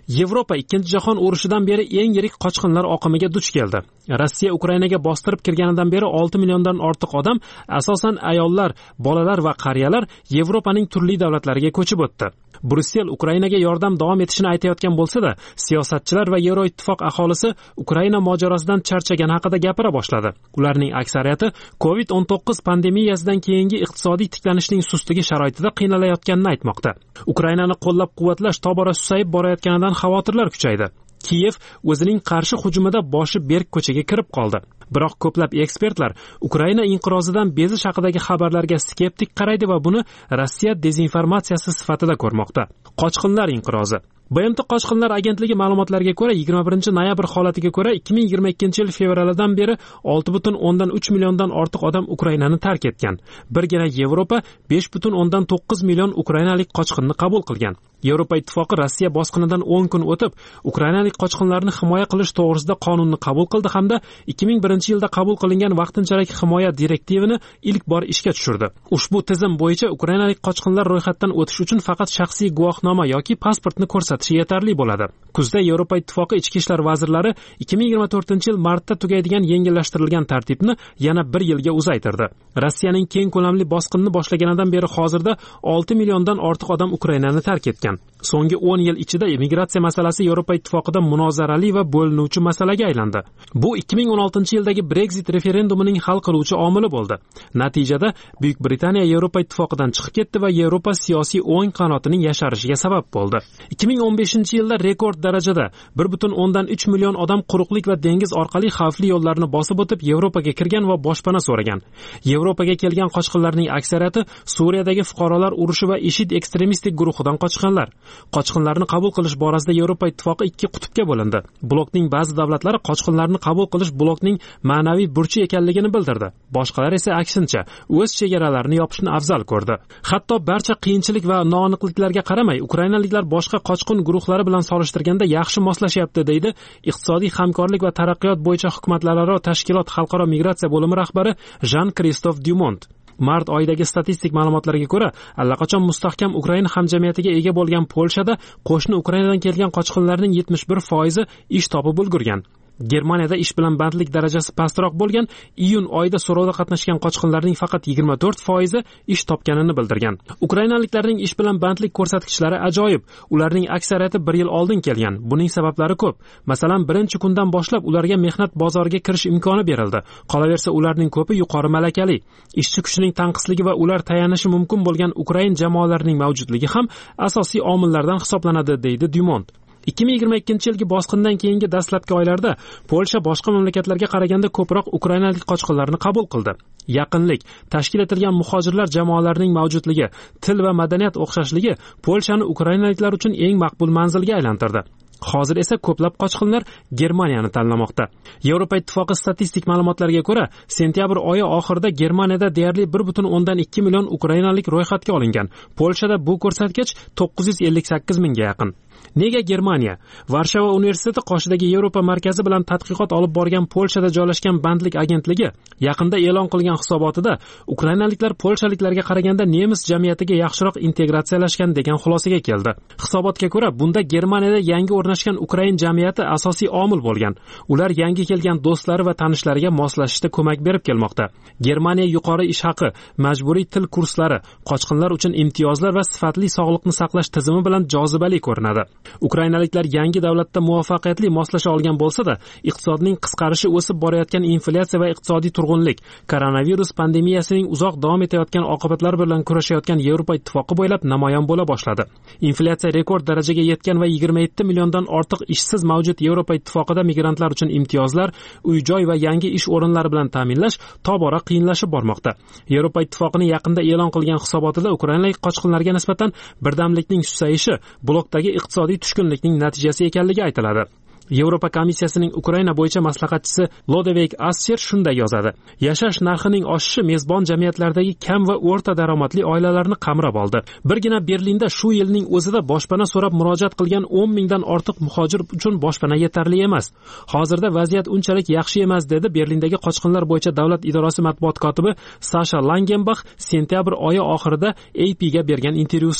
Yevropa ikkinchi jahon urushidan beri eng yirik qochqinlar oqimiga duch keldi. Rossiya Ukrainaga bostirib kirganidan beri olti milliondan ortiq odam, asosan ayollar, bolalar va qariyalar Yevropaning turli davlatlariga ko'chib o'tdi. Brussel Ukrainaga yordam davom etishini aytayotgan bo'lsa-da, siyosatchilar va Yevroittifoq aholisi Ukraina mojarosidan charchagan haqida gapira boshladi. Ularning aksariyati covid o'n to'qqiz pandemiyasidan keyingi iqtisodiy tiklanishning sustligi sharoitida qiynalayotganini aytmoqda. Ukrainani qo'llab-quvvatlash tobora susayib borayotganidan xavotirlar kuchaydi. Kiyev o'zining qarshi hujumida boshi berk ko'chaga kirib qoldi. Biroq ko'plab ekspertlar Ukraina inqirozidan bezish haqidagi xabarlarga skeptik qaraydi va buni Rossiya dezinformatsiyasi sifatida ko'rmoqda. Qochqinlar inqirozi. B M T Qochqinlar agentligi ma'lumotlariga ko'ra, yigirma birinchi noyabr holatiga ko'ra ikki ming yigirma ikkinchi yil fevralidan beri olti butun o'ndan uch milliondan ortiq odam Ukrainani tark etgan. Birgina Yevropa besh butun o'ndan to'qqiz million ukrainalik qochqinni qabul qilgan. Yevropa ittifoqi Rossiya bosqinidan o'n kun o'tib, ukrainalik qochqinlarni himoya qilish to'g'risida qonunni qabul qildi hamda ikki ming birinchi yilda qabul qilingan vaqtinchalik himoya direktivini ilk bor ishga tushirdi. Ushbu tizim bo'yicha ukrainalik qochqinlar ro'yxatdan o'tish uchun faqat shaxsiy guvohnoma yoki pasportni ko'rsatish yetarli bo'ladi. Kuzda Yevropa ittifoqi ichki ishlar vazirlari ikki ming yigirma to'rtinchi yil martda tugaydigan yengillashtirilgan tartibni yana bir yilga uzaytirdi. Rossiyaning keng ko'lamli bosqinni boshlaganidan beri hozirda olti milliondan ortiq odam Ukrainani tark etgan. So'nggi o'n yil ichida immigratsiya masalasi Yevropa ittifoqida munozarali va bo'linuvchi masalaga aylandi. Bu ikki ming o'n oltinchi yildagi Brexit referendumining hal qiluvchi omili bo'ldi. Natijada Buyuk Britaniya Yevropa ittifoqidan chiqib ketdi va Yevropa siyosiy o'ng qanotining yasharishiga sabab bo'ldi. ikki ming o'n beshinchi yilda rekord darajada bir butun o'ndan uch million odam quruqlik va dengiz orqali xavfli yo'llarni bosib o'tib Yevropaga kirgan va boshpana so'ragan. Yevropaga kelgan qochqinlarning aksariyati Suriyadagi fuqarolar urushi va IShID ekstremistik guruhidan qochqinlar. Qochqinlarni qabul qilish borasida Yevropa ittifoqi ikki qutbga bo'lindi. Blokning ba'zi davlatlari qochqinlarni qabul qilish blokning ma'naviy burchi ekanligini bildirdi. Boshqalar esa aksincha, o'z chegaralarini yopishni afzal ko'rdi. Hatto barcha qiyinchilik va noaniqliklarga qaramay, ukrainaliklar boshqa qochqin guruhlari bilan solishtirganda yaxshi moslashyapti, deydi Iqtisodiy hamkorlik va taraqqiyot bo'yicha hukumatlararo tashkilot xalqaro migratsiya bo'limi rahbari Jean-Christophe Dumont. Mart oyidagi statistik ma'lumotlarga ko'ra, allaqachon mustahkam Ukraina hamjamiyatiga ega bo'lgan Polshada qo'shni Ukrainadan kelgan qochqinlarning yetmish bir foizi ish topib ulgurgan. Germaniyada ish bilan bandlik darajasi pastroq bo'lgan, iyun oyida so'rovda qatnashgan qochqinlarning faqat yigirma to'rt foizi ish topganini bildirgan. Ukrainaliklarning ish bilan bandlik ko'rsatkichlari ajoyib. Ularning aksariyati bir yil oldin kelgan. Buning sabablari ko'p. Masalan, birinchi kundan boshlab ularga mehnat bozoriga kirish imkoni berildi. Qolaversa, ularning ko'pi yuqori malakali. Ishchi kuchining tanqisligi va ular tayanishi mumkin bo'lgan Ukrain jamoalarining mavjudligi ham asosiy omillardan hisoblanadi, deydi Dumont. ikki ming yigirma ikkinchi yilgi bosqindan keyingi dastlabki oylarda Polsha boshqa mamlakatlarga qaraganda ko'proq ukrainalik qochqinlarni qabul qildi. Yaqinlik, tashkil etilgan muhojirlar jamoalarining mavjudligi, til va madaniyat o'xshashligi Polshani ukrainaliklar uchun eng maqbul manzilga aylantirdi. Hozir esa ko'plab qochqinlar Germaniyani tanlamoqda. Yevropa ittifoqi statistik ma'lumotlariga ko'ra, sentyabr oyi oxirida Germaniyada deyarli bir butun o'ndan ikki million ukrainalik ro'yxatga olingan. Polshada bu ko'rsatkich to'qqiz yuz ellik sakkiz mingga yaqin. Nega Germaniya? Varshava universiteti qoshidagi Yevropa markazi bilan tadqiqot olib borgan Polshada joylashgan bandlik agentligi yaqinda e'lon qilgan hisobotida ukrainaliklar polshaliklarga qaraganda nemis jamiyatiga yaxshiroq integratsiyalashgan degan xulosaga keldi. Hisobotga ko'ra, bunda Germaniyada yangi o'rnashgan ukrain jamiyati asosiy omil bo'lgan. Ular yangi kelgan do'stlari va tanishlariga moslashishda ko'mak berib kelmoqda. Germaniya yuqori ish haqi, majburiy til kurslari, qochqinlar uchun imtiyozlar va sifatli sog'liqni saqlash tizimi bilan jozibali ko'rinadi. Ukrainaliklar yangi davlatda muvaffaqiyatli moslasha olgan bo'lsa-da, iqtisodning qisqarishi, o'sib borayotgan inflyatsiya va iqtisodiy turg'unlik, koronavirus pandemiyasining uzoq davom etayotgan oqibatlari bilan kurashayotgan Yevropa ittifoqi bo'ylab namoyon bo'la boshladi. Inflyatsiya rekord darajaga yetgan va yigirma yetti milliondan ortiq ishsiz mavjud Yevropa ittifoqida migrantlar uchun imtiyozlar, uy-joy va yangi ish o'rinlari bilan ta'minlash tobora qiyinlashib bormoqda. Yevropa ittifoqining yaqinda e'lon qilgan hisobotida ukrainalik qochqinlarga nisbatan birdamlikning susayishi blokdagi iqtisodiy tushkunlikning natijasi ekanligi aytiladi. Yevropa komissiyasining Ukraina bo'yicha maslahatchisi Lodevik Ascher shunday yozadi: Yashash narxining oshishi mezbon jamiyatlardagi kam va o'rta daromadli oilalarni qamrab oldi. Birgina Berlinda shu yilning o'zida boshpana so'rab murojaat qilgan o'n mingdan ortiq muhojir uchun boshpana yetarli emas. Hozirda vaziyat unchalik yaxshi emas, dedi Berlindagi qochqinlar bo'yicha davlat idorasi matbuot kotibi Sasha Langenbach sentyabr oyi oxirida A P ga bergan intervyusida.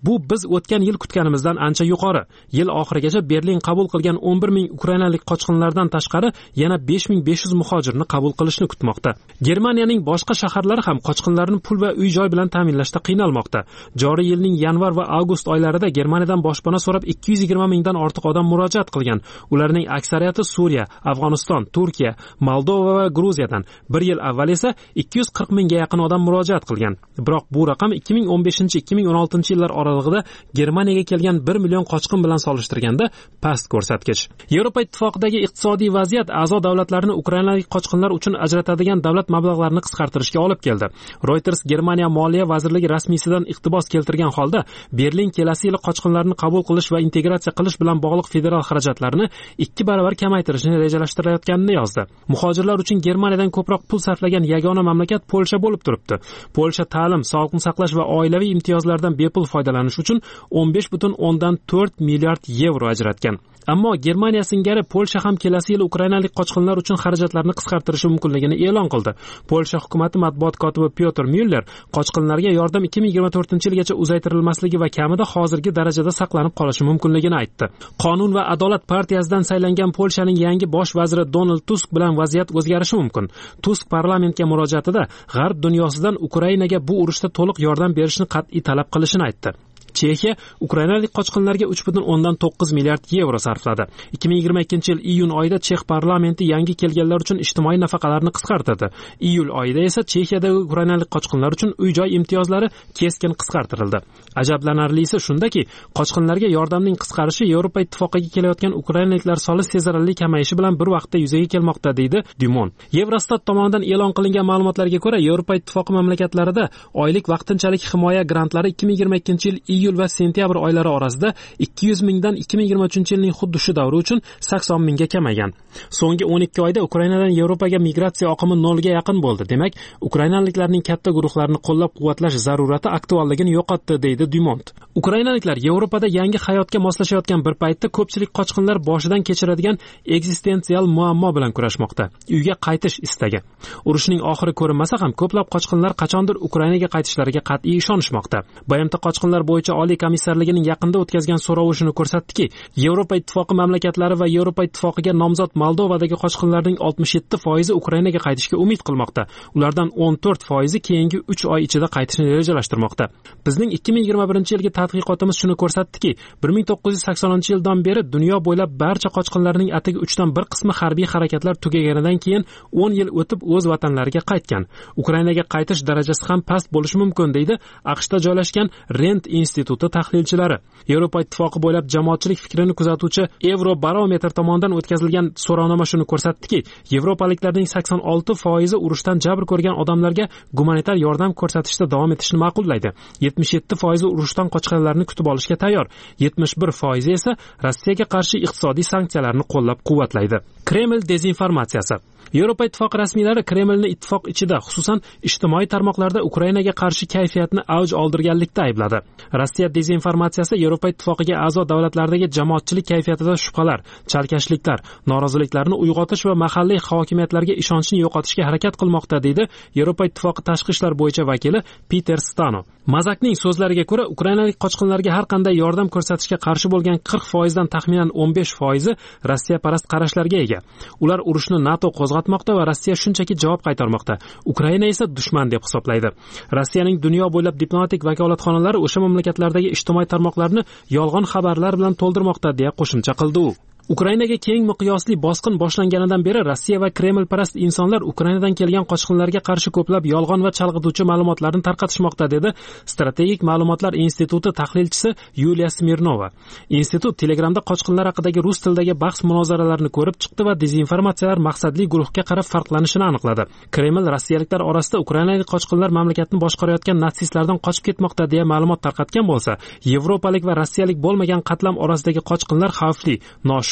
bu biz o'tgan yil kutganimizdan ancha yuqori. Yil oxirigacha Berlin qabul qilgan o'n bir ming ukrainalik qochqinlardan tashqari yana besh ming besh yuz muhojirni qabul qilishni kutmoqda. Germaniyaning boshqa shaharlari ham qochqinlarni pul va uy-joy bilan ta'minlashda qiynalmoqda. Joriy yilning yanvar va avgust oylarida Germaniyadan boshpana so'rab ikki yuz yigirma mingdan ortiq odam murojaat qilgan. Ularning aksariyati Suriya, Afg'oniston, Turkiya, Moldova va Gruziyadan. Bir yil avval esa ikki yuz qirq mingga yaqin odam murojaat qilgan. Biroq bu raqam ikki ming o'n beshinchi ikki ming o'n oltinchi yillar oralig'ida Germaniyaga kelgan bir million qochqin bilan solishtirganda past ko'rsatkich. Yevropa Ittifoqidagi iqtisodiy vaziyat a'zo davlatlarni ukrainalik qochqinlar uchun ajratadigan davlat mablag'larini qisqartirishga olib keldi. Reuters Germaniya Moliya vazirligi rasmiysidan iqtibos keltirgan holda Berlin kelasi yil qochqinlarni qabul qilish va integratsiya qilish bilan bog'liq federal xarajatlarni ikki barobar kamaytirishni rejalashtirayotganini yozdi. Muhojirlar uchun Germaniyadan ko'proq pul sarflagan yagona mamlakat Polsha bo'lib turibdi. Polsha ta'lim, sog'liqni saqlash va oilaviy imtiyozlardan bepul foydalanish uchun o'n besh butun o'ndan to'rt milliard yevro ajratgan. Ammo Germaniya singari Polsha ham kelasi yil ukrainalik qochqinlar uchun xarajatlarni qisqartirishi mumkinligini e'lon qildi. Polsha hukumati matbuot kotibi Pyotr Müller qochqinlarga yordam ikki ming yigirma to'rtinchi yilgacha uzaytirilmasligi va kamida hozirgi darajada saqlanib qolishi mumkinligini aytdi. Qonun va adolat partiyasidan saylangan Polshaning yangi bosh vaziri Donald Tusk bilan vaziyat o'zgarishi mumkin. Tusk parlamentga murojaatida G'arb dunyosidan Ukrainaga bu urushda to'liq yordam berishni qat'iy talab qilishini aytdi. Chexiya ukrainalik qochqinlarga uch butun o'ndan to'qqiz milliard yevro sarfladi. ikki ming yigirma ikkinchi yil iyun oyida Chex parlamenti yangi kelganlar uchun ijtimoiy nafaqalarni qisqartirdi. Iyul oyida esa Chexiyadagi ukrainalik qochqinlar uchun uy-joy imtiyozlari keskin qisqartirildi. Ajablanarlisi shundaki, qochqinlarga yordamning qisqarishi Yevropa Ittifoqiga kelayotgan ukrainaliklar soni sezilarli kamayishi bilan bir vaqtda yuzaga kelmoqda, deydi Dumont. Eurostat tomonidan e'lon qilingan ma'lumotlarga ko'ra, Yevropa Ittifoqi mamlakatlarida oylik vaqtinchalik himoya grantlari ikki ming yigirma ikkinchi yil iyul va sentyabr oylari orasida ikki yuz mingdan ikki ming yigirma uchinchi yilning xuddi shu davri uchun sakson mingga kamaygan. So'nggi o'n ikki oyda Ukrainadan Yevropaga migratsiya oqimi nolga yaqin bo'ldi. Demak, ukrainaliklarning katta guruhlarini qo'llab-quvvatlash zarurati aktualligini yo'qotdi, deydi Dumont. Ukrainaliklar Yevropada yangi hayotga moslashayotgan bir paytda ko'pchilik qochqinlar boshidan kechiradigan eksistensial muammo bilan kurashmoqda. Uyga qaytish istagi. Urushning oxiri ko'rinmasa ham ko'plab qochqinlar qachondir Ukrainaga qaytishlariga qat'iy ishonishmoqda. B M T qochqinlar bo'yicha Oliy komissarligining yaqinda o'tkazgan so'rovi shuni ko'rsatdiki, Yevropa Ittifoqi mamlakatlari va Yevropa Ittifoqiga nomzod Moldovadagi qochqinlarning oltmish yetti foizi Ukrainaga qaytishga umid qilmoqda. Ulardan o'n to'rt foizi keyingi uch oy ichida qaytishni rejalashtirmoqda. Bizning ikki ming yigirma birinchi yilgi tadqiqotimiz shuni ko'rsatdiki, bir ming to'qqiz yuz saksoninchi yildan beri dunyo bo'ylab barcha qochqinlarning atigi uchdan bir qismi harbiy harakatlar tugaganidan keyin o'n yil o'tib o'z vatanlariga qaytgan. Ukrainaga qaytish darajasi ham past bo'lishi mumkin, deydi AQShda joylashgan Rent instituti tahlilchilari. Yevropa Ittifoqi bo'ylab jamoatchilik fikrini kuzatuvchi Eurobarometr tomonidan o'tkazilgan so'rovnoma shuni ko'rsatdiki, yevropaliklarning sakson olti foizi urushdan jabr ko'rgan odamlarga gumanitar yordam ko'rsatishda davom etishni ma'qullaydi. yetmish yetti foizi urushdan qochganlarni kutib olishga tayyor. yetmish bir foizi esa Rossiyaga qarshi iqtisodiy sanksiyalarni qo'llab-quvvatlaydi. Kreml dezinformatsiyasi. Yevropa Ittifoqi rasmiylari Kremlni ittifoq ichida, xususan ijtimoiy tarmoqlarda Ukrainaga qarshi kayfiyatni avj oldirganlikda aybladi. Rossiya dezinformatsiyasi Yevropa Ittifoqiga a'zo davlatlardagi jamoatchilik kayfiyatida shubhalar, chalkashliklar, noroziliklarni uyg'otish va mahalliy hokimiyatlarga ishonchni yo'qotishga harakat qilmoqda, deydi Yevropa Ittifoqi tashqi ishlar bo'yicha vakili Peter Stano. Mazakning so'zlariga ko'ra, ukrainalik qochqinlarga har qanday yordam ko'rsatishga qarshi bo'lgan qirq foizdan taxminan o'n besh foizi Rossiya parast qarashlarga ega. Ular urushni NATO qo'zg'atmoqda va Rossiya shunchaki javob qaytarmoqda. Ukraina esa dushman deb hisoblaydi. Rossiyaning dunyo bo'ylab diplomatik vakolatxonalari o'sha mamlakatlardagi ijtimoiy tarmoqlarni yolg'on xabarlar bilan to'ldirmoqda, deya qo'shimcha qildi u. Ukrainaga keng miqyosli bosqin boshlanganidan beri Rossiya va Kreml parast insonlar Ukrainadan kelgan qochqinlarga qarshi ko'plab yolg'on va chalg'ituvchi ma'lumotlarni tarqatishmoqda, dedi Strategik ma'lumotlar instituti tahlilchisi Yuliya Smirnova. Institut Telegramda qochqinlar haqidagi rus tilidagi bahs munozaralarni ko'rib chiqdi va dezinformatsiyalar maqsadli guruhga qarab farqlanishini aniqladi. Kreml rossiyaliklar orasida ukrainalik qochqinlar mamlakatni boshqarayotgan natsistlardan qochib ketmoqda deya ma'lumot tarqatgan bo'lsa, yevropalik va rossiyalik bo'lmagan qatlam orasidagi qochqinlar xavfli, nosh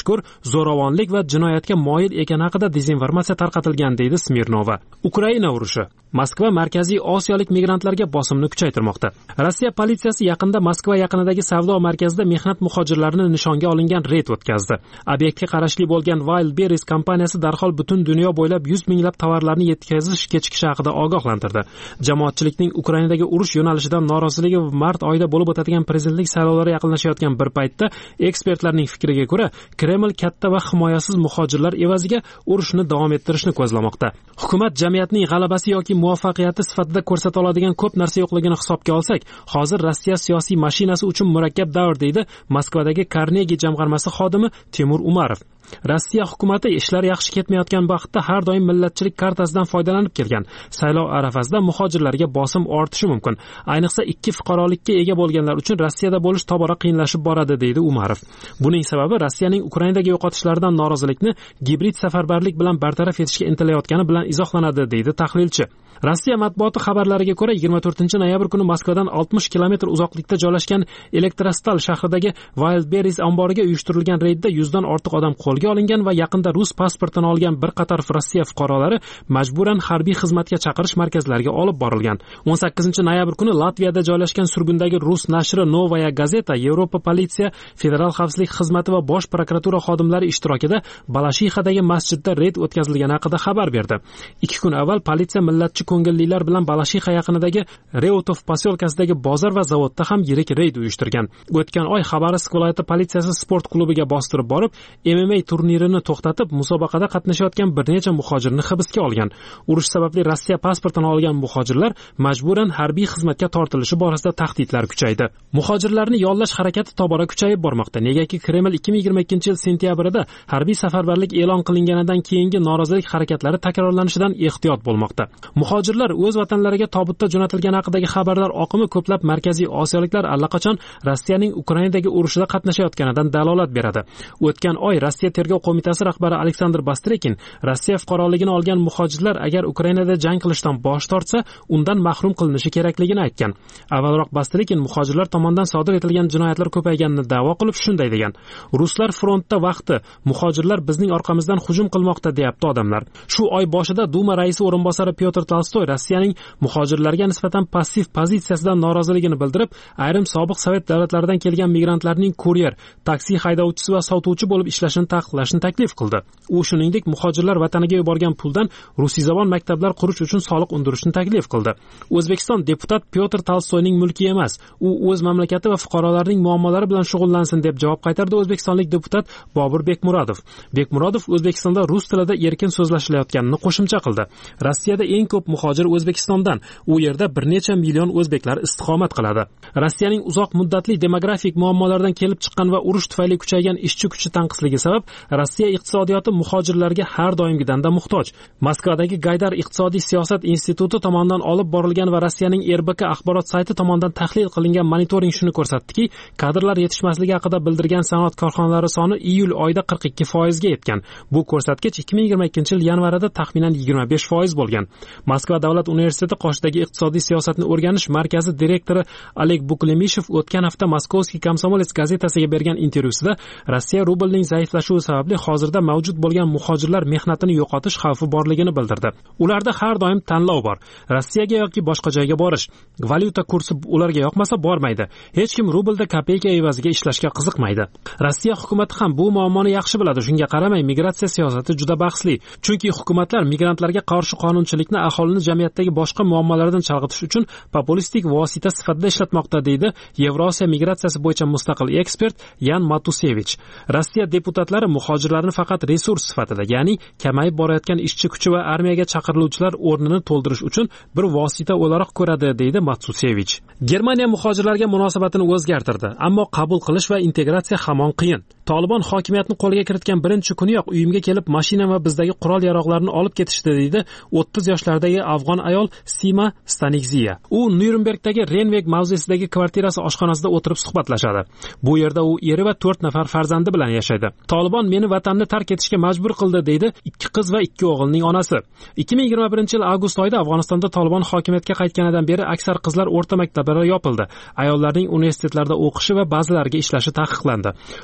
mashhur zo'ravonlik va jinoyatga moyil ekani haqida dezinformatsiya tarqatilgan, deydi Smirnova. Ukraina urushi. Moskva Markaziy Osiyolik migrantlarga bosimni kuchaytirmoqda. Rossiya politsiyasi yaqinda Moskva yaqinidagi savdo markazida mehnat muhojirlarini nishonga olingan reyd o'tkazdi. Obyektga qarashli bo'lgan Wildberries kompaniyasi darhol butun dunyo bo'ylab yuz minglab tovarlarni yetkazish kechikishi haqida ogohlantirdi. Jamoatchilikning Ukrainadagi urush yo'nalishidan noroziligi mart oyida bo'lib o'tadigan prezidentlik saylovlari yaqinlashayotgan bir paytda ekspertlarning fikriga ko'ra, Kreml katta va himoyasiz muhojirlar evaziga urushni davom ettirishni ko'zlamoqda. Hukumat jamiyatning g'alabasi yoki muvaffaqiyati sifatida ko'rsata oladigan ko'p narsa yo'qligini hisobga olsak, hozir Rossiya siyosiy mashinasi uchun murakkab davr, deydi Moskvadagi Carnegie jamg'armasi xodimi Temur Umarov. Rossiya hukumati ishlar yaxshi ketmayotgan vaqtda har doim millatchilik kartasidan foydalanib kelgan. Saylov arafasida muhojirlarga bosim ortishi mumkin. Ayniqsa ikki fuqarolikka ega bo'lganlar uchun Rossiyada bo'lish tobora qiyinlashib boradi, deydi Umarov. Buning sababi Rossiyaning Ukrainadagi yo'qotishlaridan norozilikni gibrid safarbarlik bilan bartaraf etishga intilayotgani bilan izohlanadi, deydi tahlilchi. Rossiya matbuoti xabarlariga ko'ra, yigirma to'rtinchi noyabr kuni Moskvadan oltmish kilometr uzoqlikda joylashgan Elektrostal shahridagi Wildberries omboriga uyushtirilgan reydda yuzdan ortiq odam qo'lga olingan va yaqinda rus pasportini olgan bir qator Rossiya fuqarolari majburan harbiy xizmatga chaqirish markazlariga olib borilgan. o'n sakkizinchi noyabr kuni Latviyada joylashgan surgundagi rus nashri Novaya Gazeta Yevropa politsiya, federal xavfsizlik xizmati va bosh prokuratura xodimlari ishtirokida Balashixadagi masjidda reyd o'tkazilgani haqida xabar berdi. ikki kun avval politsiya millatchi ko'ngillilar bilan Balashixa yaqinidagi Reutov posyolkasidagi bozor va zavodda ham yirik reyd uyushtirgan. O'tgan oy Xabarovsk viloyati politsiyasi sport klubiga bostirib borib, M M A turnirini to'xtatib, musobaqada qatnashayotgan bir necha muhojirni hibsga olgan. Urush sababli Rossiya pasportini olgan muhojirlar majburan harbiy xizmatga tortilishi borasida tahdidlar kuchaydi. Muhojirlarni yollash harakati tobora kuchayib bormoqda. Negaki Kreml ikki ming yigirma ikkinchi yil sentyabrida harbiy safarbarlik e'lon qilinganidan keyingi norozilik harakatlari takrorlanishidan ehtiyot bo'lmoqda. Muhojirlar o'z vatanlariga tobutda jo'natilgani haqidagi xabarlar oqimi ko'plab markaziy osiyoliklar allaqachon Rossiyaning Ukrainadagi urushida qatnashayotganidan dalolat beradi. O'tgan oy Rossiya tergov qo'mitasi rahbari Aleksandr Bastrekin Rossiya fuqaroligini olgan muhojirlar agar Ukrainada jang qilishdan bosh tortsa, undan mahrum qilinishi kerakligini aytgan. Avvalroq Bastrekin muhojirlar tomonidan sodir etilgan jinoyatlar ko'payganini da'vo qilib shunday degan: "Ruslar frontda vaqti, muhojirlar bizning orqamizdan hujum qilmoqda", deyapti odamlar. Shu oy boshida Duma raisi o'rinbosari Pyotr Tolstoy Rossiyaning muhojirlarga nisbatan passiv pozitsiyasidan noroziligini bildirib, ayrim sobiq Sovet davlatlaridan kelgan migrantlarning kuryer, taksi haydovchisi va sotuvchi bo'lib ishlashini taqiqlashni taklif qildi. U shuningdek muhojirlar vataniga yuborgan puldan rusiyzabon maktablar qurish uchun soliq undirishni taklif qildi. O'zbekiston deputat Pyotr Tolstoyning mulki emas, u o'z mamlakati va fuqarolarining muammolari bilan shug'ullansin, deb javob qaytardi o'zbekistonlik deputat Bobur Bekmurodov. Bekmurodov O'zbekistonda rus tilida erkin so'zlashilayotganini qo'shimcha qildi. Rossiyada eng ko'p muhojir O'zbekistondan, u yerda bir necha million o'zbeklar istiqomat qiladi. Rossiyaning uzoq muddatli demografik muammolaridan kelib chiqqan va urush tufayli kuchaygan ishchi kuchi tanqisligi sabab Rossiya iqtisodiyoti muhojirlarga har doimgidanda muhtoj. Moskvadagi Gaydar iqtisodiy siyosat instituti tomonidan olib borilgan va Rossiyaning R B K axborot sayti tomonidan tahlil qilingan monitoring shuni ko'rsatdiki, kadrlar yetishmasligi haqida bildirgan sanoat korxonalari soni iyul oyida qirq ikki foizga yetgan. Bu ko'rsatkich ikki ming yigirma ikkinchi yil yanvarida taxminan yigirma besh foiz bo'lgan. Moskva davlat universiteti qoshidagi iqtisodiy siyosatni o'rganish markazi direktori Oleg Buklemishev o'tgan hafta Moskovskiy Komsomolets gazetasiga bergan intervyusida Rossiya rublining zaiflashuvi sababli hozirda mavjud bo'lgan muhojirlar mehnatini yo'qotish xavfi borligini bildirdi. Ularda har doim tanlov bor. Rossiyaga yoki boshqa joyga borish. Valyuta kursi ularga yoqmasa bormaydi. Hech kim rublda kopeyka evaziga ishlashga qiziqmaydi. Rossiya hukumati ham bu muammoni yaxshi biladi. Shunga qaramay migratsiya siyosati juda bahsli. Chunki hukumatlar migrantlarga qarshi qonunchilikni aholini jamiyatdagi boshqa muammolardan chalg'itish uchun populistik vosita sifatida ishlatmoqda, deydi Yevrosiyo migratsiyasi bo'yicha mustaqil ekspert Yan Matusevich. Rossiya deputatlari muhojirlarni faqat resurs sifatida, ya'ni kamayib borayotgan ishchi kuchi va armiyaga chaqiriluvchilar o'rnini to'ldirish uchun bir vosita o'laroq ko'radi, deydi Matusevich. Germaniya muhojirlarga munosabatini o'zgartirdi, ammo qabul qilish va integratsiya hamon qiyin. Tolibon hokimiyatni qo'lga kiritgan birinchi kuniyoq uyimga kelib mashina va bizdagi qurol yaroqlarni olib ketishdi, deydi o'ttiz yoshlardagi afg'on ayol Sima Stanikziya. U Nyurnbergdagi Renveg mavzesidagi kvartirasi oshxonasida o'tirib suhbatlashadi. Bu yerda u eri va to'rt nafar farzandi bilan yashaydi. Tolibon meni vatanni tark etishga majbur qildi, deydi ikki qiz va ikki o'g'ilning onasi. ikki ming yigirma birinchi yil avgust oyida Afg'onistonda Tolibon hokimiyatga qaytganidan beri aksar qizlar o'rta maktablar yopildi. Ayollarning universitetlarda o'qishi va ba'zilariga ishlashi taqiqlandi. Hozirda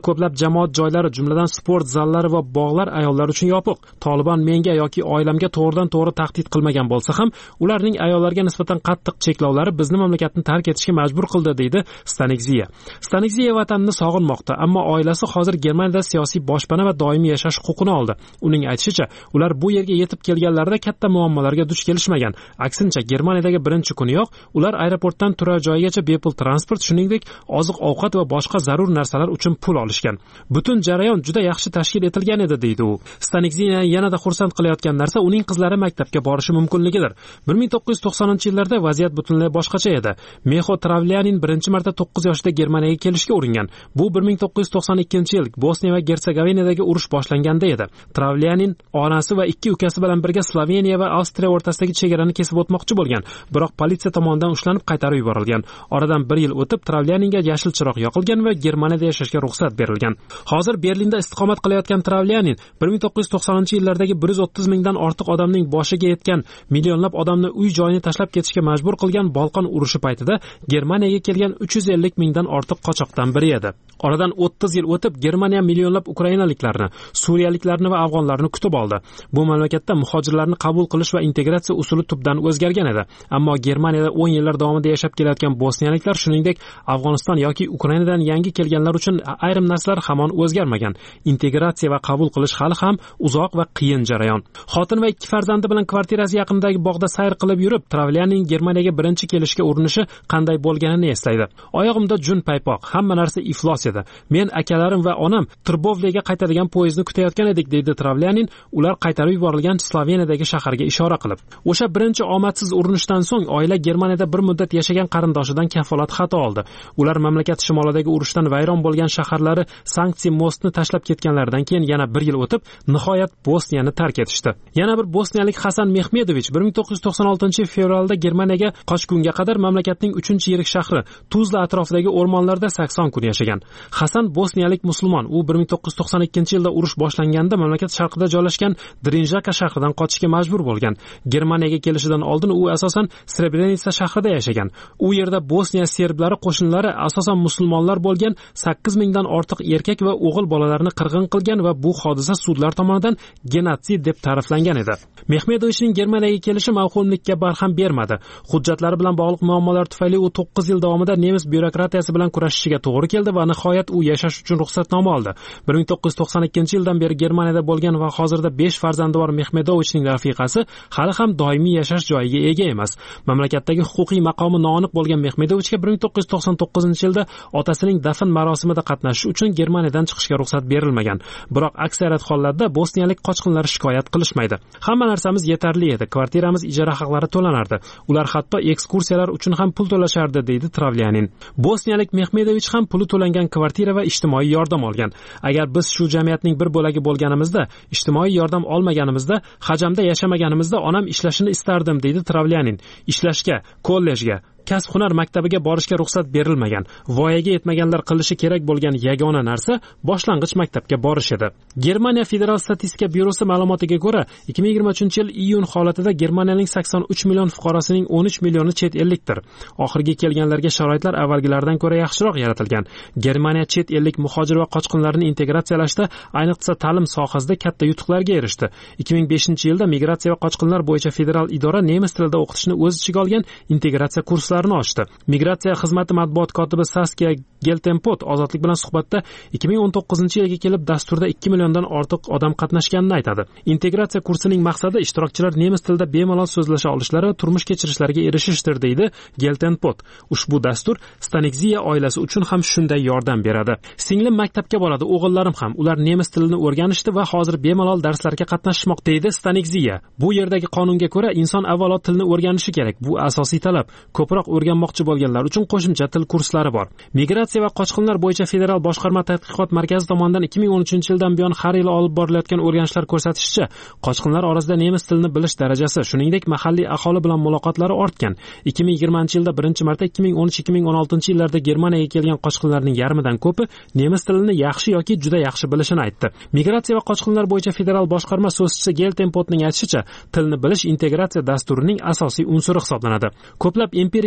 ko'plab jamoat joylari, jumladan sport zallari va bog'lar ayollar uchun yopiq. Tolibon menga yoki oilamga to'g'ridan to'g'ri tahdid qilmagan bo'lsa ham, ularning ayollarga nisbatan qattiq cheklovlari bizni mamlakatni tark etishga majbur qildi, deydi Stanikziya. Stanikziya vatanini sog'inmoqda, ammo oilasi hozir Germaniyada siyosiy boshpana va doimiy yashash huquqini oldi. Uning aytishicha, ular bu yerga yetib kelganlarida katta muammolarga duch kelishmagan. Aksincha, Germaniyadagi birinchi kuniyoq ular aeroportdan turar joyigacha bepul transport, shuningdek, oziq-ovqat va boshqa zarur narsalar uchun pul olishgan. Butun jarayon juda yaxshi tashkil etilgan edi, deydi u. Stanikziya yanada xursand qilayotgan narsa uning qizlari maktabga borishi mumkinligidir. bir ming to'qqiz yuz to'qsoninchi yillarda vaziyat butunlay boshqacha edi. Mexo Travlianin birinchi marta to'qqiz yoshida Germaniyaga kelishga uringan. Bu bir ming to'qqiz yuz to'qson ikkinchi yil Bosniya va Gersegovinadagi urush boshlanganda edi. Travlianin onasi va ikki ukasi bilan birga Sloveniya va Avstriya o'rtasidagi chegarani kesib o'tmoqchi bo'lgan, biroq politsiya tomonidan ushlanib qaytarib yuborilgan. Oradan bir yil o'tib Travlianinga yashil chiroq yoqilgan va Germaniyada yashashga ruxsat berilgan. Hozir Berlinda istiqomat qilayotgan Travlianin bir ming to'qqiz yuz to'qsoninchi yillardagi bir yuz o'ttiz mingdan ortiq odamning boshiga yetgan, millionlab odamni uy joyini tashlab ketishga majbur qilgan Bolqon urushi paytida Germaniyaga kelgan uch yuz ellik mingdan ortiq qochoqdan biri edi. Oradan o'ttiz yil o'tib Germaniya millionlab ukrainaliklarni, suriyaliklarni va afg'onlarni kutib oldi. Bu mamlakatda muhojirlarni qabul qilish va integratsiya usuli tubdan o'zgargan edi. Ammo Germaniyada o'n yillar davomida yashab kelayotgan bosniyaliklar, shuningdek Afg'oniston yoki Ukrainadan yangi kelganlar uchun ayrim narsalar hamon o'zgarmagan. Integratsiya va qabul qilish hali ham uzoq va qiyin jarayon. Xotin va ikki farzandi bilan kvartirasi yaqinidagi bog'da sayr qilib yurib, Travlianing Germaniyaga birinchi kelishga urinishi qanday bo'lganini eslaydi. Oyog'imda jun paypoq, hamma narsa iflos edi. Men, akalarim va onam Trbovlega qaytadigan poyezdni kutayotgan edik, deydi Travlianin, ular qaytarib yuborilgan Sloveniyadagi shaharga ishora qilib. O'sha birinchi omadsiz urinishdan so'ng oila Germaniyada bir muddat yashagan qarindoshidan kafolat xati oldi. Ular mamlakat shimolidagi urushdan vayron bo'lgan shaharlari Sanksiy Mostni tashlab ketganlaridan keyin yana bir yil o'tib, nihoyat Bosniyani tark etishdi. Yana bir bosniyalik Hasan Mehmedovich bir ming to'qqiz yuz to'qson oltinchi yil fevralda Germaniyaga qochgunga qadar mamlakatning uchinchi yirik shahri Tuzla atrofidagi o'rmonlarda sakson kun yashagan. Hasan bosniyalik musulmon. U bir ming to'qqiz yuz to'qson ikkinchi yilda urush boshlanganda mamlakat sharqida joylashgan Drinjaka shahridan qochishga majbur bo'lgan. Germaniyaga kelishidan oldin u asosan Srebrenica shahrida yashagan. U yerda Bosniya serblari qo'shinlari asosan musulmonlar bo'lgan sakkiz mingdan ortiq erkak va o'g'il bolalarni qirg'in qilgan va bu hodisa sudlar tomonidan genotsid deb ta'riflangan edi. Mehmedovichning Germaniyaga kelishi mavhumlikka barham bermadi. Hujjatlari bilan bog'liq muammolar tufayli u to'qqiz yil davomida nemis byurokratiyasi bilan kurashishiga to'g'ri keldi va nihoyat u yashash uchun ruxsatnoma oldi. bir ming to'qqiz yuz to'qson ikkinchi yildan beri Germaniyada bo'lgan va hozirda besh farzandi bor Mehmedovichning rafiqasi hali ham doimiy yashash joyiga ega emas. Mamlakatdagi huquqiy maqomi noaniq bo'lgan Mehmedovichga bir ming to'qqiz yuz to'qson to'qqizinchi yilda otasining dafn marosimida qatnashish uchun Germaniyadan chiqishga ruxsat berilmagan. Biroq aksariyat hollarda bosniyalik qochqinlar shikoyat qilishmaydi. Hamma narsamiz yetarli edi. Kvartiramiz ijara haqlari to'lanardi. Ular hatto ekskursiyalar uchun ham pul to'lashardi, deydi Travlianin. Bosniyalik Mehmedovich ham puli to'langan kvartira va ijtimoiy yordam olgan. Agar biz shu jamiyatning bir bo'lagi bo'lganimizda, ijtimoiy yordam olmaganimizda, hajamda yashamaganimizda onam ishlashini istardim, deydi Travlianin. Ishlashga, kollejga, kasb-hunar maktabiga borishga ruxsat berilmagan. Voyaga yetmaganlar qilishi kerak bo'lgan yagona narsa boshlang'ich maktabga borish edi. Germaniya Federal statistika byurosi ma'lumotiga ko'ra, ikki ming yigirma uchinchi yil iyun holatida Germaniyaning sakson uch million fuqarosining o'n uch millioni chet ellikdir. Oxirgi kelganlarga sharoitlar avvalgilardan ko'ra yaxshiroq yaratilgan. Germaniya chet ellik muhojir va qochqinlarni integratsiyalashda, ayniqsa ta'lim sohasida katta yutuqlarga erishdi. ikki ming beshinchi yilda migratsiya va qochqinlar bo'yicha federal idora nemis tilida o'qitishni o'z ichiga olgan integratsiya kurslarini ochdi. Migratsiya xizmati matbuot kotibi Saskia Geltenpot ozodlik bilan suhbatda ikki ming o'n to'qqizinchi yilga kelib dasturda ikki milliondan ortiq odam qatnashganini aytadi. Integratsiya kursining maqsadi ishtirokchilar nemis tilida bemalol so'zlasha olishlari va turmush kechirishlariga erishishdir, deydi Geltenpot. Ushbu dastur Stanikziya oilasi uchun ham shunday yordam beradi. Singlim maktabga boradi, o'g'illarim ham. Ular nemis tilini o'rganishdi va hozir bemalol darslarga qatnashmoqda, deydi Stanikziya. Bu yerdagi qonunga ko'ra inson avvalo tilni o'rganishi kerak. Bu asosiy talab. Ko'proq o'rganmoqchi bo'lganlar uchun qo'shimcha til kurslari bor. Migratsiya va qochqinlar bo'yicha federal boshqarma tadqiqot markazi tomonidan ikki ming o'n uchinchi yildan buyon har yili olib borilayotgan o'rganishlar ko'rsatishicha, qochqinlar orasida nemis tilini bilish darajasi, shuningdek mahalliy aholi bilan muloqotlari ortgan. ikki ming yigirmanchi yilda birinchi marta ikki ming o'n uch ikki ming o'n oltinchi yillarda Germaniyaga kelgan qochqinlarning yarmidan ko'pi nemis tilini yaxshi yoki juda yaxshi bilishini aytdi. Migratsiya va qochqinlar bo'yicha federal boshqarma so'zchisi Geltenpotning aytishicha, tilni bilish integratsiya dasturining asosiy unsuri hisoblanadi. Ko'plab empirik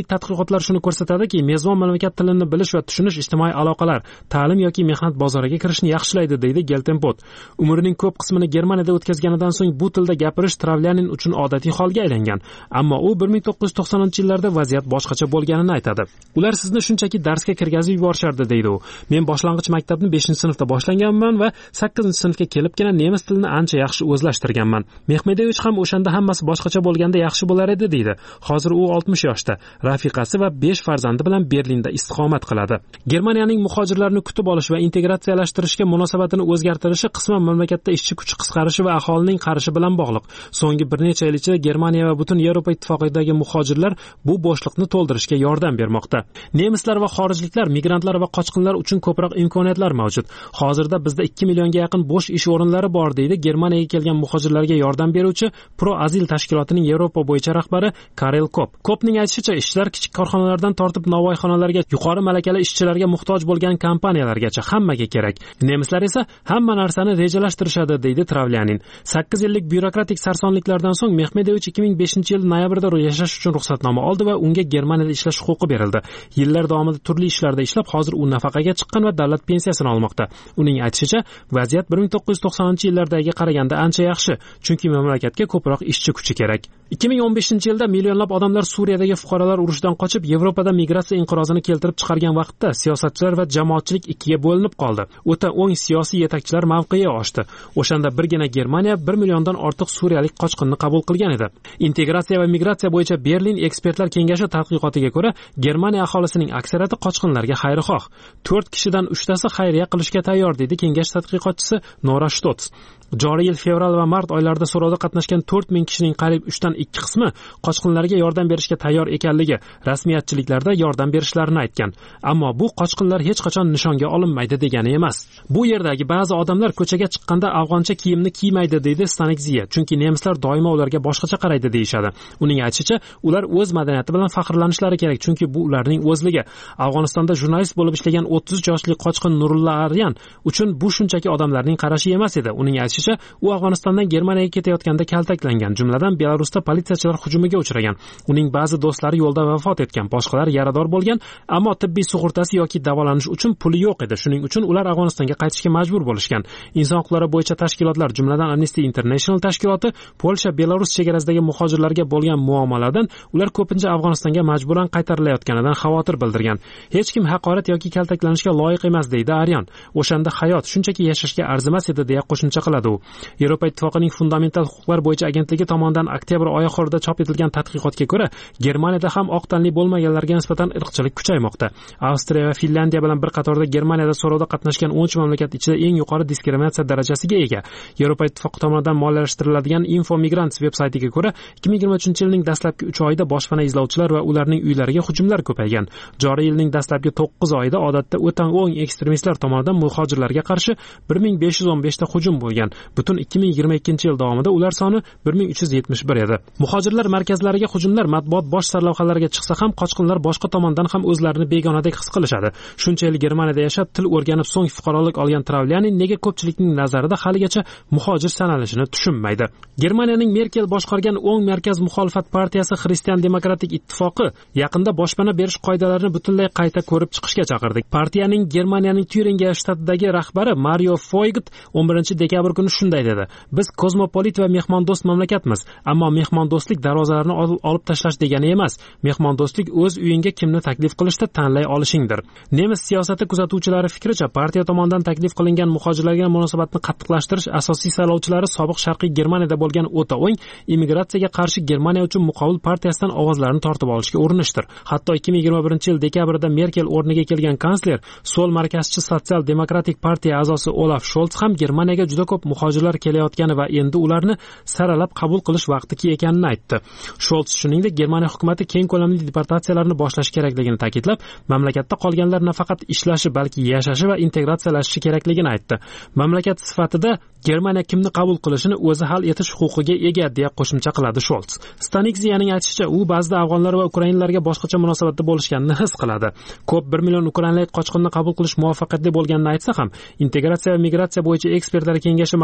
jurnalistik tadqiqotlar shuni ko'rsatadiki, mezbon mamlakat tilini bilish va tushunish ijtimoiy aloqalar, ta'lim yoki mehnat bozoriga kirishni yaxshilaydi, deydi Geltenpot. Umrining ko'p qismini Germaniyada o'tkazganidan so'ng bu tilda gapirish Travlyanin uchun odatiy holga aylangan. Ammo u bir ming to'qqiz yuz to'qsoninchi yillarda vaziyat boshqacha bo'lganini aytadi. Ular sizni shunchaki darsga kirgazib yuborishardi, deydi u. Men boshlang'ich maktabni beshinchi sinfda boshlaganman va sakkizinchi sinfga kelibgina nemis tilini ancha yaxshi o'zlashtirganman. Mexmedovich ham o'shanda hammasi boshqacha bo'lganda yaxshi bo'lar edi, deydi. Hozir u oltmish yoshda, rafiqasi va besh farzandi bilan Berlinda istiqomat qiladi. Germaniyaning muhojirlarni kutib olish va integratsiyalashtirishga munosabatini o'zgartirishi qisman mamlakatda ishchi kuchi qisqarishi va aholining qarishi bilan bog'liq. So'nggi bir necha yil ichida Germaniya va butun Yevropa ittifoqidagi muhojirlar bu bo'shliqni to'ldirishga yordam bermoqda. Nemislar va xorijliklar, migrantlar va qochqinlar uchun ko'proq imkoniyatlar mavjud. Hozirda bizda ikki millionga yaqin bo'sh ish o'rinlari bor, deydi Germaniyaga kelgan muhojirlarga yordam beruvchi Pro Azil tashkilotining Yevropa bo'yicha rahbari Karel Kopp. Koppning aytishicha, ishchilar kichik korxonalardan tortib novvoyxonalarga, yuqori malakali ishchilarga muhtoj bo'lgan kompaniyalargacha hammaga kerak. Nemislar esa hamma narsani rejalashtirishadi, deydi Travlyanin. sakkiz yillik byurokratik sarsonliklardan so'ng Mexmedovich ikki ming beshinchi yil noyabrda yashash uchun ruxsatnoma oldi va unga Germaniyada ishlash huquqi berildi. Yillar davomida turli ishlarda ishlab, hozir u nafaqaga chiqqan va davlat pensiyasini olmoqda. Uning aytishicha, vaziyat bir ming to'qqiz yuz to'qsoninchi yillardagiga qaraganda ancha yaxshi, chunki mamlakatga ko'proq ishchi kuchi kerak. ikki ming o'n beshinchi yilda millionlab odamlar Suriyadagi fuqarolar urushidan qochib Yevropada migratsiya inqirozini keltirib chiqargan vaqtda siyosatchilar va jamoatchilik ikkiga bo'linib qoldi. O'ta o'ng siyosiy yetakchilar mavqeyi oshdi. O'shanda birgina Germaniya bir milliondan ortiq suriyalik qochqinni qabul qilgan edi. Integratsiya va migratsiya bo'yicha Berlin ekspertlar kengashi tadqiqotiga ko'ra, Germaniya aholisining aksariyati qochqinlarga xayrixoh. to'rt kishidan uchtasi xayriya qilishga tayyor, dedi kengash tadqiqotchisi Nora Shtots. Joriy yil fevral va mart oylarida so'rovda qatnashgan to'rt ming kishining qariyb uchdan ikki qismi qochqinlarga yordam berishga tayyor ekanligi, rasmiyatchiliklarda yordam berishlarini aytgan. Ammo bu qochqinlar hech qachon nishonga olinmaydi degani emas. Bu yerdagi ba'zi odamlar ko'chaga chiqqanda afg'oncha kiyimni kiymaydi, deydi Stanikziya, chunki nemislar doimo ularga boshqacha qaraydi deyishadi. Uning aytishicha, ular o'z madaniyati bilan faxrlanishlari kerak, chunki bu ularning o'zligi. Afg'onistonda jurnalist bo'lib ishlagan o'ttiz uch yoshli qochqin Nurulla Aryan uchun bu shunchaki odamlarning qarashi emas edi. Uning aytishicha, u Afg'onistondan Germaniyaga ketayotganda kaltaklangan, jumladan Belarusda politsiyachilar hujumiga uchragan. Uning ba'zi do'stlari yo'lda vafot etgan, boshqalar yarador bo'lgan, ammo tibbiy sug'urtasi yoki davolanish uchun puli yo'q edi. Shuning uchun ular Afg'onistonga qaytishga majbur bo'lishgan. Inson huquqlari bo'yicha tashkilotlar, jumladan Amnesty International tashkiloti, Polsha Belarus chegarasidagi muhojirlarga bo'lgan muomaladan ular ko'pincha Afg'onistonga majburan qaytarilayotganidan xavotir bildirgan. Hech kim haqorat yoki kaltaklanishga loyiq emas, deydi Aryan. O'shanda hayot shunchaki yashashga arzimas edi, deya qo'shimcha qiladi u. Yevropa ittifoqining fundamental huquqlar bo'yicha agentligi tomonidan oktyabr oyi oxirida chop etilgan tadqiqotga ko'ra, Germaniyada ham oq tanli bo'lmaganlarga nisbatan irqchilik kuchaymoqda. Avstriya va Finlandiya bilan bir qatorda Germaniyada so'rovda qatnashgan o'ncha mamlakat ichida eng yuqori diskriminatsiya darajasiga ega. Yevropa ittifoqi tomonidan moliyalashtiriladigan Info Migrants veb-saytiga ko'ra, ikki ming yigirma uchinchi yilning dastlabki uch oyida boshpana izlovchilar va ularning uylariga hujumlar ko'paygan. Joriy yilning dastlabki to'qqiz oyida odatda o'ta o'ng ekstremistlar tomonidan muhojirlarga qarshi bir ming besh yuz o'n besh ta hujum bo'lgan. Butun ikki ming yigirma ikkinchi yil davomida ular soni bir ming uch yuz yetmish bir edi. Muhojirlar markazlariga hujumlar matbuot bosh sarlavhalariga chiqsa ham, qochqinlar boshqa tomondan ham o'zlarini begonadek his qilishadi. Shuncha yil Germaniyada yashab, til o'rganib, so'ng fuqarolik olgan Travlyanin nega ko'pchilikning nazarida haligacha muhojir sanalishini tushunmaydi. Germaniyaning Merkel boshqargan o'ng markaz muxolifat partiyasi Xristian demokratik ittifoqi yaqinda boshpana berish qoidalarini butunlay qayta ko'rib chiqishga chaqirdi. Partiyaning Germaniyaning Tyuringiya shtatidagi rahbari Mario Foygt o'n birinchi dekabr kuni shunday dedi: "Biz kozmopolit va mehmondo'st mamlakatmiz, ammo mehmondo'stlik darvozalarini olib tashlash degani emas. Mehmondo'stlik o'z uyingga kimni taklif qilishda tanlay olishingdir." Nemis siyosati kuzatuvchilari fikricha, partiya tomonidan taklif qilingan muhojirlarga munosabatni qattiqlashtirish asosiy saylovchilari sobiq sharqiy Germaniyada bo'lgan o'ta o'ng immigratsiyaga qarshi Germaniya uchun muqobil partiyasidan ovozlarni tortib olishga urinishdir. Hatto ikki ming yigirma birinchi yil dekabrda Merkel o'rniga kelgan kansler, so'l markazchi sotsial demokratik partiya a'zosi Olaf Scholz ham Germaniyaga juda ko'p muhojirlar kelayotgani va endi ularni saralab qabul qilish vaqti ekanini aytdi. Scholz shuningdek, Germaniya hukumatı keng ko'lamli deportatsiyalarni boshlash kerakligini ta'kidlab, mamlakatda qolganlar nafaqat ishlashi, balki yashashi va integratsiyalashishi kerakligini aytdi. Mamlakat sifatida Germaniya kimni qabul qilishini o'zi hal etish huquqiga ega, deya qo'shimcha qiladi Scholz. Stanikziyaning aytishicha, u ba'zida afg'onlar va ukrainlarga boshqacha munosabatda bo'lishganini his qiladi. Ko'p bir million ukrainalik qochqinni qabul qilish muvaffaqiyatli bo'lganini aytsa ham, integratsiya va migratsiya bo'yicha ekspertlar kengashi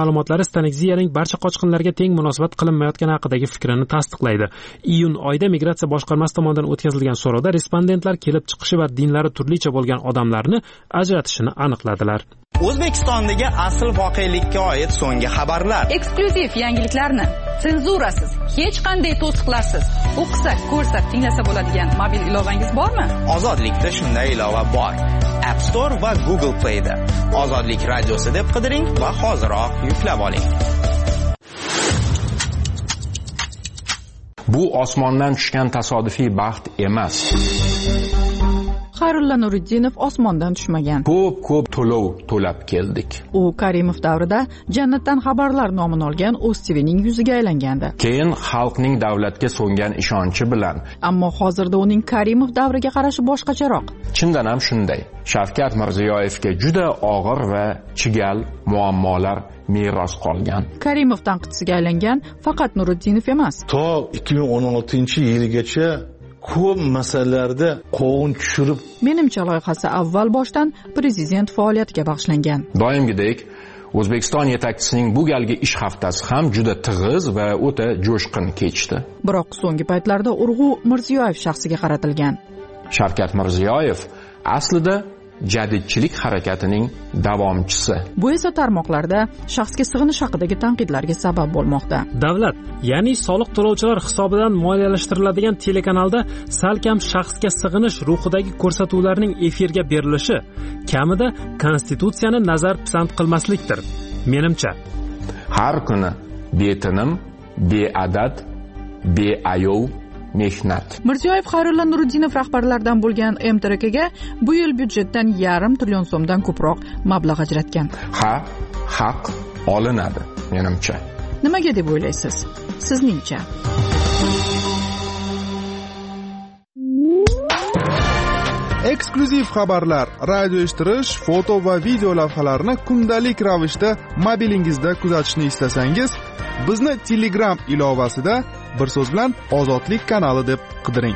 ma'lumotlari Stanexiya'ning barcha qochqinlarga teng munosabat qilinmayotgani haqidagi fikrini tasdiqlaydi. Iyun oyida migratsiya boshqarmasi tomonidan o'tkazilgan so'rovda respondentlar kelib chiqishi va dinlari turlicha bo'lgan odamlarni ajratishini aniqladilar. O'zbekistondagi asl voqelikka oid so'nggi xabarlar. Eksklyuziv yangiliklarni senzurasiz, hech qanday to'siqlarsiz o'qisak, ko'rsak, tinglasa bo'ladigan mobil ilovangiz bormi? Ozodlikda shunday ilova bor. App Store va Google Play'da Ozodlik radiosi deb qidiring va hoziroq yuklab oling. Bu osmondan tushgan tasodifiy baxt emas. Xayrulla Nuriddinov osmondan tushmagan. Ko'p ko'p to'lov to'lab keldik. U Karimov davrida Jannatdan xabarlar nomini olgan o'z T V'ning yuziga aylangandi. Keyin xalqning davlatga so'ngan ishonchi bilan. Ammo hozirda uning Karimov davriga qarashi boshqacharoq. Chindan ham shunday. Shavkat Mirziyoyevga juda og'ir va chigal muammolar meros qolgan. Karimov tanqidchisiga aylangan faqat Nuriddinov emas. To ikki ming o'n oltinchi yilgacha ko'p masalalarda qovun tushirib. Menimcha loyihasi avval boshdan prezident faoliyatiga bag'ishlangan. Doimgidek O'zbekiston yetakchisining bu galgi ish haftasi ham juda tig'iz va o'ta jo'shqin kechdi. Biroq so'nggi paytlarda urg'u Mirziyoyev shaxsiga qaratilgan. Shavkat Mirziyoyev aslida jadidchilik harakatining davomchisi. Bu esa tarmoqlarda shaxsga sig'inish haqidagi tanqidlarga sabab bo'lmoqda. Davlat, ya'ni soliq to'lovchilar hisobidan moliyalashtiriladigan telekanalda salkam shaxsga sig'inish ruhidagi ko'rsatuvlarning efirga berilishi kamida konstitutsiyani nazar pisand qilmaslikdir, menimcha. Har kuni betinim, beadad, beayov mehnat. Mirziyoyev Xayrulla Nuriddinov rahbarlaridan bo'lgan M T R K'ga bu yil byudjetdan yarim trillion so'mdan ko'proq mablag' ajratgan. Ha, haq olinadi, menimcha. Nimaga deb o'ylaysiz? Sizningcha? Eksklyuziv xabarlar, radio eshittirish, foto va video lavhalarni kundalik ravishda mobilingizda kuzatishni istasangiz, bizni Telegram ilovasida bir so'z bilan Ozodlik kanali deb qidiring.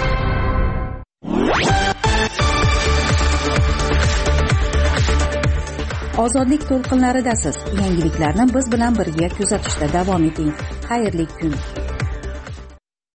Ozodlik to'lqinlaridasiz. Yangiliklarni biz bilan birga kuzatishda davom eting. Xayrli kun.